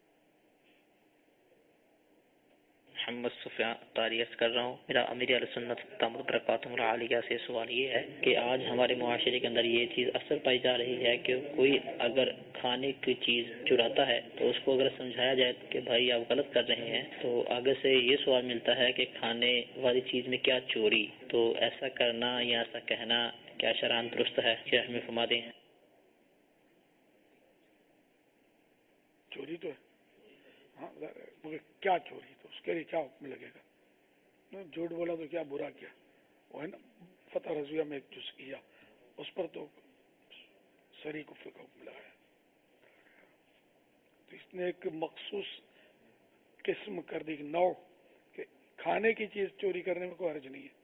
मोहम्मद सुफियान तारी अर्ज कर रहा हूँ। मेरा अमीर अहले सुन्नत दामद बरकातुहुल आलिया से सवाल ये है कि आज हमारे मुआशरे के अंदर ये चीज़ असर पाई जा रही है कि कोई अगर खाने की चीज़ चुराता है तो उसको अगर समझाया जाए कि भाई आप गलत कर रहे हैं, तो आगे से ये सवाल मिलता है कि खाने वाली चीज़ में क्या चोरी, तो ऐसा करना या ऐसा कहना क्या शरअन दुरुस्त है, क्या हमें फरमा दें। चोरी तो है, हाँ, मगर क्या चोरी, तो उसके लिए क्या हुक्म लगेगा? झूठ बोला तो क्या बुरा किया, वो है ना फतह रज़विया में एक जुज़ किया, उस पर तो सरी कुफ्र का हुक्म लगाया। तो इसने एक मखसूस किस्म कर दी, नौ कि खाने की चीज चोरी करने में कोई हर्ज नहीं है।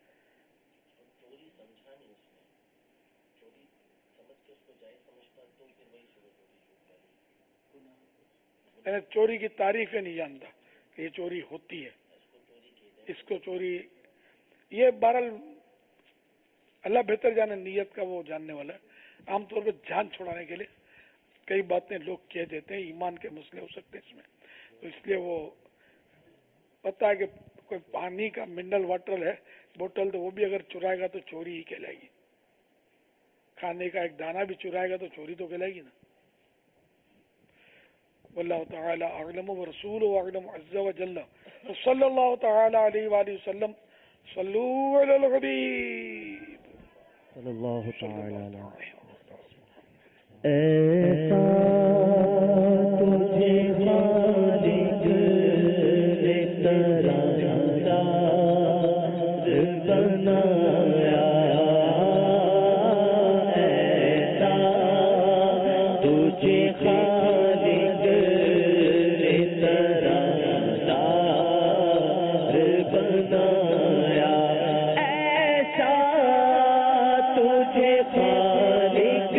मैंने चोरी की तारीफ नहीं जानता कि ये चोरी होती है, इसको चोरी, ये बहरहाल अल्लाह बेहतर जाने, नियत का वो जानने वाला है। आमतौर पर जान छुड़ाने के लिए कई बातें लोग कह देते हैं, ईमान के मसले हो सकते हैं इसमें, तो इसलिए वो पता है कि कोई पानी का मिनरल वाटर है बोतल, तो वो भी अगर चुराएगा तो चोरी ही कहलाएगी। खाने का एक दाना भी चुराएगा तो चोरी तो कहलाएगी ना। वल्लाहु तआला अअलम व रसूलुहु अअलम अज़्ज़ा व जल्ला। सल्लल्लाहु तआला अलैहि व आलिहि वसल्लम, सल्लू अलल हबीब सल्लल्लाहु तआला अलैहि ऐसा तुझे खालिक ने तराशा बनाया, ऐसा तुझे खालिक ने तराशा बनाया, ऐसा तुझे खालिक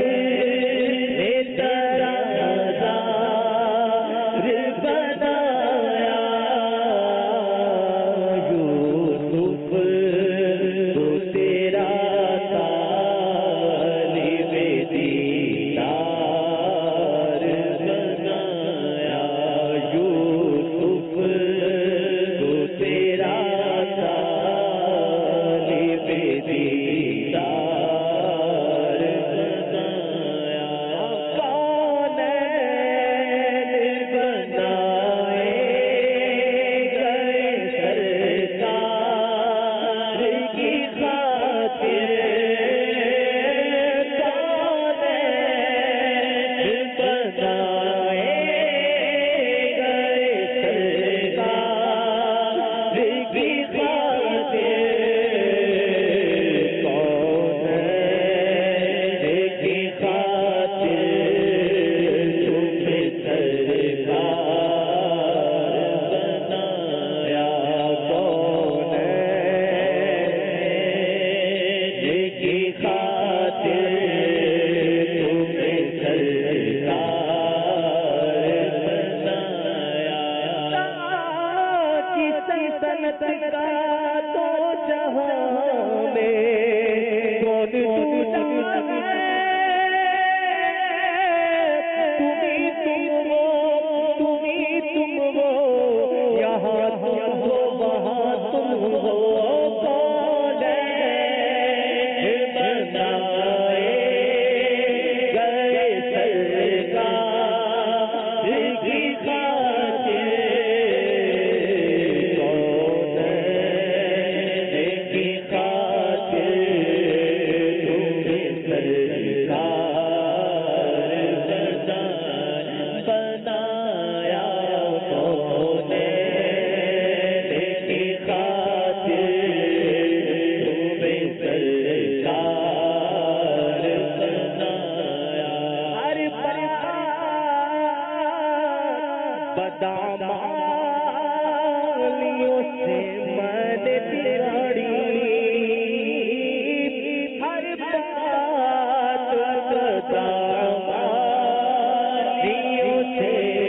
से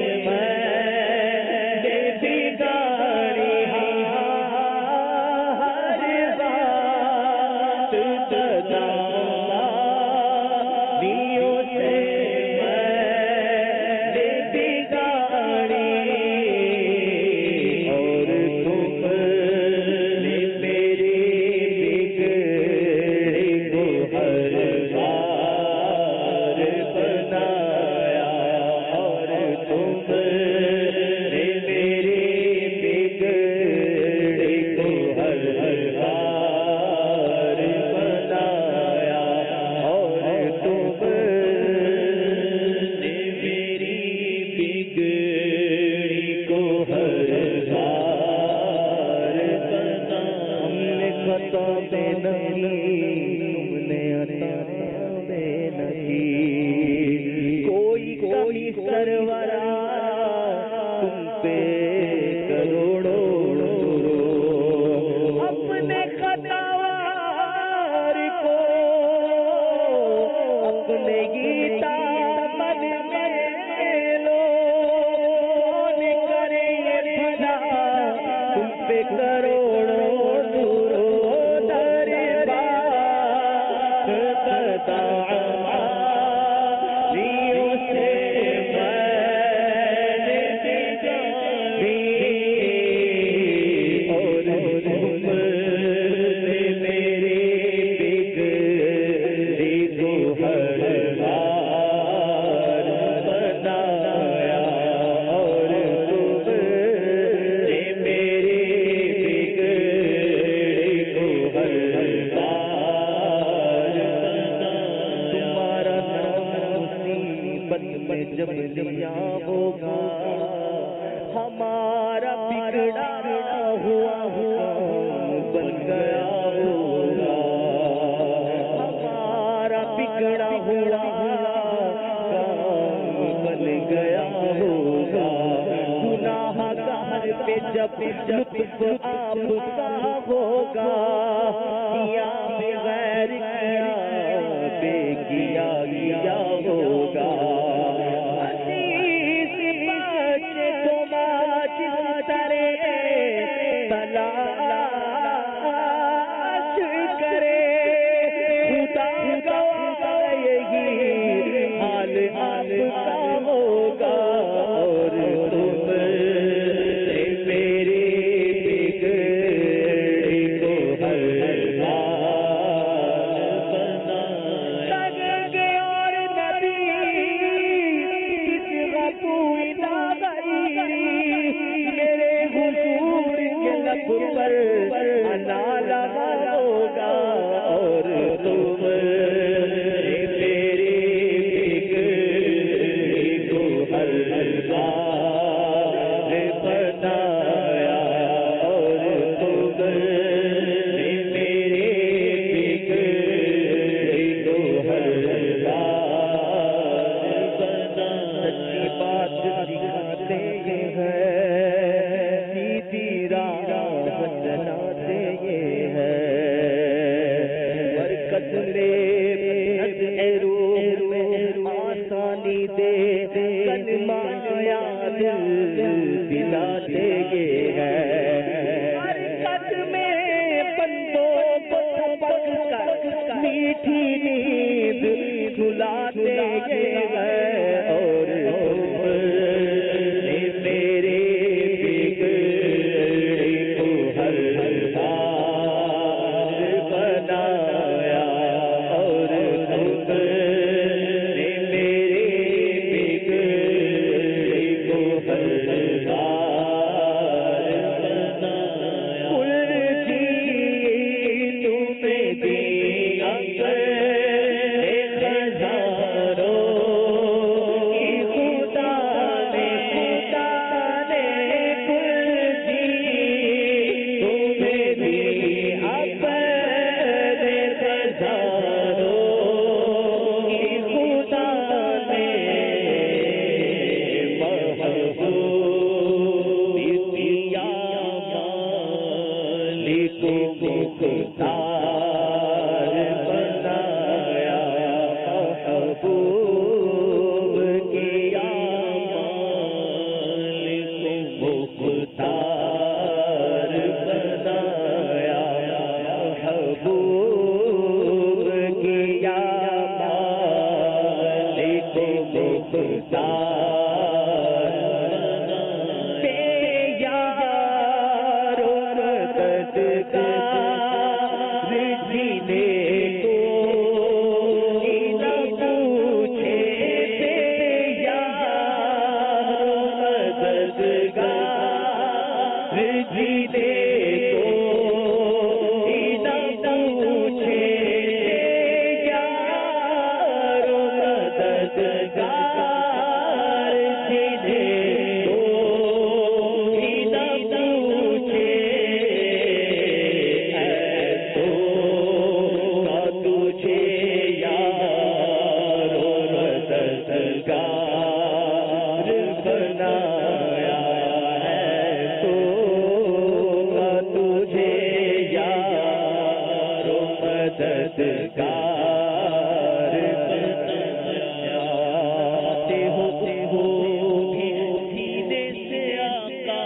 عطا میں نہیں تم نے عطا میں نہیں کوئی کمی سرورا تم پہ کروڑوں اپنے خطاوار کو اپنے گیتا من میں لو کرے بھلا تم پہ کروڑوں درو دربار کرتا جب لیا ہوگا ہمارا بگڑا ہوا ہوا بن گیا ہوگا ہمارا بگڑا ہوا بن گیا ہوگا گناہ گار پہ جب لطف آپ کا ہوگا کیا بغیر کیا بے کیا کیا ہوگا تلاش کرے خدا کا یہی حال آپ کا ہوگا اور تم میرے بگڑے کو ہر گے اور نبی کس غفوی نہ میرے حضور کے لب پر انا لگا ہوگا اور تم میرے بگڑے کو ہر بار بنایا اور تم میرے بگڑے کو ہر بار بنایا سچی بات دکھاتے ہیں آسانی دے کلمہ یاد دلاتے ہیں حرکت میں بندوں کو پک کر میٹھی نیند سلاتے ہیں اور میرے بگڑے کو ہر بار بنایا اور تم تو मददगार बनाते होते हो भी सीने से आका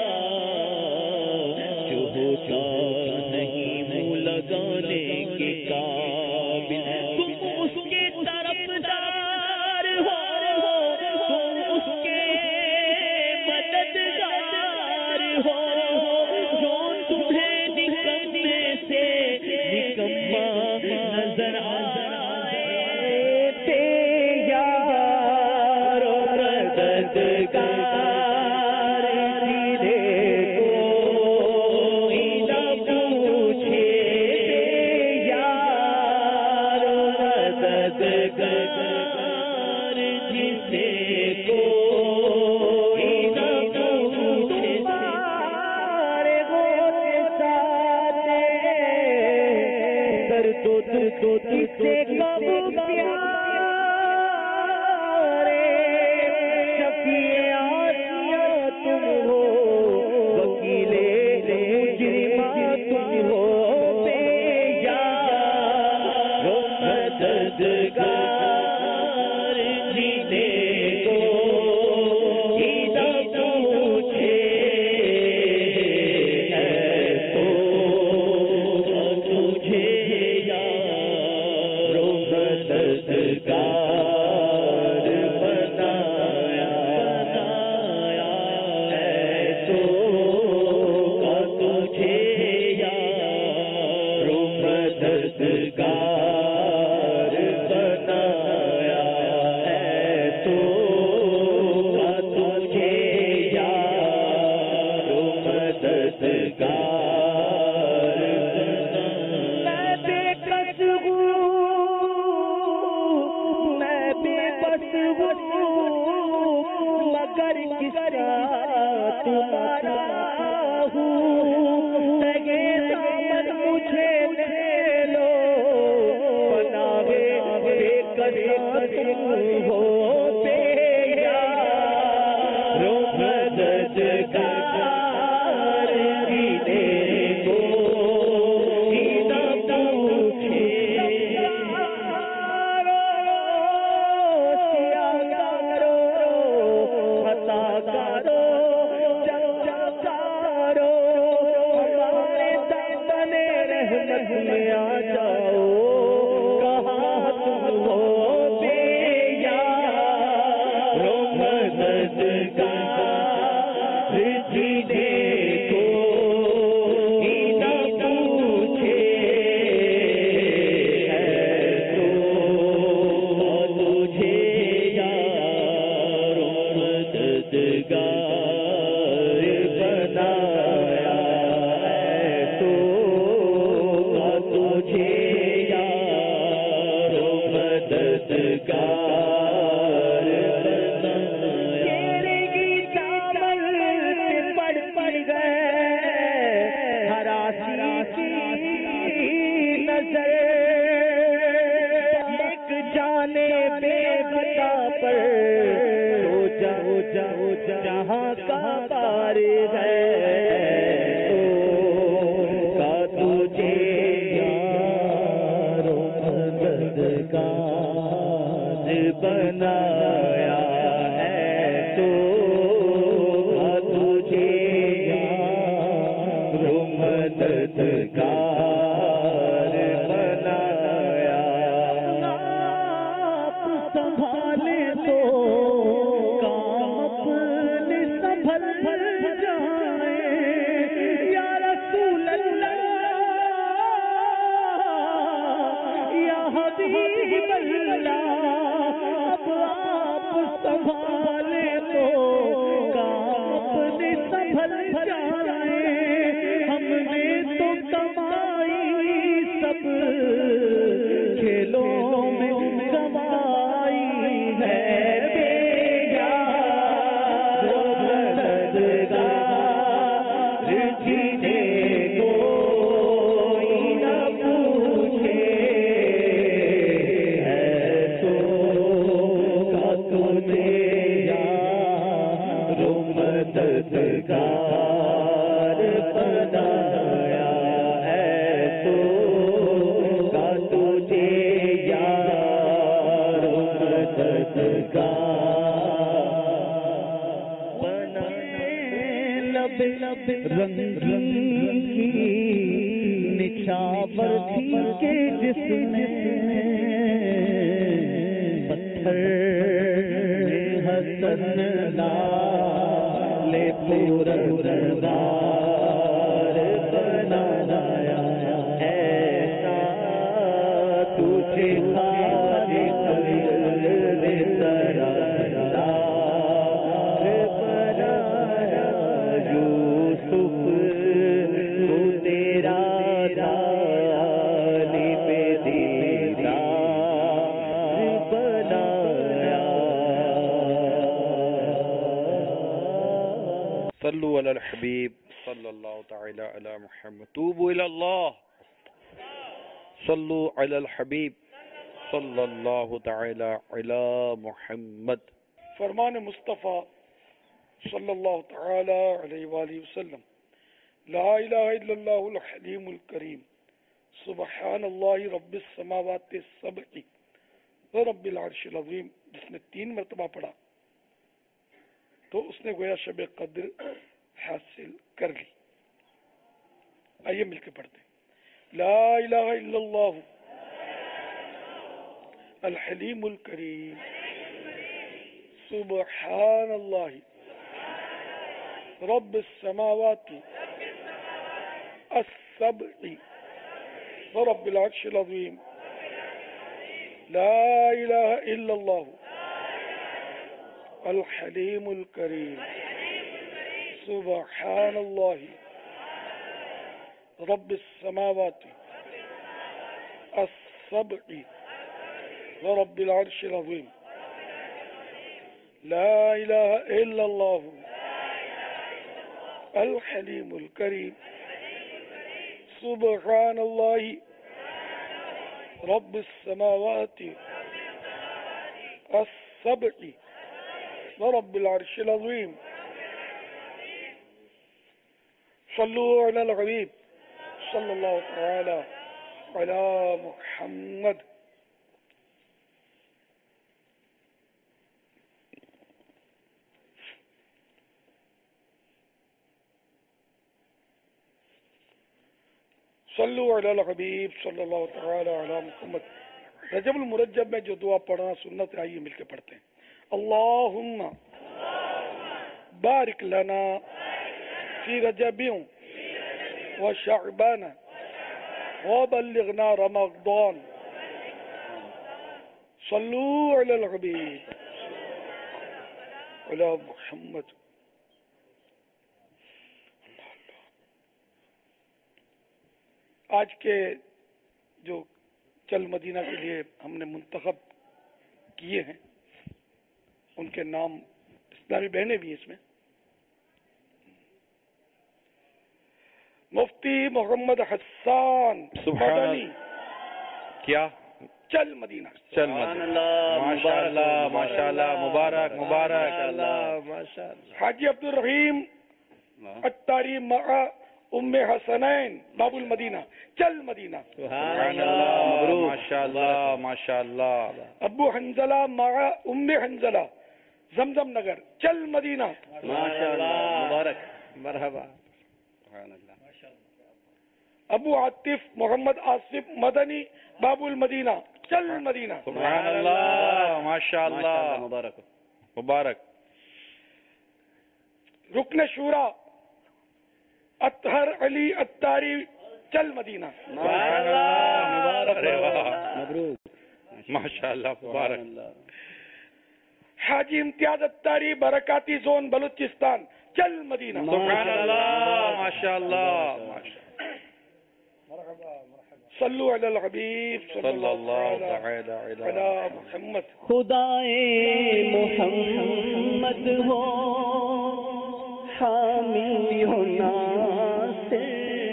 जो होता नहीं मुँह लगाने के काबिल तुम उसके तरफदार हो तुम उसके मददगार हो जो तुम्हें निकम्मे से निकम्मा नजर आए थे यारो मददगार सीधे कोई न पूछे यारो मददगार जिसे कोई न पूछे तुम्हारे होते साथे दर्द दर्द किसे कब प्यारे शफीए आसिया तुम हो वकीले मुजरिमा तुम हो बेयारो मददगार जीने को ही न पूछे ऐसो तुझे यारो मददगार बनाया बनाया ऐसो का तुझे यारो मददगार बनाया ऐसो का तुझे यारो मददगार मैं बेकस हूँ मैं बेबस हूँ मगर किसका तुम्हारा हूँ लगे दामन मुझे ले लो बनावे बेकस तुम हो बेयारो मददगार जीने को ही न पूछे सियागारो हतागारो जंजारो हमारे दामने रहमत में आ जाओ कहाँ तुम हो बेयारो मददगार जीने को ही न पूछे ऐसो तुझे यारो मददगार बनाया ऐसो का तुझे यारो मददगार बनाया तेरे दामन पे पड़ पड़ गए हरासी की नजर एक जाने बेबता पर सो जाओ जाओ जहाँ का पार है का तुझे यारो मददगार बनाया है तो का तुझे यारो मददगार बनाया आप संभाले तो काम अपने संभल जाए या रसूल अल्लाह या हबीब अल्लाह अब आप संभाले तो काम अपने संभल जाए हमने तो कमाई सब खेलों में कमाई है बेयारो मददगार जीने को ही न पूछे ऐसो का तुझे यारो मददगार बनाया ऐसो का رنگ کی نچھاور تھی کہ جس نے پتھر حسن لالے پورا دردار بنایا ایسا تجھے خالی قلب سراسار بنایا یوسف تو تیرا دالی پہ دیدار بنایا. صلوا علی الحبیب صلی اللہ تعالی علی محمد. توبوا الی اللہ. صلوا علی الحبیب صلی اللہ تعالی علی محمد. فرمان مصطفیٰ صلی اللہ تعالی علیہ وآلہ وسلم. لا الہ الا اللہ الحلیم الکریم سبحان اللہ رب السماوات السبع ورب العرش العظیم. جس نے تین مرتبہ پڑھا تو اس نے گویا شب قدر حاصل کر لی. آئیے مل کے پڑھتے ہیں. لا الہ الا اللہ الحلیم الکریم سبحان اللہ رب السماوات السبع ورب العرش العظیم. لا الہ الا اللہ الحلیم الکریم سبحان اللہ رب السماوات السبع ورب العرش العظیم. لا الہ الا اللہ الحلیم الکریم سبحان اللہ رب السماوات السبع ورب العرش العظیم. صلوا علی الحبیب صلی اللہ تعالی علی محمد. صلوا علی الحبیب صلی اللہ تعالی علی محمد. رجب المرجب میں جو دعا پڑھنا سنت ہے، آئیے مل کے پڑھتے ہیں. اللہم بارک لنا فی رجب و شعبان وبلغنا رمضان. صلوا علی الحبیب علی محمد. آج کے جو چل مدینہ کے لیے ہم نے منتخب کیے ہیں ان کے نام اسلامی بہنیں بھی اس میں. مفتی محمد حسان مدنی کیا چل مدینہ. چل مدینہ. ماشاءاللہ ماشاءاللہ مبارک مبارک. حاجی عبد الرحیم اتاری مع ام حسنین باب المدینہ چل مدینہ. سبحان اللہ ماشاءاللہ ماشاءاللہ. ابو حنزلہ مع ام حنزلہ زمزم نگر چل مدینہ. ماشاءاللہ مبارک مرحبا. ابو عاطف محمد آصف مدنی باب المدینہ چل مدینہ. سبحان اللہ ماشاءاللہ مبارک مبارک. رکن شورا اطہر علی اتاری چل مدینہ. مبروک ماشاءاللہ مبارک. حاجی امتیاز اتاری برکاتی زون بلوچستان چل مدینہ. سبحان اللہ ماشاءاللہ. صلو علی الحبیب صلی اللہ تعالی علی محمد. خدائے محمد ہو حامی ہونا سے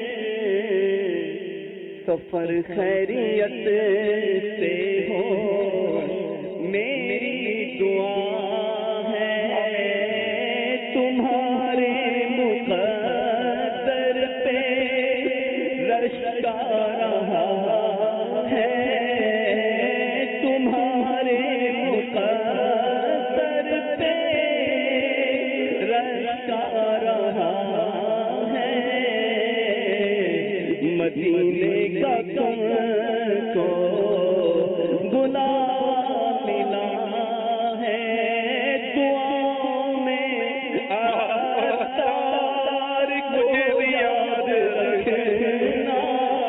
سفر خیریت سے ہو میری دعا ہے. تمہارے مقدر پہ رشکا رہا ہے. تمہارے مقدر پہ رشکا رہا مدینے کا تم کو بلا ملا ہے دعاؤں میں اتار مجھے یاد رکھنا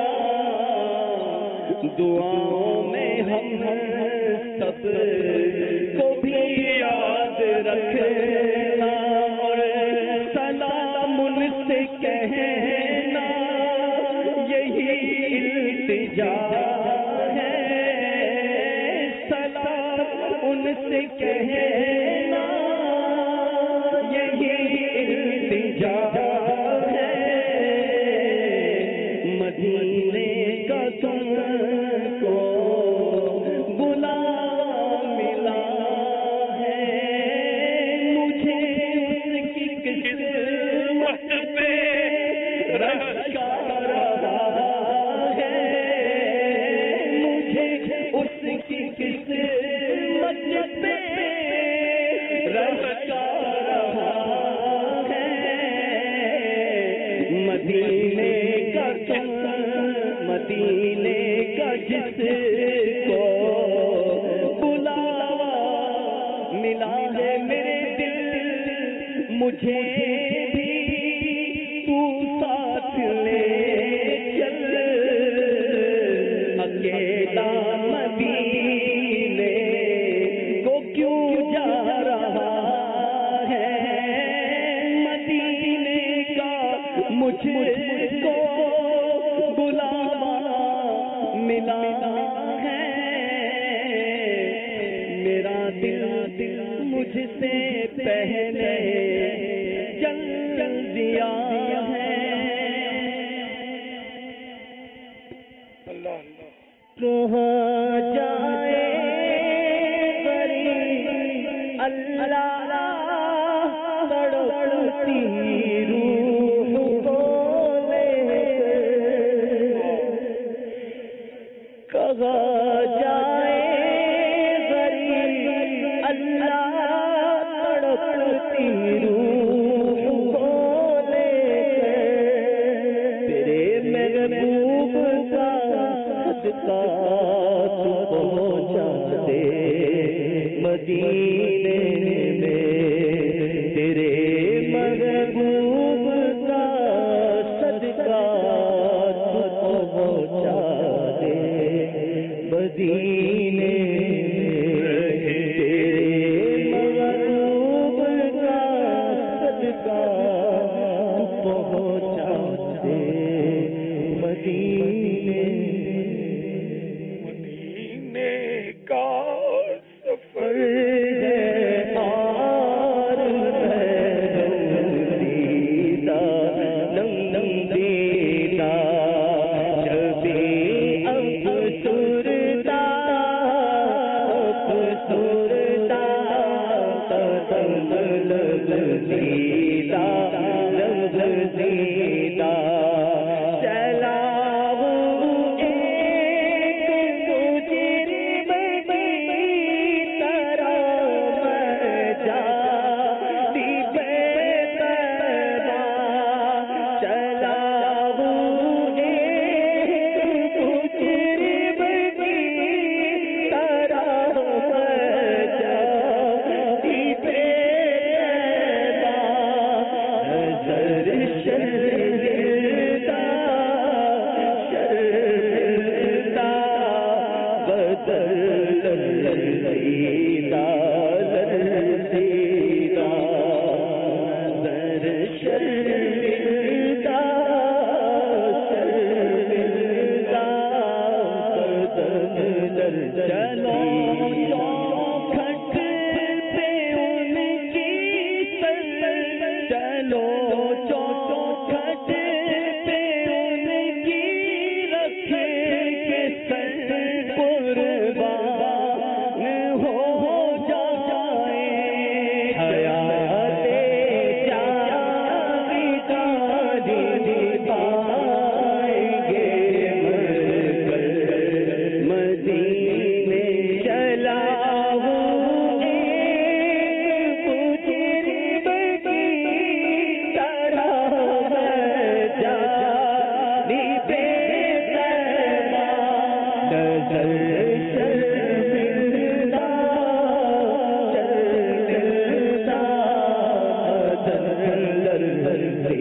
دعاؤں میں ہم سب کو بھی یاد رکھنا اور سلام ان سے کہنا یہی التجا ہے سلام ان سے کہنا یہی التجا ہے مدینے کا تم کو بلا ملا ہے مجھے ان کی قسمت پہ رکھا رہا ہے مجھے اس کی قسمت پہ رکھا رہا ہے مدینے کا تم مدینے کا جس کو بلاوا ملا ہے میرے دل مجھے بھی تو ساتھ لے چل اکیلا مدینے کو کیوں جا رہا ہے مدینے کا مجھ کو بلاوا ملا ہے میرا دل دل مجھ سے پہلے چل دیا ہے کہاں جائے غریب اللہ تڑپتی روح کو لے کہاں جائے غریب اللہ تڑپتی روح کو لے تیرے محبوب کا صدقہ تو پہنچا دے مدینے میں تیرے محبوب کا صدقہ تو پہنچا دے مدینے میں تیرے محبوب کا صدقہ تو پہنچا دے مدینے مدینے کا سفر ہے اور ہے دیدہ نم نم دیدہ شبی افسردہ افسردہ تدم لذیدہ لذیدہ چلا قربان ہو جائے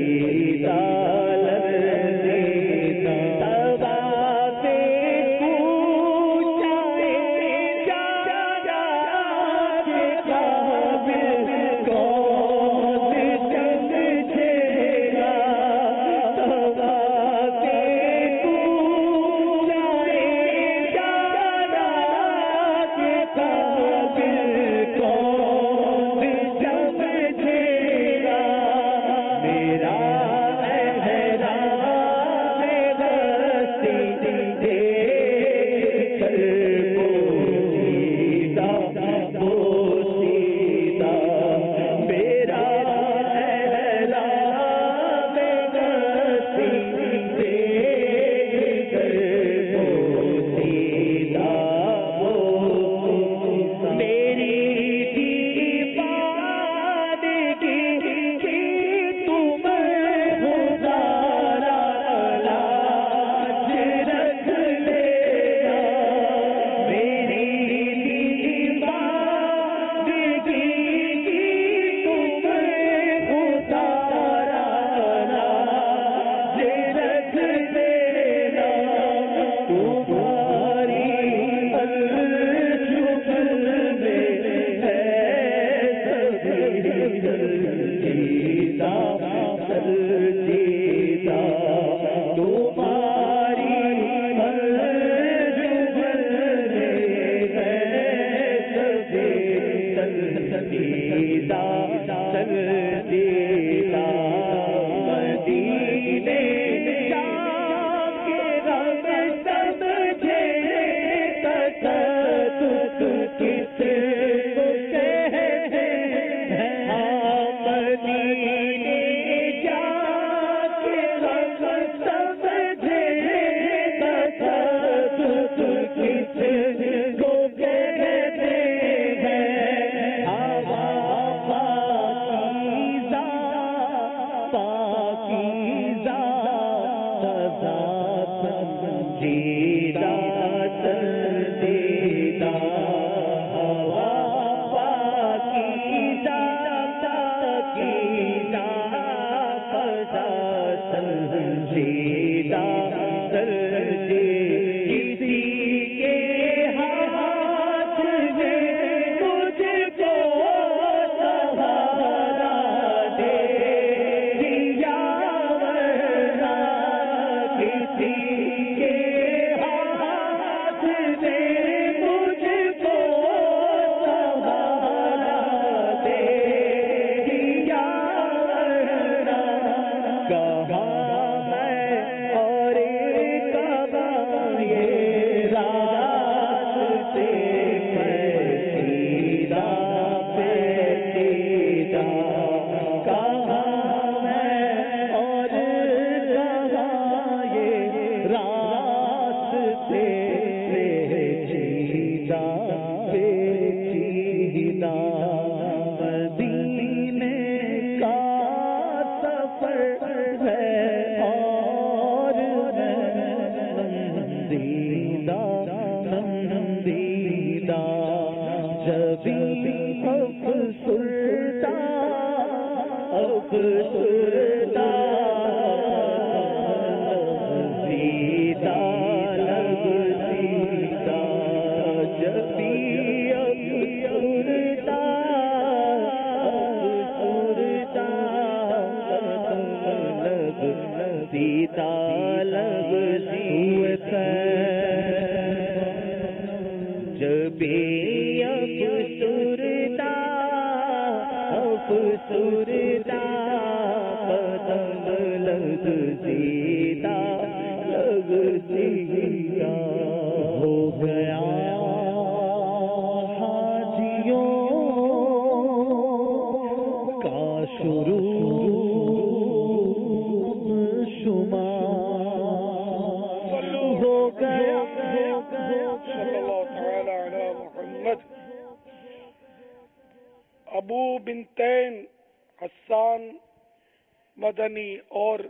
مدنی اور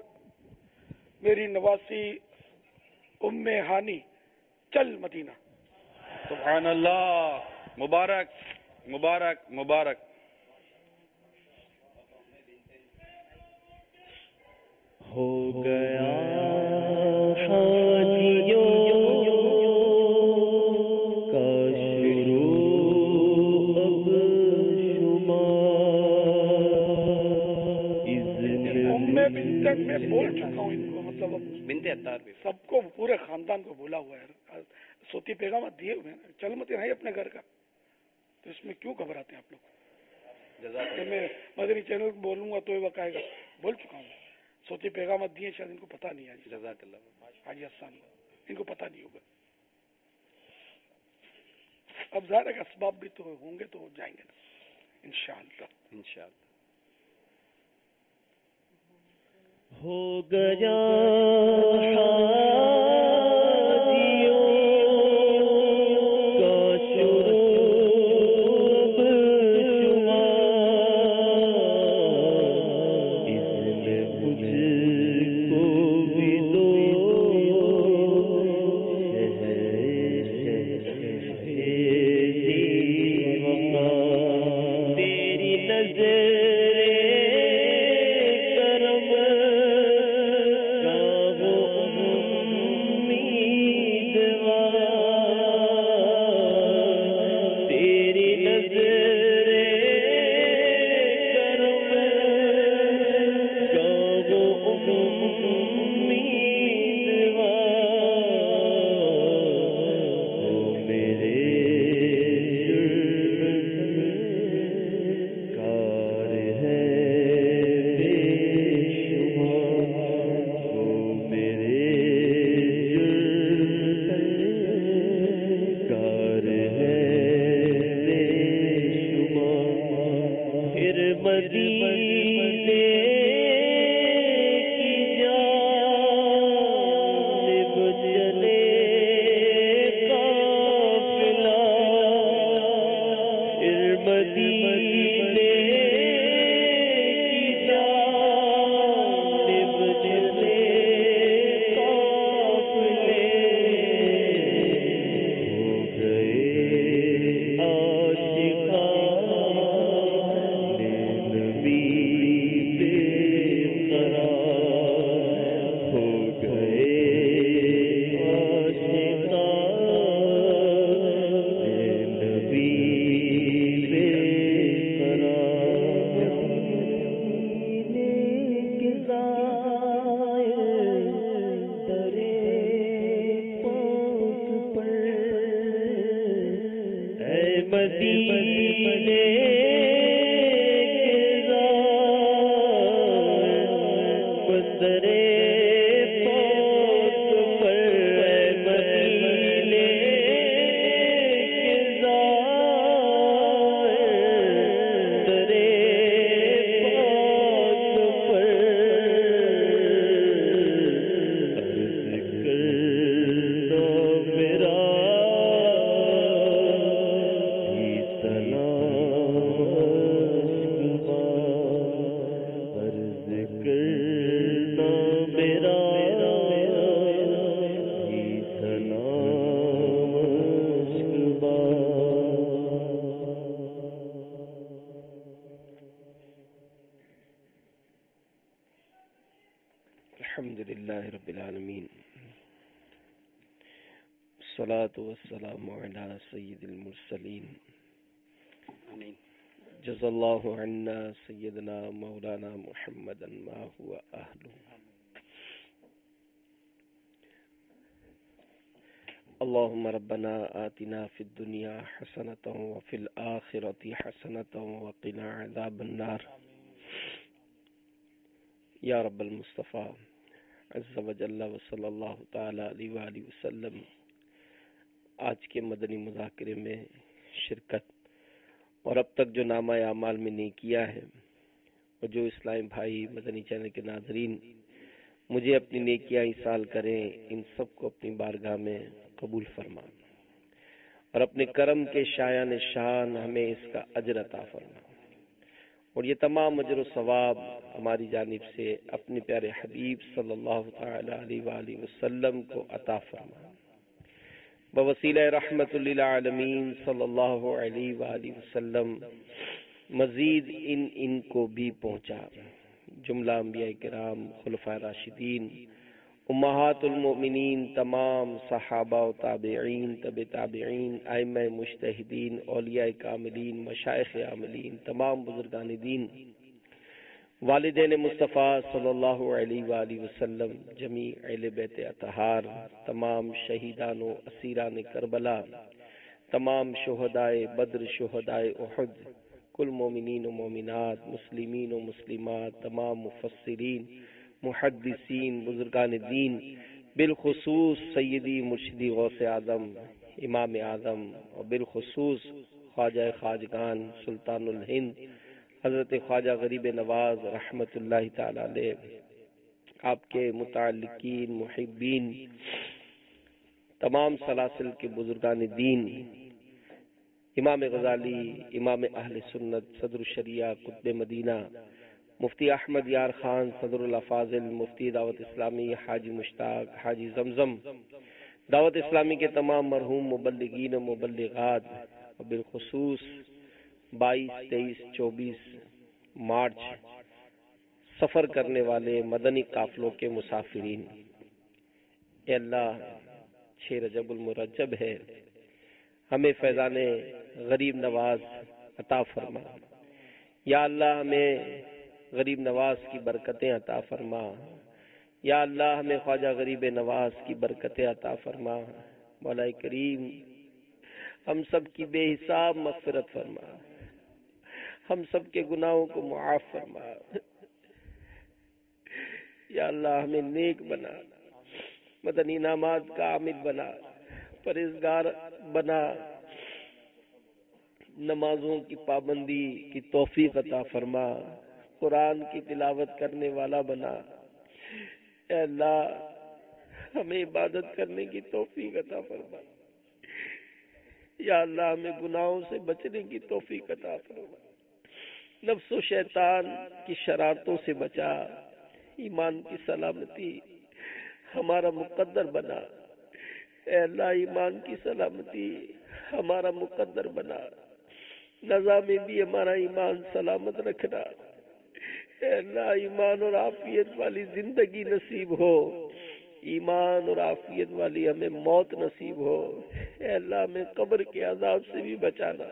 میری نواسی ام ہانی چل مدینہ. سبحان اللہ. مبارک مبارک مبارک. मैं बिनते मैं बोल चुका हूँ इनको, मतलब अब बिनते अत्तार भी सबको पूरे खानदान को बोला हुआ है, सोती पैगाम दिए हुए हैं, चल मत है अपने घर का, तो इसमें क्यों घबराते हैं आप लोग? तो मैं मदनी चैनल को बोलूंगा तो वक्त आएगा, बोल चुका हूँ, सोती पैगाम दिए, शायद इनको पता नहीं है, हाजी हसन इनको पता नहीं होगा। अब ज़ाहिर है असबाब भी तो होंगे तो जाएंगे ना इंशाअल्लाह इंशाअल्लाह। हो गया الحمدللہ رب العالمین والصلاة والسلام علی سید المرسلین آمین جزا اللہ عنا سیدنا مولانا محمدا ما هو اہلہ اللهم ربنا آتنا في الدنيا حسنة وفي الآخرة حسنة وقنا عذاب النار یا رب المصطفیٰ عز و جل و صلی اللہ تعالی علیہ وآلہ وسلم آج کے مدنی مذاکرے میں شرکت اور اب تک جو نامہ اعمال میں نے کیا ہے اور جو اسلام بھائی مدنی چینل کے ناظرین مجھے اپنی نیکیاں ایصال کریں ان سب کو اپنی بارگاہ میں قبول فرما اور اپنے کرم کے شایان شان ہمیں اس کا اجر عطا فرما اور یہ تمام اجر و ثواب ہماری جانب سے اپنے پیارے حبیب صلی اللہ تعالی علیہ وآلہ وسلم کو عطا فرما بوسیلہ رحمت للعالمین صلی اللہ علیہ وآلہ وسلم مزید ان ان کو بھی پہنچا جملہ انبیاء کرام خلفاء راشدین امہات المؤمنین تمام صحابہ و تابعین تبع تابعین ائمہ مجتہدین اولیاء کاملین مشائخ عاملین تمام بزرگان دین والدین مصطفیٰ صلی اللہ علیہ وآلہ وسلم، جمیع اہل بیت اطہار، تمام شہیدان و اسیران کربلا، تمام شہدائے بدر، شہدائے احد، کل مومنین و مومنات، مسلمین و مسلمات، تمام مفسرین، محدثین، بزرگان دین، بالخصوص سیدی مرشدی غوث اعظم، امام اعظم، اور بالخصوص خواجہ خواجگان سلطان الہند حضرت خواجہ غریب نواز رحمت اللہ تعالی علیہ، آپ کے متعلقین، محبین، تمام سلاسل کے بزرگان دین، امام غزالی، امام اہل سنت، صدر الشریعہ، قطب مدینہ، مفتی احمد یار خان، صدر الافاضل، مفتی دعوت اسلامی حاجی مشتاق، حاجی زمزم، دعوت اسلامی کے تمام مرحوم مبلغین و مبلغات، اور بالخصوص بائیس، تیئیس، چوبیس مارچ سفر کرنے والے مدنی قافلوں کے مسافرین، اے اللہ چھ رجب المرجب ہے، ہمیں فیضان غریب نواز عطا فرما، یا اللہ ہمیں غریب نواز کی برکتیں عطا فرما، یا اللہ ہمیں خواجہ غریب نواز کی برکتیں عطا فرما، مولا کریم ہم سب کی بے حساب مغفرت فرما، ہم سب کے گناہوں کو معاف فرما، یا اللہ ہمیں نیک بنا، مدنی انعامات کا عامل بنا، پرہیزگار بنا، نمازوں کی پابندی کی توفیق عطا فرما، قرآن کی تلاوت کرنے والا بنا، اے اللہ ہمیں عبادت کرنے کی توفیق عطا فرما، یا اللہ ہمیں گناہوں سے بچنے کی توفیق عطا فرما، نفس و شیطان کی شرارتوں سے بچا، ایمان کی سلامتی ہمارا مقدر بنا، اے اللہ ایمان کی سلامتی ہمارا مقدر بنا، نزا میں بھی ہمارا ایمان سلامت رکھنا، اے اللہ ایمان اور عافیت والی زندگی نصیب ہو، ایمان اور عافیت والی ہمیں موت نصیب ہو، اے اللہ ہمیں قبر کے عذاب سے بھی بچانا،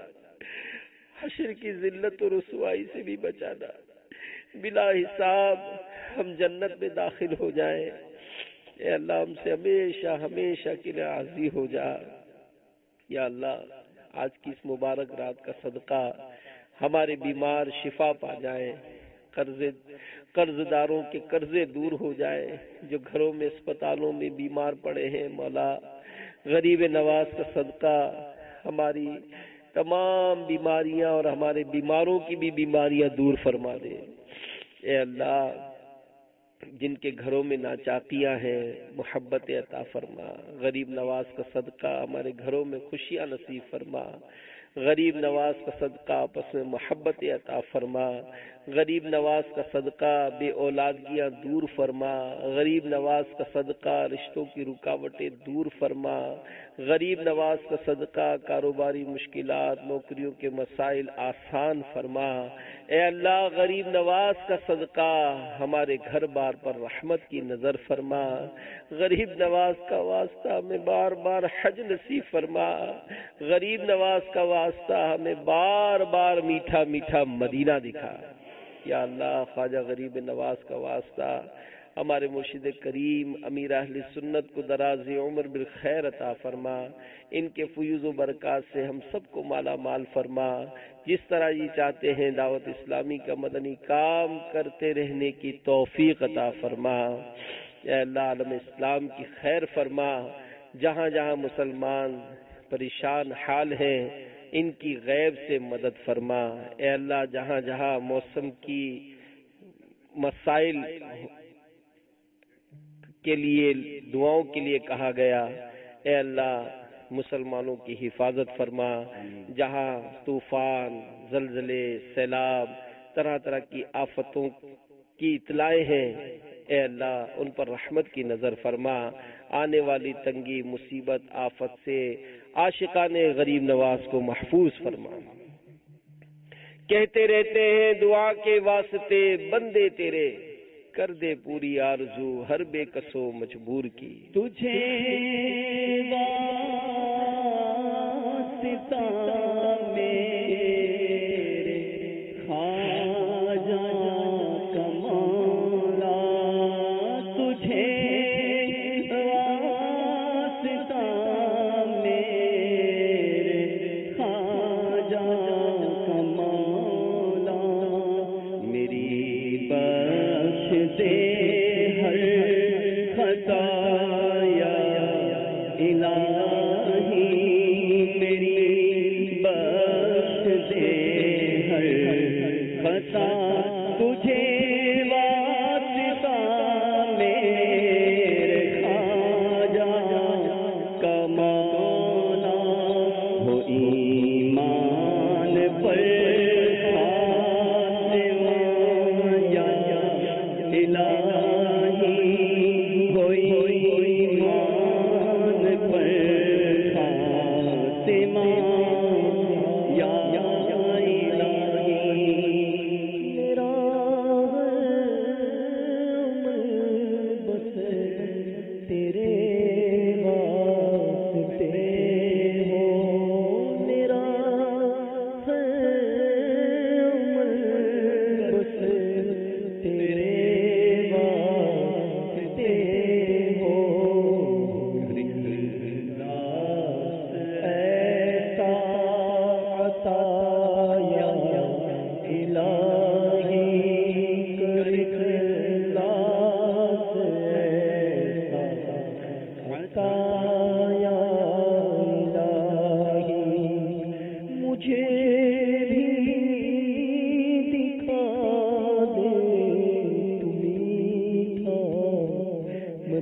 حشر کی ذلت و رسوائی سے بھی بچانا، بلا حساب ہم جنت میں داخل ہو جائیں، اے اللہ ہم سے ہمیشہ ہمیشہ کے لیے راضی ہو جا، یا اللہ آج کی اس مبارک رات کا صدقہ ہمارے بیمار شفا پا جائیں، قرض قرض داروں کے قرضے دور ہو جائے، جو گھروں میں اسپتالوں میں بیمار پڑے ہیں، مولا غریب نواز کا صدقہ ہماری تمام بیماریاں اور ہمارے بیماروں کی بھی بیماریاں دور فرما دے، اے اللہ جن کے گھروں میں ناچاکیاں ہیں محبت عطا فرما، غریب نواز کا صدقہ ہمارے گھروں میں خوشیاں نصیب فرما، غریب نواز کا صدقہ آپس میں محبت عطا فرما، غریب نواز کا صدقہ بے اولادگیاں دور فرما، غریب نواز کا صدقہ رشتوں کی رکاوٹیں دور فرما، غریب نواز کا صدقہ کاروباری مشکلات، نوکریوں کے مسائل آسان فرما، اے اللہ غریب نواز کا صدقہ ہمارے گھر بار پر رحمت کی نظر فرما، غریب نواز کا واسطہ ہمیں بار بار حج نصیب فرما، غریب نواز کا واسطہ ہمیں بار بار میٹھا میٹھا مدینہ دکھا، یا اللہ خواجہ غریب نواز کا واسطہ ہمارے مرشد کریم امیر اہل سنت کو دراز عمر بالخیر عطا فرما، ان کے فیوز و برکات سے ہم سب کو مالا مال فرما، جس طرح یہ چاہتے ہیں دعوت اسلامی کا مدنی کام کرتے رہنے کی توفیق عطا فرما، اے اللہ عالم اسلام کی خیر فرما، جہاں جہاں مسلمان پریشان حال ہیں ان کی غیب سے مدد فرما، اے اللہ جہاں جہاں موسم کی مسائل کے لیے دعاؤں کے لیے کہا گیا، اے اللہ مسلمانوں کی حفاظت فرما، جہاں طوفان، زلزلے، سیلاب، طرح طرح کی آفتوں کی اطلاعیں ہیں، اے اللہ ان پر رحمت کی نظر فرما، آنے والی تنگی، مصیبت، آفت سے عاشقان غریب نواز کو محفوظ فرما۔ کہتے رہتے ہیں دعا کے واسطے بندے تیرے، کر دے پوری آرزو ہر بے کسو مجبور کی، تجھے واسطہ میرے خواجہ کا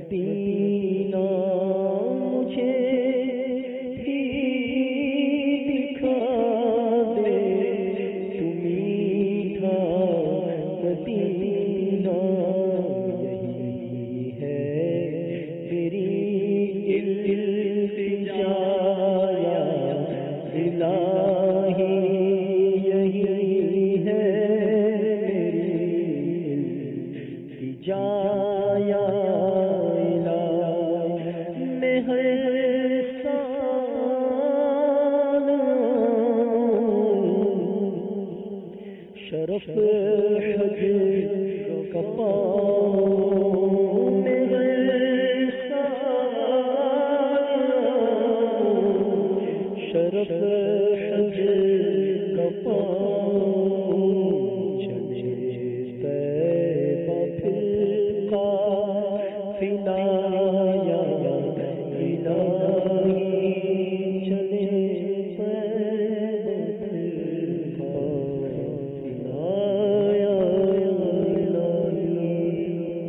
مدینہ مجھے ہی دکھا دے، تو میٹھا مدینہ یہی ہے میری التجا یا الہی، یہی ہے میری التجا یا الہی، میں ہر سال شرف حج کا پاؤں، میں ہر سال شرف حج کا پاؤں، چلے طیبہ پھر قافلہ یا الہی، چلے طیبہ پھر قافلہ یا الہی۔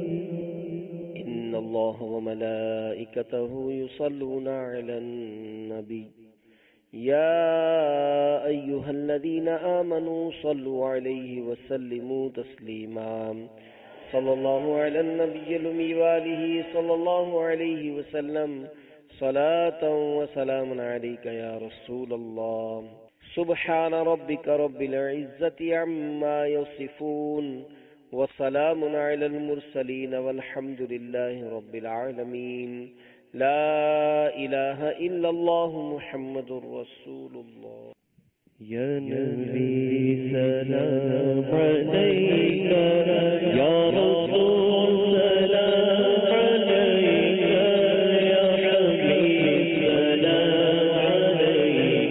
إن الله وملائكته يصلون على النبي يا أيها الذين آمنوا صلوا عليه وسلموا تسليما صلى الله على النبي الأمي وآله صلى الله عليه وسلم صلاة وسلام عليك يا رسول الله سبحان ربك رب العزة عما يصفون وسلام على المرسلين والحمد لله رب العالمين لا إله إلا الله محمد رسول الله يا نبي سلام عليك يا رسول سلام عليك يا حبيب سلام عليك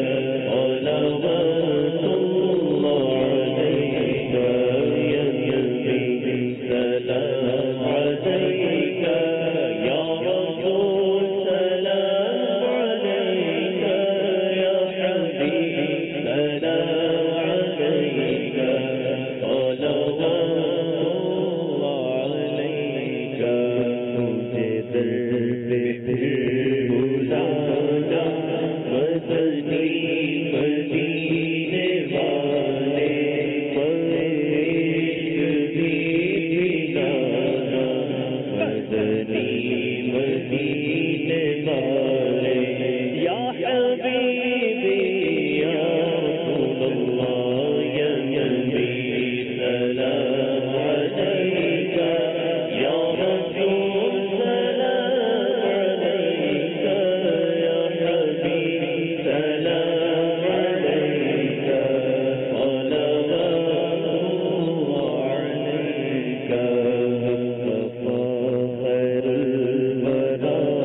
صلوات الله عليك يا نبي سلام عليك يا رسول سلام عليك يا حبيب سلام عليك صلوات الله عليك، تجھے در پہ پھر بلانا مدنی مدینے والے، عشق بھی دلانا مدنی مدینے والے، یا حبیبی یا رسول اللہ یا نبی سلام علیک یا رسول سلام علیک یا حبیب سلام علیک صلوات اللہ علیک، مصطفیٰ خیر الورا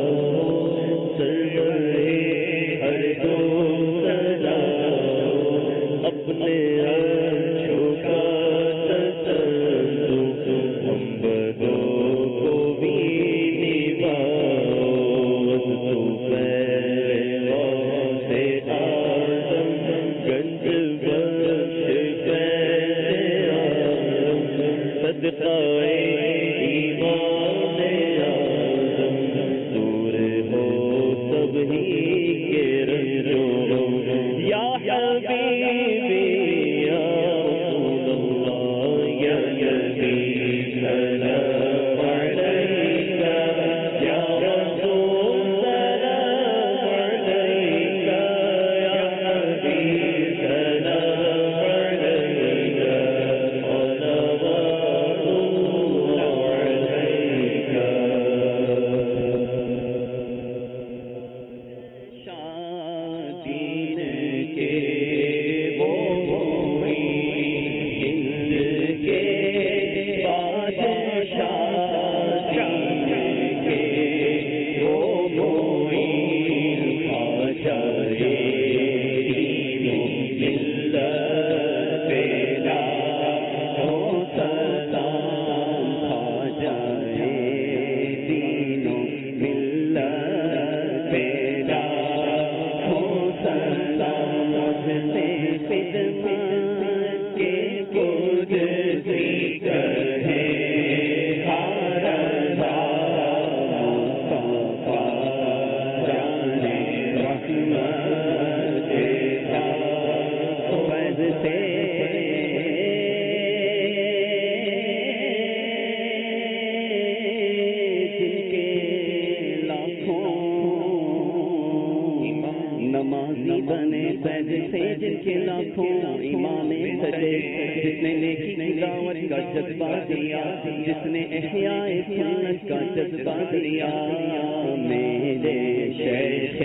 کے لاکھوں امام سجے، جس نے نیکی کی دعوت کا جذبہ دیا، جس نے احیاء سنت کا جذبہ دیا، میرے شیخ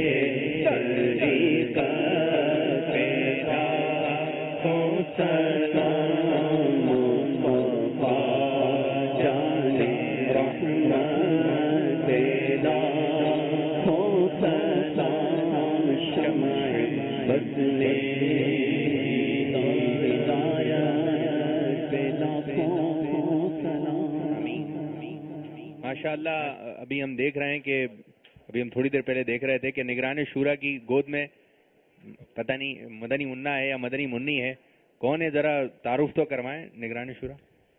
طریقت پیدا ہو سلام مصطفیٰ جان رحمت پیدا ہو سلام شمع بدلے ماشاء اللہ. ابھی ہم دیکھ رہے ہیں کہ ابھی ہم تھوڑی دیر پہلے دیکھ رہے تھے کہ نگران شورا کی گود میں پتہ نہیں مدنی منا ہے یا مدنی منی ہے، کون ہے؟ ذرا تعارف تو کروائیں نگران شورا.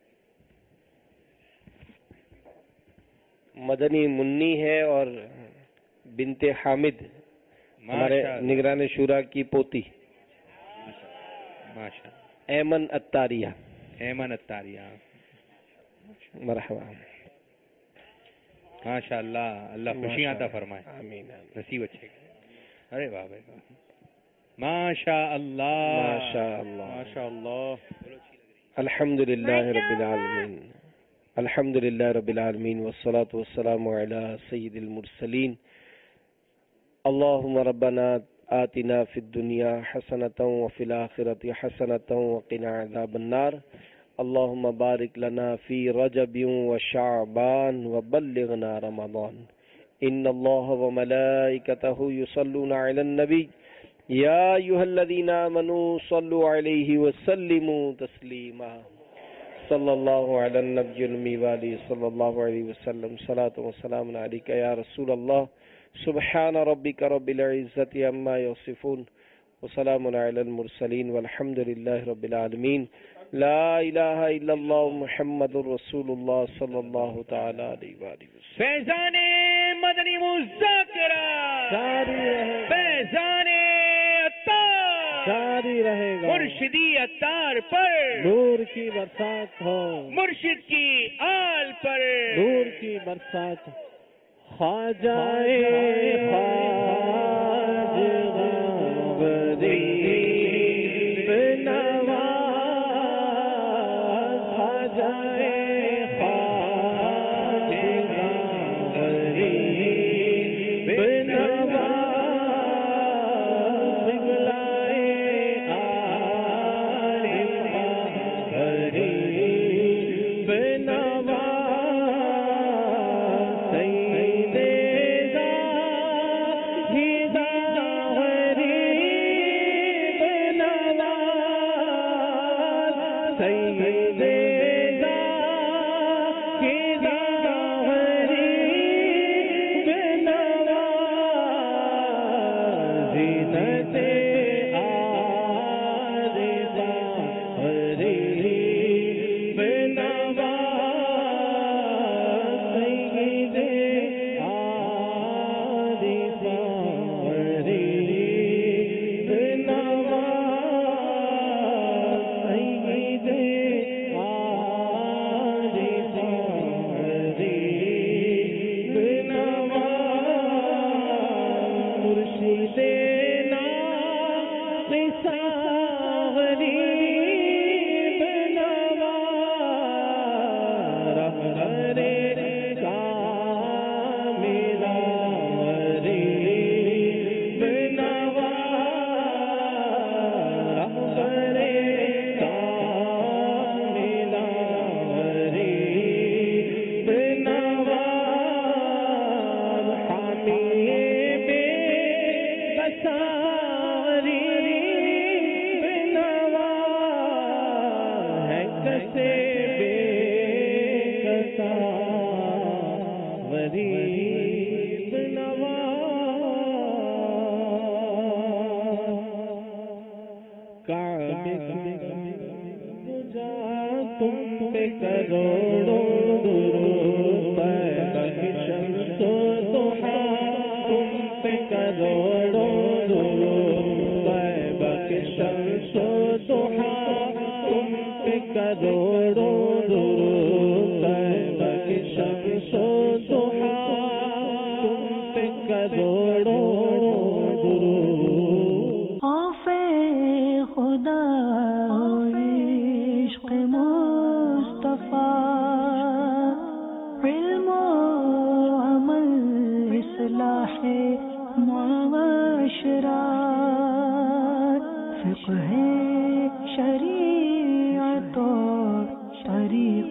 مدنی منی ہے اور بنت حامد ہمارے نگران شورا کی پوتی ماشاء ایمن اتاریہ. ایمن اتاریہ مرحبا. ماشاء اللہ، اللہ خوشیاں عطا فرمائے. آمین. نصیب اچھے. ارے واہ بھائی واہ، ماشاء اللہ ماشاء اللہ ماشاء اللہ. الحمد للہ رب العالمین، الحمد للہ رب العالمین والصلاة والسلام علی سید المرسلین. اللہم ربنا آتنا فی الدنیا حسنة وفی الآخرة حسنة وقنا عذاب النار. اللهم بارك لنا في رجب وشعبان وبلغنا رمضان. إن الله وملائكته يصلون على النبي يا أيها الذين آمنوا صلوا عليه وسلموا تسليما. صلى الله على النبي الأمي وآله صلى الله عليه وسلم. صلاة وسلام عليك يا رسول الله. سبحان ربك رب العزة عما يصفون وسلام على المرسلين والحمد لله رب العالمين. لا الہ الا اللہ محمد رسول اللہ صلی اللہ تعالی علیہ وآلہ وسلم. فیضان مدنی مذاکرہ جاری رہے گا، فیضان عطار جاری رہے گا. مرشدی عطار پر نور کی برسات ہو، مرشد کی آل پر نور کی برسات. خواجہ خواجہ غریب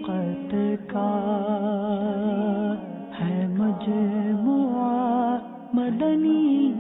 خلقت کا ہے مجموعہ مدنی